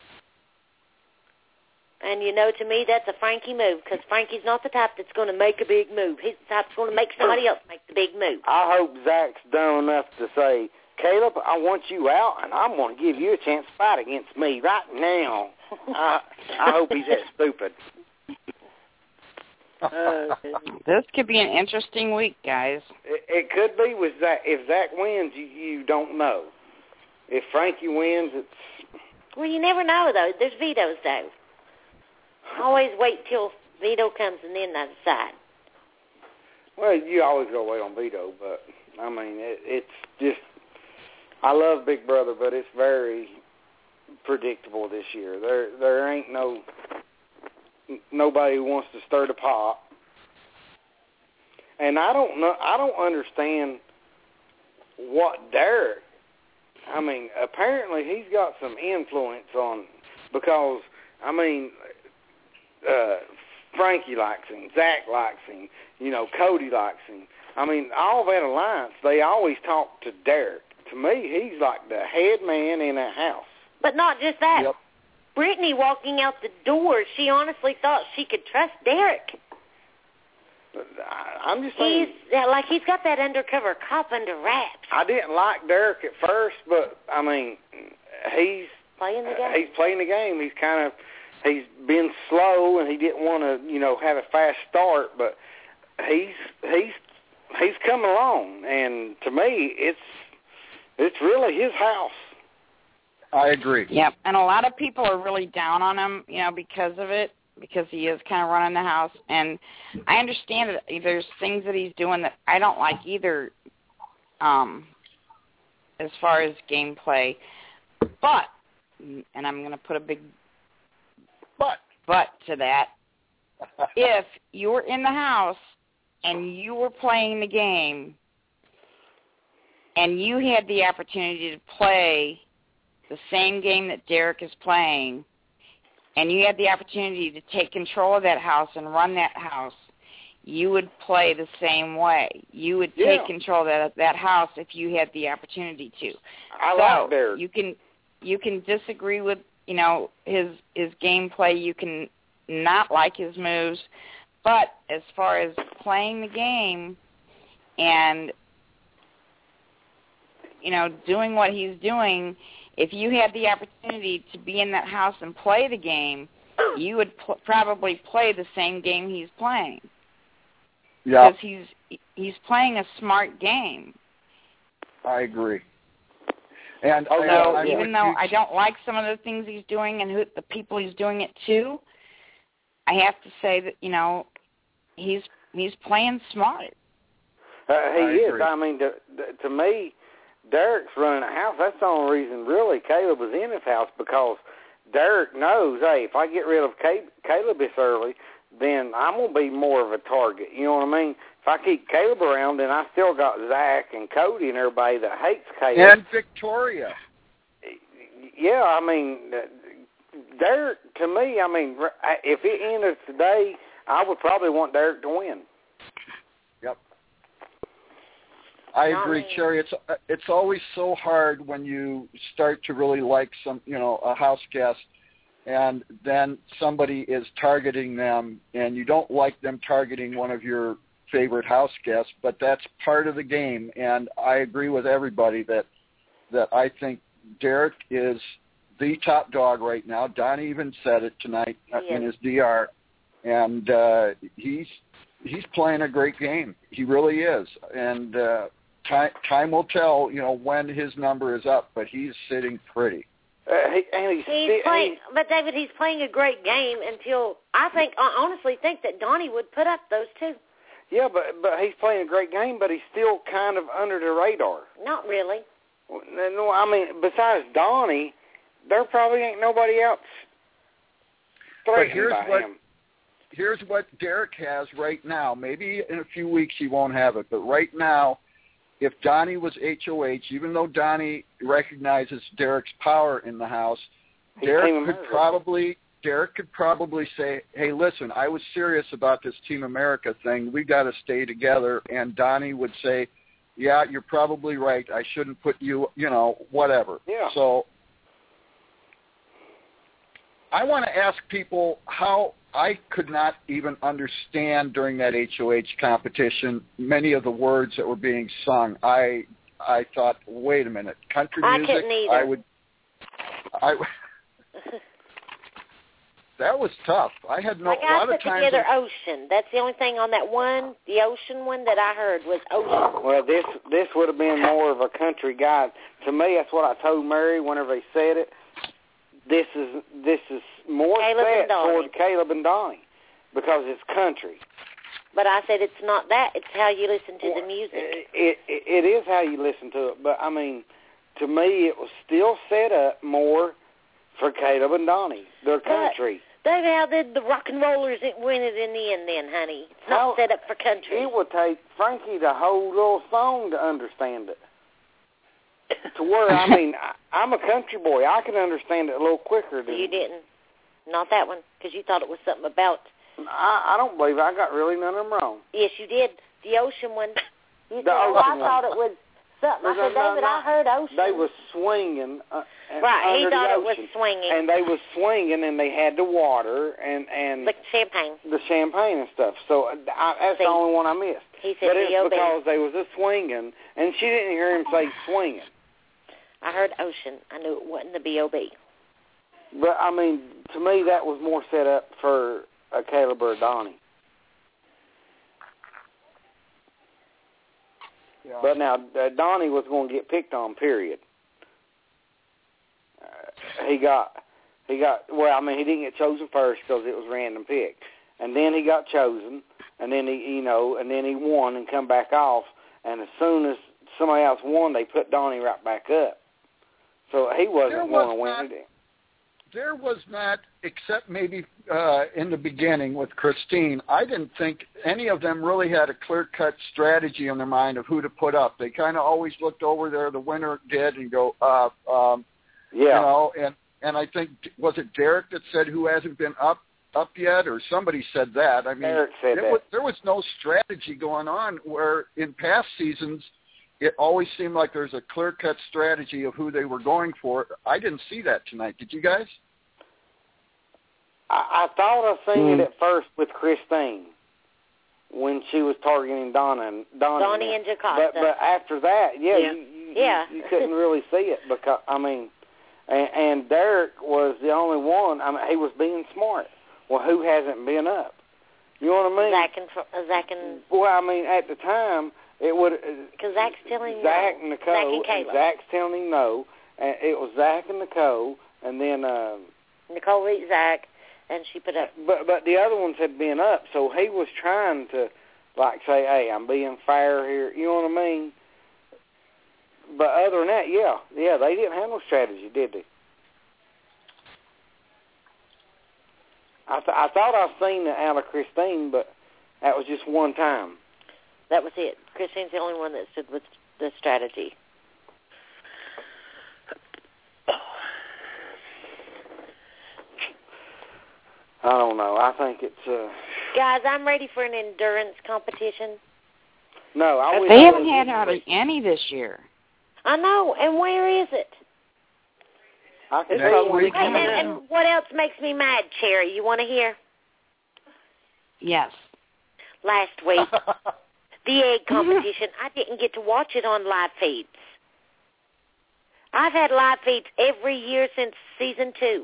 Speaker 7: And, you know, to me, that's a Frankie move, because Frankie's not the type that's going to make a big move. He's the type that's going to make somebody else make the big move.
Speaker 8: I hope Zach's done enough to say, Caleb, I want you out, and I'm going to give you a chance to fight against me right now. I, I hope he's that stupid.
Speaker 12: Uh, this could be an interesting week, guys.
Speaker 8: It, it could be with Zach. If Zach wins, you, you don't know. If Frankie wins, it's...
Speaker 7: Well, you never know, though. There's vetoes, though. Always wait till veto comes and then I decide.
Speaker 8: Well, you always go wait on veto, but, I mean, it, it's just... I love Big Brother, but it's very predictable this year. There there ain't no... Nobody who wants to stir the pot. And I don't know, I don't understand what Derek, I mean, apparently he's got some influence on, because, I mean, uh, Frankie likes him, Zach likes him, you know, Cody likes him. I mean, all that alliance, they always talk to Derek. To me, he's like the head man in that house.
Speaker 7: But not just that.
Speaker 6: Yep.
Speaker 7: Brittany walking out the door, she honestly thought she could trust Derek.
Speaker 8: I'm just saying.
Speaker 7: He's like he's got that undercover cop under wraps.
Speaker 8: I didn't like Derek at first, but I mean, he's
Speaker 7: playing the game.
Speaker 8: He's playing the game. He's kind of he's been slow, and he didn't want to, you know, have a fast start, but he's he's he's coming along, and to me, it's it's really his house.
Speaker 6: I agree.
Speaker 12: Yep, and a lot of people are really down on him, you know, because of it, because he is kind of running the house. And I understand that there's things that he's doing that I don't like either, um, as far as gameplay. But, and I'm going to put a big
Speaker 6: but
Speaker 12: but to that, if you were in the house and you were playing the game and you had the opportunity to play the same game that Derek is playing, and you had the opportunity to take control of that house and run that house, you would play the same way. You would take
Speaker 8: yeah.
Speaker 12: control of that, that house if you had the opportunity to.
Speaker 8: I
Speaker 12: so
Speaker 8: like Derek.
Speaker 12: You can, you can disagree with, you know, his his gameplay. You can not like his moves. But as far as playing the game and, you know, doing what he's doing, if you had the opportunity to be in that house and play the game, you would pl- probably play the same game he's playing.
Speaker 6: Yeah.
Speaker 12: Because he's he's playing a smart game.
Speaker 6: I agree. And
Speaker 12: Although,
Speaker 6: I, I,
Speaker 12: even
Speaker 6: I,
Speaker 12: though I don't like some of the things he's doing and who, the people he's doing it to, I have to say that, you know, he's he's playing smart.
Speaker 8: Uh, he
Speaker 6: I
Speaker 8: is.
Speaker 6: agree.
Speaker 8: I mean, to, to me, Derek's running a house. That's the only reason, really, Caleb was in his house, because Derek knows, hey, if I get rid of Caleb this early, then I'm going to be more of a target. You know what I mean? If I keep Caleb around, then I still got Zach and Cody and everybody that hates Caleb.
Speaker 6: And Victoria.
Speaker 8: Yeah, I mean, Derek, to me, I mean, if it ended today, I would probably want Derek to win.
Speaker 6: Yep. I agree, Cherry. It's it's always so hard when you start to really like some, you know, a house guest, and then somebody is targeting them, and you don't like them targeting one of your favorite house guests, but that's part of the game. And I agree with everybody that that I think Derek is the top dog right now. Donnie even said it tonight in his D R, and uh, he's he's playing a great game. He really is, and. Uh, Time, time will tell, you know, when his number is up, but he's sitting pretty.
Speaker 8: Uh, he, and he's,
Speaker 7: he's
Speaker 8: he,
Speaker 7: playing,
Speaker 8: he,
Speaker 7: but David, he's playing a great game until I think, I honestly think that Donnie would put up those two.
Speaker 8: Yeah, but but he's playing a great game, but he's still kind of under the radar.
Speaker 7: Not really.
Speaker 8: No, I mean, besides Donnie, there probably ain't nobody else threatened by
Speaker 6: what,
Speaker 8: him.
Speaker 6: Here's what Derek has right now. Maybe in a few weeks he won't have it, but right now, if Donnie was H O H, even though Donnie recognizes Derek's power in the house, Derek could probably Derek could probably say, "Hey, listen, I was serious about this Team America thing. We got to stay together." And Donnie would say, "Yeah, you're probably right. I shouldn't put you, you know, whatever."
Speaker 8: Yeah.
Speaker 6: So I want to ask people how I could not even understand during that H O H competition many of the words that were being sung. I I thought, wait a minute, country
Speaker 7: I
Speaker 6: music.
Speaker 7: couldn't either.
Speaker 6: I would. I. That was tough. I had no.
Speaker 7: Like
Speaker 6: a lot
Speaker 7: I
Speaker 6: of
Speaker 7: put
Speaker 6: times.
Speaker 7: together Ocean. That's the only thing on that one, the Ocean one that I heard was Ocean.
Speaker 8: Well, this this would have been more of a country guy. To me, that's what I told Mary whenever he said it. This is this is more
Speaker 7: Caleb
Speaker 8: set
Speaker 7: and Donnie.
Speaker 8: toward Caleb and Donnie because it's country.
Speaker 7: But I said it's not that. It's how you listen to the music.
Speaker 8: It, it it is how you listen to it. But I mean, to me, it was still set up more for Caleb and Donnie. They're country.
Speaker 7: But, David, how did the rock and rollers win it in the end then, honey? It's not
Speaker 8: How,
Speaker 7: set up for country.
Speaker 8: It would take Frankie the whole little song to understand it. To where, I mean, I, I'm a country boy. I can understand it a little quicker than
Speaker 7: You didn't. Not that one, because you thought it was something about...
Speaker 8: I, I don't believe I got really none of them wrong.
Speaker 7: Yes, you did. The Ocean one. You
Speaker 8: The
Speaker 7: said, oh, I
Speaker 8: Ocean
Speaker 7: thought
Speaker 8: one.
Speaker 7: it was something. I
Speaker 8: No,
Speaker 7: said,
Speaker 8: no,
Speaker 7: David,
Speaker 8: no.
Speaker 7: I heard Ocean.
Speaker 8: They was swinging. Uh,
Speaker 7: Right, he
Speaker 8: under
Speaker 7: thought
Speaker 8: the
Speaker 7: it was
Speaker 8: ocean.
Speaker 7: swinging.
Speaker 8: And they was swinging, and they had the water and and
Speaker 7: Like champagne.
Speaker 8: the champagne and stuff. So I, that's
Speaker 7: See,
Speaker 8: the only one I missed.
Speaker 7: He said
Speaker 8: But it's
Speaker 7: B O B
Speaker 8: because they was a swinging, and she didn't hear him say swinging.
Speaker 7: I heard Ocean. I knew it wasn't the B O B
Speaker 8: But I mean, to me, that was more set up for a Caleb or a Donnie.
Speaker 6: Yeah.
Speaker 8: But now uh, Donnie was going to get picked on. Period. Uh, he got, he got. Well, I mean, he didn't get chosen first because it was random pick, and then he got chosen, and then he, you know, and then he won and come back off. And as soon as somebody else won, they put Donnie right back up. So he wasn't going to win.
Speaker 6: Not,
Speaker 8: He did.
Speaker 6: there was not, except maybe uh, in the beginning with Christine, I didn't think any of them really had a clear-cut strategy in their mind of who to put up. They kind of always looked over there, the winner did, and go, uh, um,
Speaker 8: yeah.
Speaker 6: you know, and, and I think, was it Derek that said who hasn't been up up yet, or somebody said that? I mean,
Speaker 8: Derek said
Speaker 6: it
Speaker 8: that.
Speaker 6: Was, there was no strategy going on where in past seasons it always seemed like there's a clear-cut strategy of who they were going for. I didn't see that tonight. Did you guys?
Speaker 8: I, I thought I seen
Speaker 6: Mm.
Speaker 8: it at first with Christine when she was targeting Donna and Donnie.
Speaker 7: Donnie and Jocasta.
Speaker 8: But but after that, yeah,
Speaker 7: Yeah.
Speaker 8: You, you,
Speaker 7: Yeah.
Speaker 8: you, you couldn't really see it because I mean, and, and Derek was the only one. I mean, he was being smart. Well, who hasn't been up? You know what I mean?
Speaker 7: Zach and uh, Zach and
Speaker 8: Well, I mean, at the time it would
Speaker 7: because Zach's telling him
Speaker 8: Zach
Speaker 7: no.
Speaker 8: and Nicole.
Speaker 7: Zach and Caleb.
Speaker 8: Zach's telling him no, and it was Zach and Nicole, and then. Uh,
Speaker 7: Nicole beat Zach, and she put up.
Speaker 8: But but the other ones had been up, so he was trying to, like, say, hey, I'm being fair here. You know what I mean? But other than that, yeah, yeah, they didn't have no strategy, did they? I th- I thought I'd seen it out of Christine, but that was just one time.
Speaker 7: That was it. Christine's the only one that stood with the strategy.
Speaker 8: I don't know. I think it's. Uh,
Speaker 7: Guys, I'm ready for an endurance competition.
Speaker 8: no, I wish
Speaker 12: They
Speaker 8: I
Speaker 12: haven't
Speaker 8: was-
Speaker 12: had hardly any this year.
Speaker 7: I know, and where is it?
Speaker 8: I can
Speaker 6: Next
Speaker 8: tell when
Speaker 6: week.
Speaker 8: it
Speaker 7: Hey,
Speaker 8: comes
Speaker 7: and,
Speaker 8: out.
Speaker 7: and what else makes me mad, Cherry? You want to hear?
Speaker 12: Yes.
Speaker 7: Last week, the egg competition, I didn't get to watch it on live feeds. I've had live feeds every year since season two.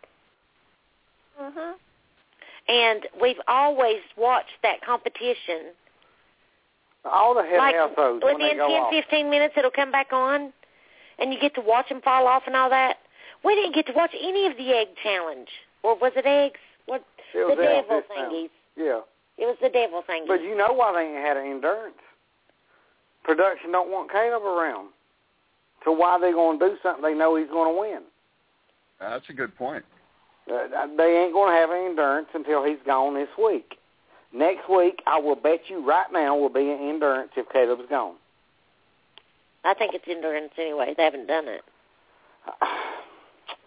Speaker 11: Mhm.
Speaker 7: And we've always watched that competition.
Speaker 8: All the head
Speaker 7: Like,
Speaker 8: households when they
Speaker 7: within
Speaker 8: go
Speaker 7: ten,
Speaker 8: off.
Speaker 7: fifteen minutes, it'll come back on, and you get to watch them fall off and all that. We didn't get to watch any of the egg challenge. Or was it eggs? What?
Speaker 8: It
Speaker 7: The
Speaker 8: was that
Speaker 7: devil
Speaker 8: this time.
Speaker 7: thingies.
Speaker 8: Yeah.
Speaker 7: It was the devil thingies.
Speaker 8: But you know why they ain't had an endurance? Production don't want Caleb around. So why they going to do something they know he's going to win?
Speaker 6: That's a good point.
Speaker 8: Uh, they ain't going to have an endurance until he's gone this week. Next week, I will bet you right now will be an endurance if Caleb's gone.
Speaker 7: I think it's endurance anyway. They haven't done it.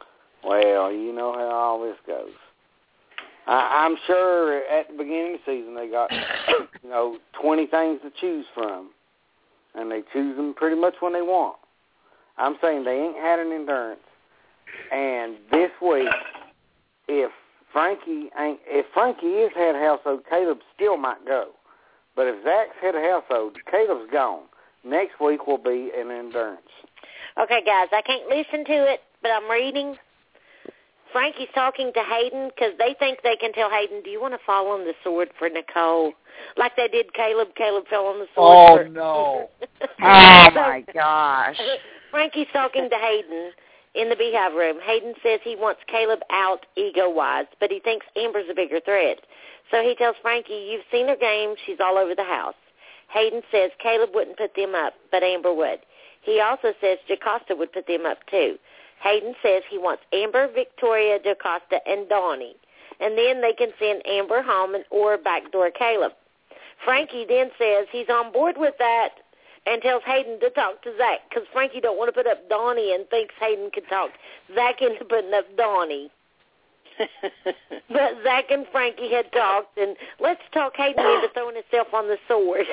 Speaker 8: Well, you know how all this goes. I, I'm sure at the beginning of the season they got, you know, twenty things to choose from, and they choose them pretty much when they want. I'm saying they ain't had an endurance, and this week, if Frankie ain't, if Frankie is head household, Caleb still might go. But if Zach's head of household, Caleb's gone. Next week will be an endurance.
Speaker 7: Okay, guys, I can't listen to it, but I'm reading. Frankie's talking to Hayden because they think they can tell Hayden, do you want to fall on the sword for Nicole? Like they did Caleb. Caleb fell on the sword.
Speaker 6: Oh,
Speaker 7: for...
Speaker 6: no.
Speaker 12: Oh, my gosh.
Speaker 7: Frankie's talking to Hayden in the beehive room. Hayden says he wants Caleb out ego-wise, but he thinks Amber's a bigger threat. So he tells Frankie, you've seen her game. She's all over the house. Hayden says Caleb wouldn't put them up, but Amber would. He also says Jocasta would put them up, too. Hayden says he wants Amber, Victoria, Jocasta, and Donnie. And then they can send Amber home and or backdoor Caleb. Frankie then says he's on board with that and tells Hayden to talk to Zach because Frankie don't want to put up Donnie and thinks Hayden can talk Zach into putting up Donnie. But Zach and Frankie had talked, and let's talk Hayden into throwing himself on the sword.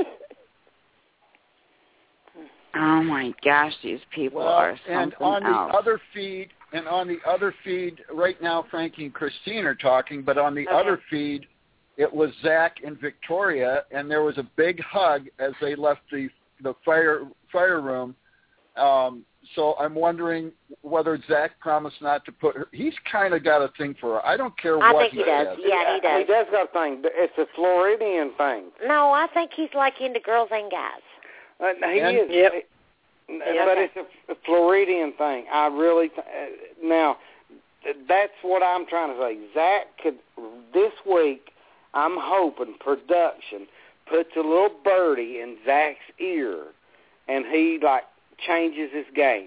Speaker 12: Oh my gosh, these people
Speaker 6: well,
Speaker 12: are something
Speaker 6: and on
Speaker 12: else.
Speaker 6: the other feed, and on the other feed right now, Frankie and Christine are talking. But on the
Speaker 7: Okay.
Speaker 6: other feed, it was Zach and Victoria, and there was a big hug as they left the the fire fire room. Um, so I'm wondering whether Zach promised not to put her. He's kind of got a thing for her. I don't care
Speaker 7: I
Speaker 6: what
Speaker 7: think he does.
Speaker 6: says.
Speaker 7: Yeah, he does.
Speaker 8: He does got a thing. It's a Floridian thing.
Speaker 7: No, I think he's like into girls and guys.
Speaker 8: Uh, he
Speaker 6: And-
Speaker 8: is.
Speaker 10: Yep.
Speaker 8: But it's a, a Floridian thing. I really th- uh, now that's what I'm trying to say. Zach could this week. I'm hoping production puts a little birdie in Zach's ear, and he like changes his game.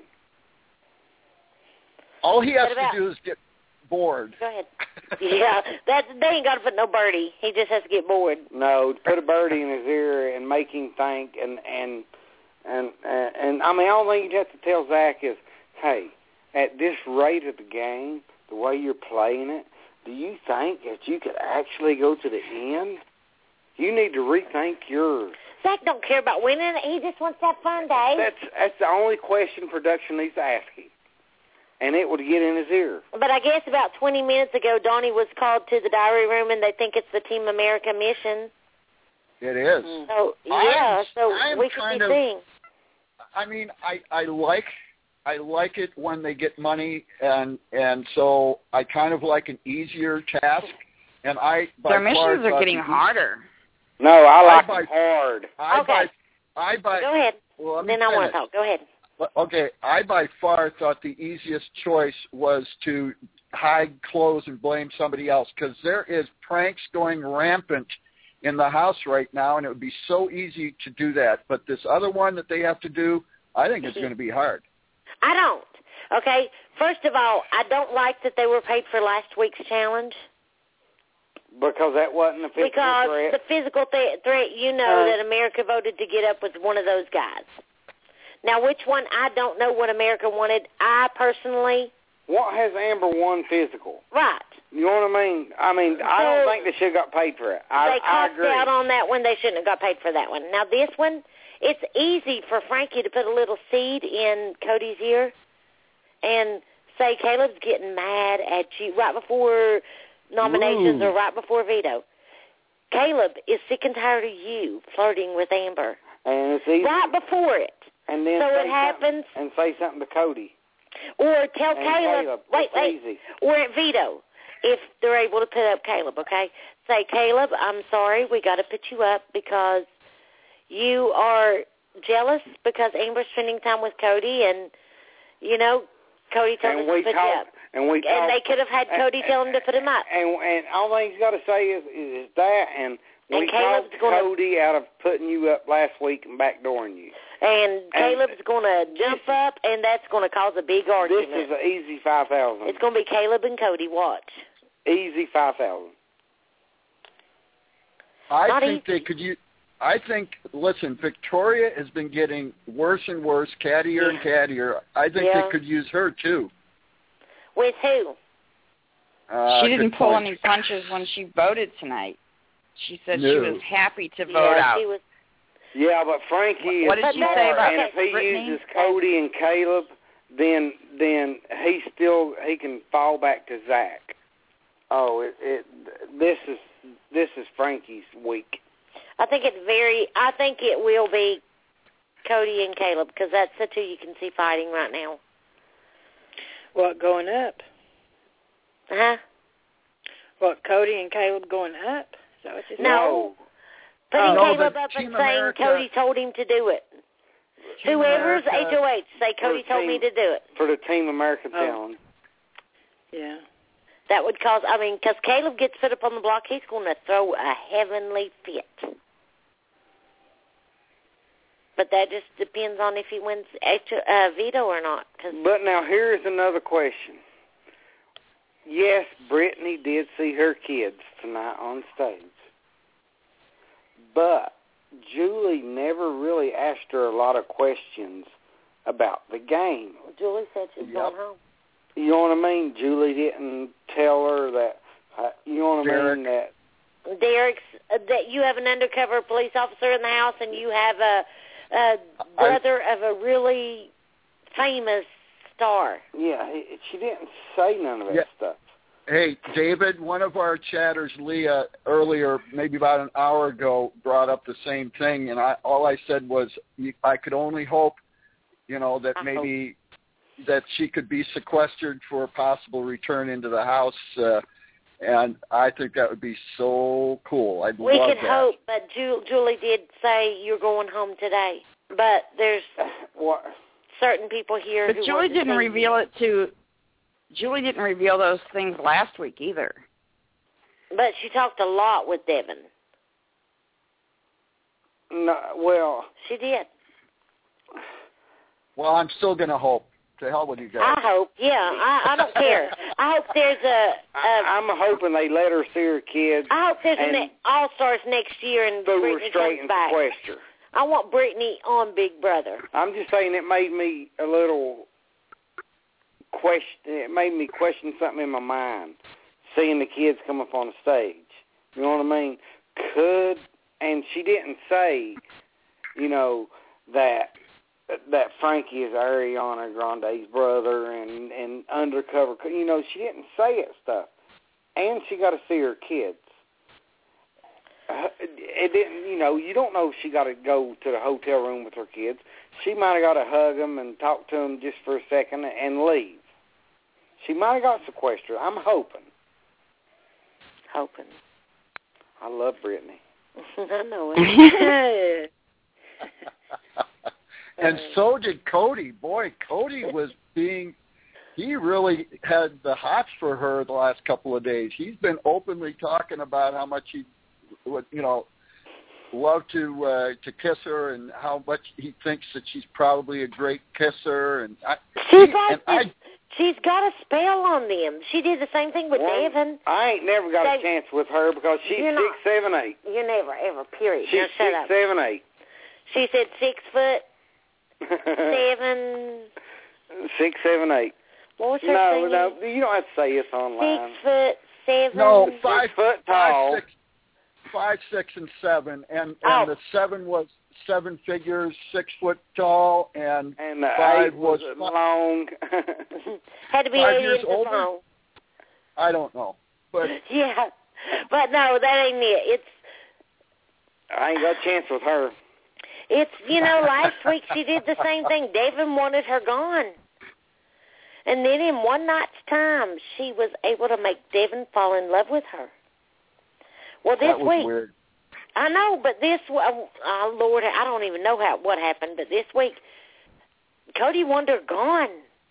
Speaker 6: All he has
Speaker 7: What about-
Speaker 6: to do is get bored.
Speaker 7: Go ahead. Yeah, that they ain't got to put no birdie. He just has to get bored.
Speaker 8: No, put a birdie in his ear and make him think, and and and and, and I mean, all thing you have to tell Zach is, hey, at this rate of the game, the way you're playing it, do you think that you could actually go to the end? You need to rethink yours.
Speaker 7: Zach don't care about winning. He just wants to have fun, Dave.
Speaker 8: That's that's the only question production needs to ask him, and it would get in his ear.
Speaker 7: But I guess about twenty minutes ago, Donnie was called to the diary room, and they think it's the Team America mission.
Speaker 6: It is.
Speaker 7: So yeah,
Speaker 6: I'm-
Speaker 7: so
Speaker 6: I'm
Speaker 7: we could
Speaker 6: kind
Speaker 7: be
Speaker 6: of-
Speaker 7: seeing.
Speaker 6: I mean, I, I like I like it when they get money, and and so I kind of like an easier task. And I by
Speaker 12: Their
Speaker 6: far
Speaker 12: missions are
Speaker 6: thought
Speaker 12: getting
Speaker 6: the-
Speaker 12: harder.
Speaker 8: No, I like
Speaker 6: I buy-
Speaker 8: them hard.
Speaker 6: I
Speaker 7: Okay.
Speaker 6: by I by
Speaker 7: Go ahead.
Speaker 6: well, let me
Speaker 7: Then I want to
Speaker 6: finish.
Speaker 7: talk. Go ahead.
Speaker 6: Okay, I by far thought the easiest choice was to hide clothes and blame somebody else because there is pranks going rampant in the house right now, and it would be so easy to do that. But this other one that they have to do, I think it's going to be hard.
Speaker 7: I don't. Okay. First of all, I don't like that they were paid for last week's challenge
Speaker 8: Because that wasn't a physical
Speaker 7: because
Speaker 8: threat.
Speaker 7: the physical th- threat, you know,
Speaker 8: Uh,
Speaker 7: that America voted to get up with one of those guys. Now, which one? I don't know what America wanted. I personally,
Speaker 8: What has Amber won physical?
Speaker 7: right.
Speaker 8: You know what I mean? I mean, I don't
Speaker 7: So-
Speaker 8: think they should have got paid for it. I,
Speaker 7: they
Speaker 8: I
Speaker 7: cost
Speaker 8: agree.
Speaker 7: out on that one. They shouldn't have got paid for that one. Now, this one, it's easy for Frankie to put a little seed in Cody's ear and say, Caleb's getting mad at you right before nominations
Speaker 6: Ooh.
Speaker 7: or right before veto. Caleb is sick and tired of you flirting with Amber.
Speaker 8: And it's easy.
Speaker 7: Right before it.
Speaker 8: And then
Speaker 7: So
Speaker 8: say
Speaker 7: it happens.
Speaker 8: something- and say something to Cody.
Speaker 7: Or tell
Speaker 8: And
Speaker 7: Caleb,
Speaker 8: Caleb.
Speaker 7: wait,
Speaker 8: It's
Speaker 7: wait,
Speaker 8: easy.
Speaker 7: or at veto, if they're able to put up Caleb, okay? Say, Caleb, I'm sorry, we got to put you up because you are jealous because Amber's spending time with Cody, and, you know, Cody told
Speaker 8: And
Speaker 7: us
Speaker 8: we
Speaker 7: to put you up.
Speaker 8: talked. And we
Speaker 7: And
Speaker 8: talked.
Speaker 7: they could have had Cody tell him to put him up.
Speaker 8: And and all he's got to say is is that, and we
Speaker 7: And Caleb's
Speaker 8: talked
Speaker 7: gonna-
Speaker 8: Cody out of putting you up last week and backdooring you.
Speaker 7: And Caleb's going to jump up, and that's going to cause a big
Speaker 8: This
Speaker 7: argument.
Speaker 8: is an easy five thousand.
Speaker 7: It's going to be Caleb and Cody. Watch.
Speaker 8: Easy five thousand.
Speaker 6: I
Speaker 7: Not
Speaker 6: think
Speaker 7: easy.
Speaker 6: they could use. I think. Listen, Victoria has been getting worse and worse, cattier and cattier. I think
Speaker 7: Yeah.
Speaker 6: they could use her too.
Speaker 7: With who?
Speaker 6: Uh,
Speaker 12: she didn't
Speaker 6: good
Speaker 12: pull
Speaker 6: point.
Speaker 12: any punches when she voted tonight. She said
Speaker 6: No.
Speaker 12: she was happy to vote
Speaker 7: yeah,
Speaker 12: out.
Speaker 7: She was.
Speaker 8: Yeah, but Frankie
Speaker 12: What
Speaker 8: is
Speaker 12: did she
Speaker 8: smart,
Speaker 12: say about
Speaker 8: and if he
Speaker 12: Brittany?
Speaker 8: uses Cody and Caleb, then then he still he can fall back to Zach. Oh, it, it this is this is Frankie's week.
Speaker 7: I think it's very. I think it will be Cody and Caleb because that's the two you can see fighting right now.
Speaker 10: What, going up?
Speaker 7: Huh?
Speaker 10: What, Cody and Caleb going up? Is that what you said?
Speaker 7: No. Putting
Speaker 6: No,
Speaker 7: Caleb
Speaker 6: but
Speaker 7: up and
Speaker 6: Team
Speaker 7: saying
Speaker 6: America-
Speaker 7: Cody told him to do it.
Speaker 6: Team
Speaker 7: Whoever's
Speaker 6: America-
Speaker 7: H O H, say Cody
Speaker 8: Or
Speaker 7: told me
Speaker 8: Team-
Speaker 7: to do it.
Speaker 8: For the Team America
Speaker 10: Oh.
Speaker 8: challenge.
Speaker 10: Yeah.
Speaker 7: That would cause, I mean, because Caleb gets put up on the block, he's going to throw a heavenly fit. But that just depends on if he wins uh, veto or not. Cause
Speaker 8: But now here's another question. Yes, Brittany did see her kids tonight on stage. But Julie never really asked her a lot of questions about the game.
Speaker 7: Julie said she's
Speaker 6: Yep.
Speaker 7: going home.
Speaker 8: You know what I mean? Julie didn't tell her that, uh, you know what I
Speaker 6: Derek.
Speaker 8: mean? That
Speaker 7: Derek's, uh, that you have an undercover police officer in the house and you have a, a brother I, of a really famous star.
Speaker 8: Yeah, he, she didn't say none of that
Speaker 6: Yeah.
Speaker 8: stuff.
Speaker 6: Hey, David, one of our chatters, Leah, earlier, maybe about an hour ago, brought up the same thing, and I all I said was I could only hope, you know, that
Speaker 7: I
Speaker 6: maybe that she could be sequestered for a possible return into the house, uh, and I think that would be so cool. I'd
Speaker 7: We
Speaker 6: love
Speaker 7: could
Speaker 6: that.
Speaker 7: hope, but Ju- Julie did say you're going home today. But there's
Speaker 8: What?
Speaker 7: certain people here
Speaker 12: But
Speaker 7: who
Speaker 12: Julie
Speaker 7: want to
Speaker 12: didn't
Speaker 7: see
Speaker 12: reveal it to. Julie didn't reveal those things last week either.
Speaker 7: But she talked a lot with Devin.
Speaker 8: No, well,
Speaker 7: She did.
Speaker 6: Well, I'm still going to hope. To hell with you guys.
Speaker 7: I hope. Yeah, I, I don't care. I hope there's a. a
Speaker 8: I, I'm hoping they let her see her kids
Speaker 7: I hope there's
Speaker 8: and
Speaker 7: an All Stars next year and
Speaker 8: threw her
Speaker 7: Brittany
Speaker 8: straight
Speaker 7: comes
Speaker 8: and
Speaker 7: back.
Speaker 8: sequester.
Speaker 7: I want Brittany on Big Brother.
Speaker 8: I'm just saying it made me a little question. It made me question something in my mind, seeing the kids come up on the stage. You know what I mean? Could, and she didn't say, you know, that that Frankie is Ariana Grande's brother and and undercover. You know, she didn't say that stuff, and she got to see her kids. Uh, it didn't, you know, you don't know if she got to go to the hotel room with her kids. She might have got to hug them and talk to them just for a second and leave. She might have got sequestered. I'm hoping.
Speaker 7: Hoping.
Speaker 8: I love Brittany.
Speaker 7: I know it.
Speaker 6: And so did Cody. Boy, Cody was being, he really had the hots for her the last couple of days. He's been openly talking about how much he would, you know, love to uh, to kiss her and how much he thinks that she's probably a great kisser. And I,
Speaker 7: She's
Speaker 6: he,
Speaker 7: like
Speaker 6: and I,
Speaker 7: this, she's got a spell on them. She did the same thing with
Speaker 8: Well,
Speaker 7: Devin.
Speaker 8: I ain't never got
Speaker 7: They-
Speaker 8: a chance with her because she's
Speaker 7: You're
Speaker 8: six,
Speaker 7: not-
Speaker 8: seven, eight.
Speaker 7: You never, ever, period.
Speaker 8: She's
Speaker 7: now shut
Speaker 8: six,
Speaker 7: up.
Speaker 8: seven, eight.
Speaker 7: She said six foot, seven.
Speaker 8: Six, seven, eight.
Speaker 7: What was her
Speaker 8: No,
Speaker 7: singing?
Speaker 8: no, you don't have to say this online.
Speaker 7: Six foot, seven.
Speaker 6: no,
Speaker 8: Six
Speaker 6: five,
Speaker 8: foot
Speaker 6: five,
Speaker 8: tall.
Speaker 6: six, five, six, and seven, and and
Speaker 7: Oh.
Speaker 6: the seven was seven figures, six foot tall, and
Speaker 8: And the
Speaker 6: five
Speaker 8: eight was,
Speaker 6: was
Speaker 8: long.
Speaker 7: Had to be
Speaker 6: five
Speaker 7: eight
Speaker 6: years
Speaker 7: inches
Speaker 6: older?
Speaker 7: long.
Speaker 6: I don't know, but
Speaker 7: Yeah, but no, that ain't it. It's
Speaker 8: I ain't got a chance with her.
Speaker 7: It's, you know, last week she did the same thing. Devin wanted her gone. And then in one night's time, she was able to make Devin fall in love with her. Well, this
Speaker 6: that was
Speaker 7: week,
Speaker 6: weird.
Speaker 7: I know, but this, oh, oh, Lord, I don't even know how what happened, but this week, Cody wanted her gone.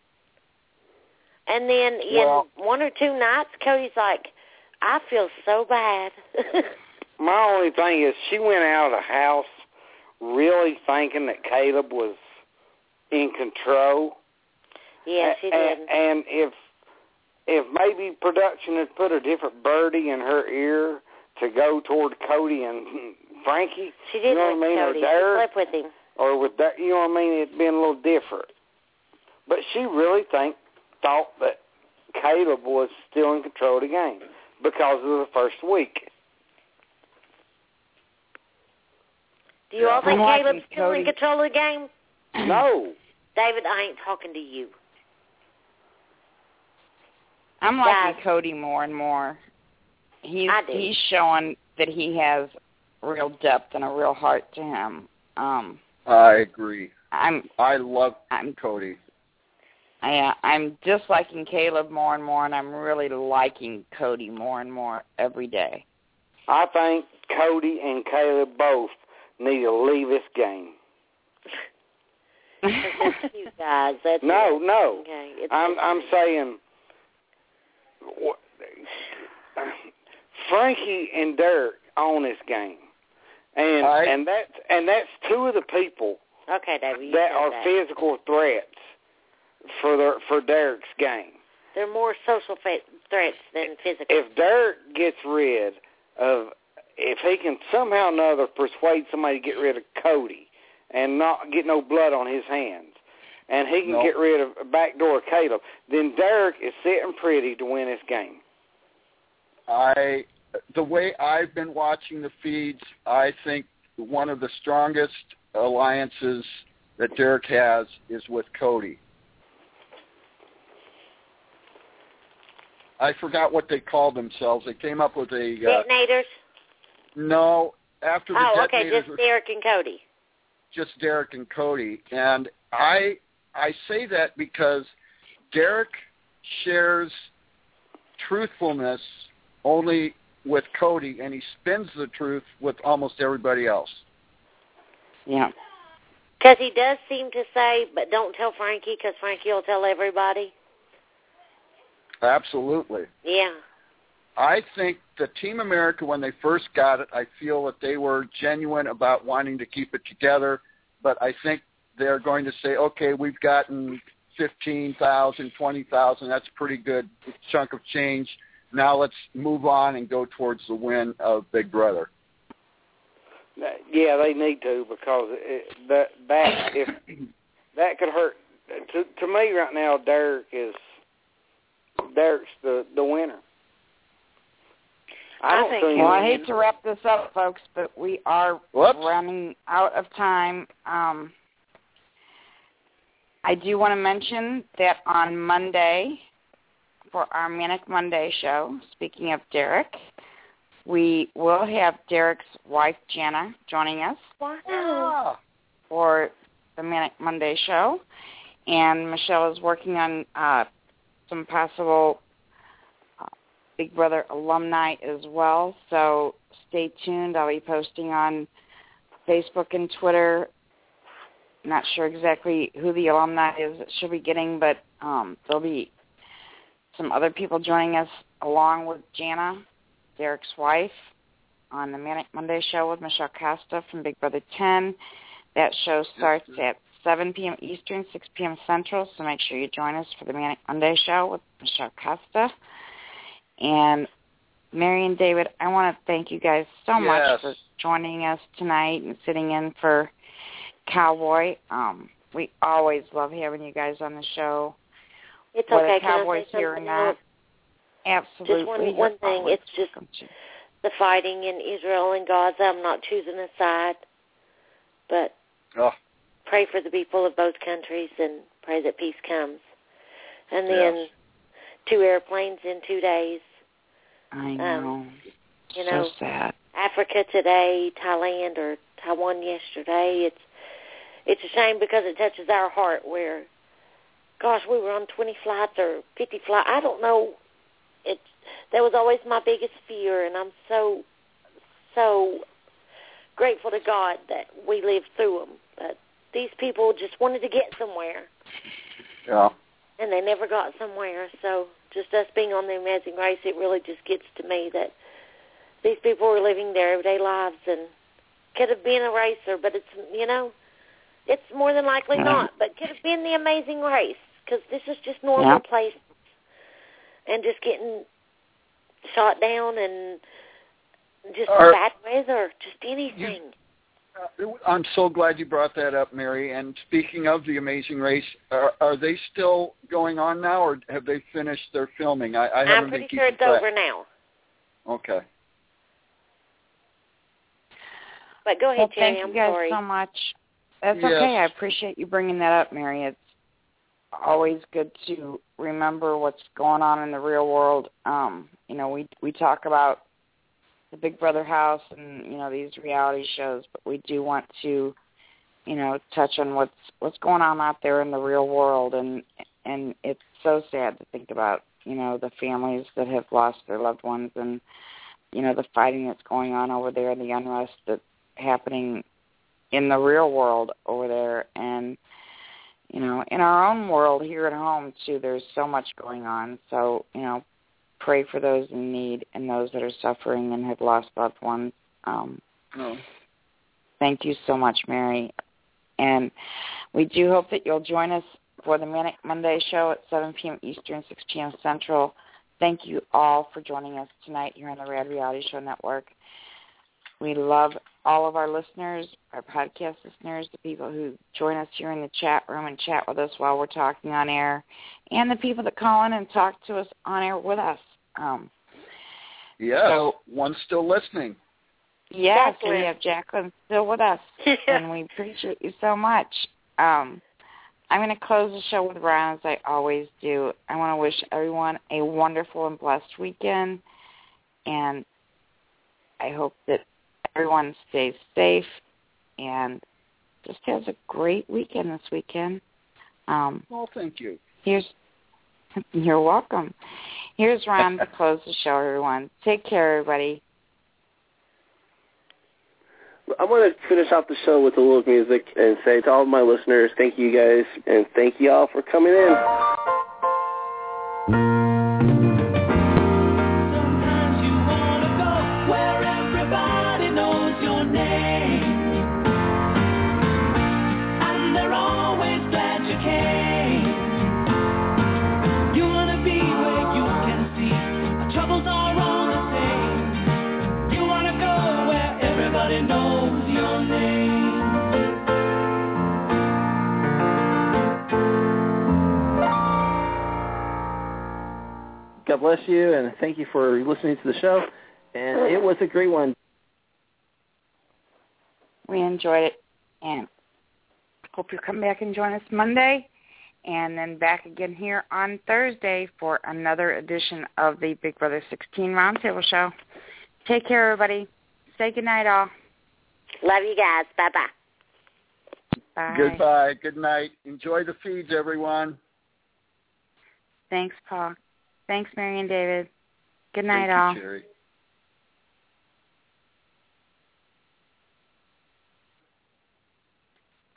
Speaker 7: And then in
Speaker 6: Well-
Speaker 7: one or two nights, Cody's like, I feel so bad.
Speaker 8: My only thing is she went out of the house really thinking that Caleb was in control.
Speaker 7: Yeah, she did.
Speaker 8: And, and if if maybe production had put a different birdie in her ear to go toward Cody and Frankie,
Speaker 7: She did
Speaker 8: you know
Speaker 7: with
Speaker 8: what I mean,
Speaker 7: Cody.
Speaker 8: or
Speaker 7: She
Speaker 8: Derek,
Speaker 7: slept with him.
Speaker 8: or with that, you know what I mean, it'd been a little different. But she really think thought that Caleb was still in control of the game because of the first week.
Speaker 7: Do you all think
Speaker 12: I'm
Speaker 7: Caleb's still
Speaker 12: Cody.
Speaker 7: in control of the game?
Speaker 8: No.
Speaker 7: David, I ain't talking to you.
Speaker 12: I'm liking
Speaker 7: Guys.
Speaker 12: Cody more and more. He's
Speaker 7: I do.
Speaker 12: he's showing that he has real depth and a real heart to him. Um,
Speaker 6: I agree.
Speaker 12: I'm
Speaker 6: I love
Speaker 12: I'm
Speaker 6: Cody.
Speaker 12: I, I'm disliking Caleb more and more, and I'm really liking Cody more and more every day.
Speaker 8: I think Cody and Caleb both need to leave this game.
Speaker 7: That's cute, guys. That's
Speaker 8: No,
Speaker 7: it.
Speaker 8: no.
Speaker 7: Okay. It's
Speaker 8: I'm I'm saying what, Frankie and Derek own this game, and
Speaker 6: I,
Speaker 8: and that's and that's two of the people
Speaker 7: Okay, David. You
Speaker 8: that
Speaker 7: said
Speaker 8: are
Speaker 7: that.
Speaker 8: physical threats for the for Derek's game.
Speaker 7: They're more social fa- threats than physical.
Speaker 8: If Derek gets rid of, if he can somehow or another persuade somebody to get rid of Cody and not get no blood on his hands, and he can
Speaker 6: no.
Speaker 8: get rid of backdoor Caleb, then Derek is sitting pretty to win this game.
Speaker 6: I, the way I've been watching the feeds, I think one of the strongest alliances that Derek has is with Cody. I forgot what they called themselves. They came up with a... Uh,
Speaker 7: Detonators?
Speaker 6: No, after the
Speaker 7: Oh, okay,
Speaker 6: Detonators...
Speaker 7: just Derek and Cody.
Speaker 6: Just Derek and Cody. And I I say that because Derek shares truthfulness only with Cody, and he spins the truth with almost everybody else.
Speaker 12: Yeah.
Speaker 7: Because he does seem to say, but don't tell Frankie because Frankie will tell everybody.
Speaker 6: Absolutely.
Speaker 7: Yeah.
Speaker 6: I think the Team America, when they first got it, I feel that they were genuine about wanting to keep it together, but I think they're going to say, okay, we've gotten fifteen thousand, twenty thousand, that's a pretty good chunk of change. Now let's move on and go towards the win of Big Brother.
Speaker 8: Yeah, they need to, because it, that that if that could hurt. To, to me right now, Derek is Derek's the the winner. I don't
Speaker 12: I think,
Speaker 8: see
Speaker 12: well, I
Speaker 8: any-
Speaker 12: hate to wrap this up, folks, but we are
Speaker 6: Whoops.
Speaker 12: running out of time. Um, I do want to mention that on Monday, for our Manic Monday show, speaking of Derek, we will have Derek's wife, Jana, joining us
Speaker 6: Wow.
Speaker 12: for the Manic Monday show. And Michelle is working on uh, some possible uh, Big Brother alumni as well. So stay tuned. I'll be posting on Facebook and Twitter. Not sure exactly who the alumni is that she'll be getting, but um, there'll be some other people joining us along with Jana, Derek's wife, on the Manic Monday show with Michelle Costa from Big Brother ten. That show starts at seven p.m. Eastern, six p.m. Central, so make sure you join us for the Manic Monday show with Michelle Costa. And Mary and David, I want to thank you guys so
Speaker 6: Yes.
Speaker 12: much for joining us tonight and sitting in for Cowboy. Um, we always love having you guys on the show.
Speaker 7: It's
Speaker 12: Whether
Speaker 7: okay. Can I
Speaker 12: Cowboy's
Speaker 7: say
Speaker 12: here or
Speaker 7: something
Speaker 12: not.
Speaker 7: else?
Speaker 12: Absolutely.
Speaker 7: Just one,
Speaker 12: You're
Speaker 7: one thing.
Speaker 12: always
Speaker 7: It's just
Speaker 12: welcome to.
Speaker 7: the fighting in Israel and Gaza. I'm not choosing a side, but
Speaker 6: Oh,
Speaker 7: pray for the people of both countries and pray that peace comes. And then
Speaker 6: yes.
Speaker 7: two airplanes in two days.
Speaker 12: I know.
Speaker 7: You
Speaker 12: so
Speaker 7: know,
Speaker 12: sad.
Speaker 7: Africa today, Thailand or Taiwan yesterday. It's it's a shame because it touches our heart where, gosh, we were on twenty flights or fifty flights. I don't know. It that was always my biggest fear, and I'm so so grateful to God that we lived through them. But these people just wanted to get somewhere,
Speaker 6: Yeah.
Speaker 7: and they never got somewhere. So just us being on the Amazing Race, it really just gets to me that these people were living their everyday lives and could have been a racer, but it's, you know, it's more than likely not, but could have been the Amazing Race because this is just normal
Speaker 12: Yeah.
Speaker 7: places and just getting shot down and just
Speaker 6: Are-
Speaker 7: bad weather, just anything.
Speaker 6: Uh, I'm so glad you brought that up, Mary. And speaking of The Amazing Race, are, are they still going on now, or have they finished their filming? I, I haven't
Speaker 7: I'm pretty
Speaker 6: been
Speaker 7: sure it's
Speaker 6: track.
Speaker 7: over now.
Speaker 6: Okay.
Speaker 7: But go ahead,
Speaker 12: well,
Speaker 7: Terry.
Speaker 12: thank
Speaker 7: I'm
Speaker 12: you guys
Speaker 7: sorry.
Speaker 12: so much. That's
Speaker 6: Yes.
Speaker 12: okay. I appreciate you bringing that up, Mary. It's always good to remember what's going on in the real world. Um, you know, we we talk about the Big Brother house and, you know, these reality shows, but we do want to, you know, touch on what's what's going on out there in the real world, and and it's so sad to think about, you know, the families that have lost their loved ones, and, you know, the fighting that's going on over there, and the unrest that's happening in the real world over there. And, you know, in our own world here at home, too, there's so much going on. So, you know, pray for those in need and those that are suffering and have lost loved ones. Um,
Speaker 6: oh.
Speaker 12: Thank you so much, Mary. And we do hope that you'll join us for the Manic Monday show at seven p.m. Eastern, six p.m. Central. Thank you all for joining us tonight here on the Rad Reality Show Network. We love all of our listeners, our podcast listeners, the people who join us here in the chat room and chat with us while we're talking on air, and the people that call in and talk to us on air with us. Um,
Speaker 6: yeah,
Speaker 12: so,
Speaker 6: one's still listening.
Speaker 12: Yes,
Speaker 7: Jacqueline.
Speaker 12: we have Jacqueline still with us, and we appreciate you so much. Um, I'm going to close the show with Ron, as I always do. I want to wish everyone a wonderful and blessed weekend, and I hope that everyone stays safe and just has a great weekend this weekend. Um,
Speaker 6: well, thank you.
Speaker 12: Here's You're welcome. Here's Ron to close the show, everyone. Take care, everybody.
Speaker 13: I want to finish off the show with a little music and say to all of my listeners, thank you guys, and thank you all for coming in.
Speaker 3: Knows your name.
Speaker 2: God bless you, and thank you for listening to the show. And it was a great one.
Speaker 12: We enjoyed it, and hope you come back and join us Monday, and then back again here on Thursday for another edition of the Big Brother sixteen Roundtable Show. Take care, everybody. Say goodnight, all.
Speaker 7: Love you guys. Bye-bye.
Speaker 12: Bye.
Speaker 6: Goodbye. Good night. Enjoy the feeds, everyone.
Speaker 12: Thanks, Paul. Thanks, Mary and David. Good night,
Speaker 6: Thank you,
Speaker 12: all.
Speaker 6: Sherry.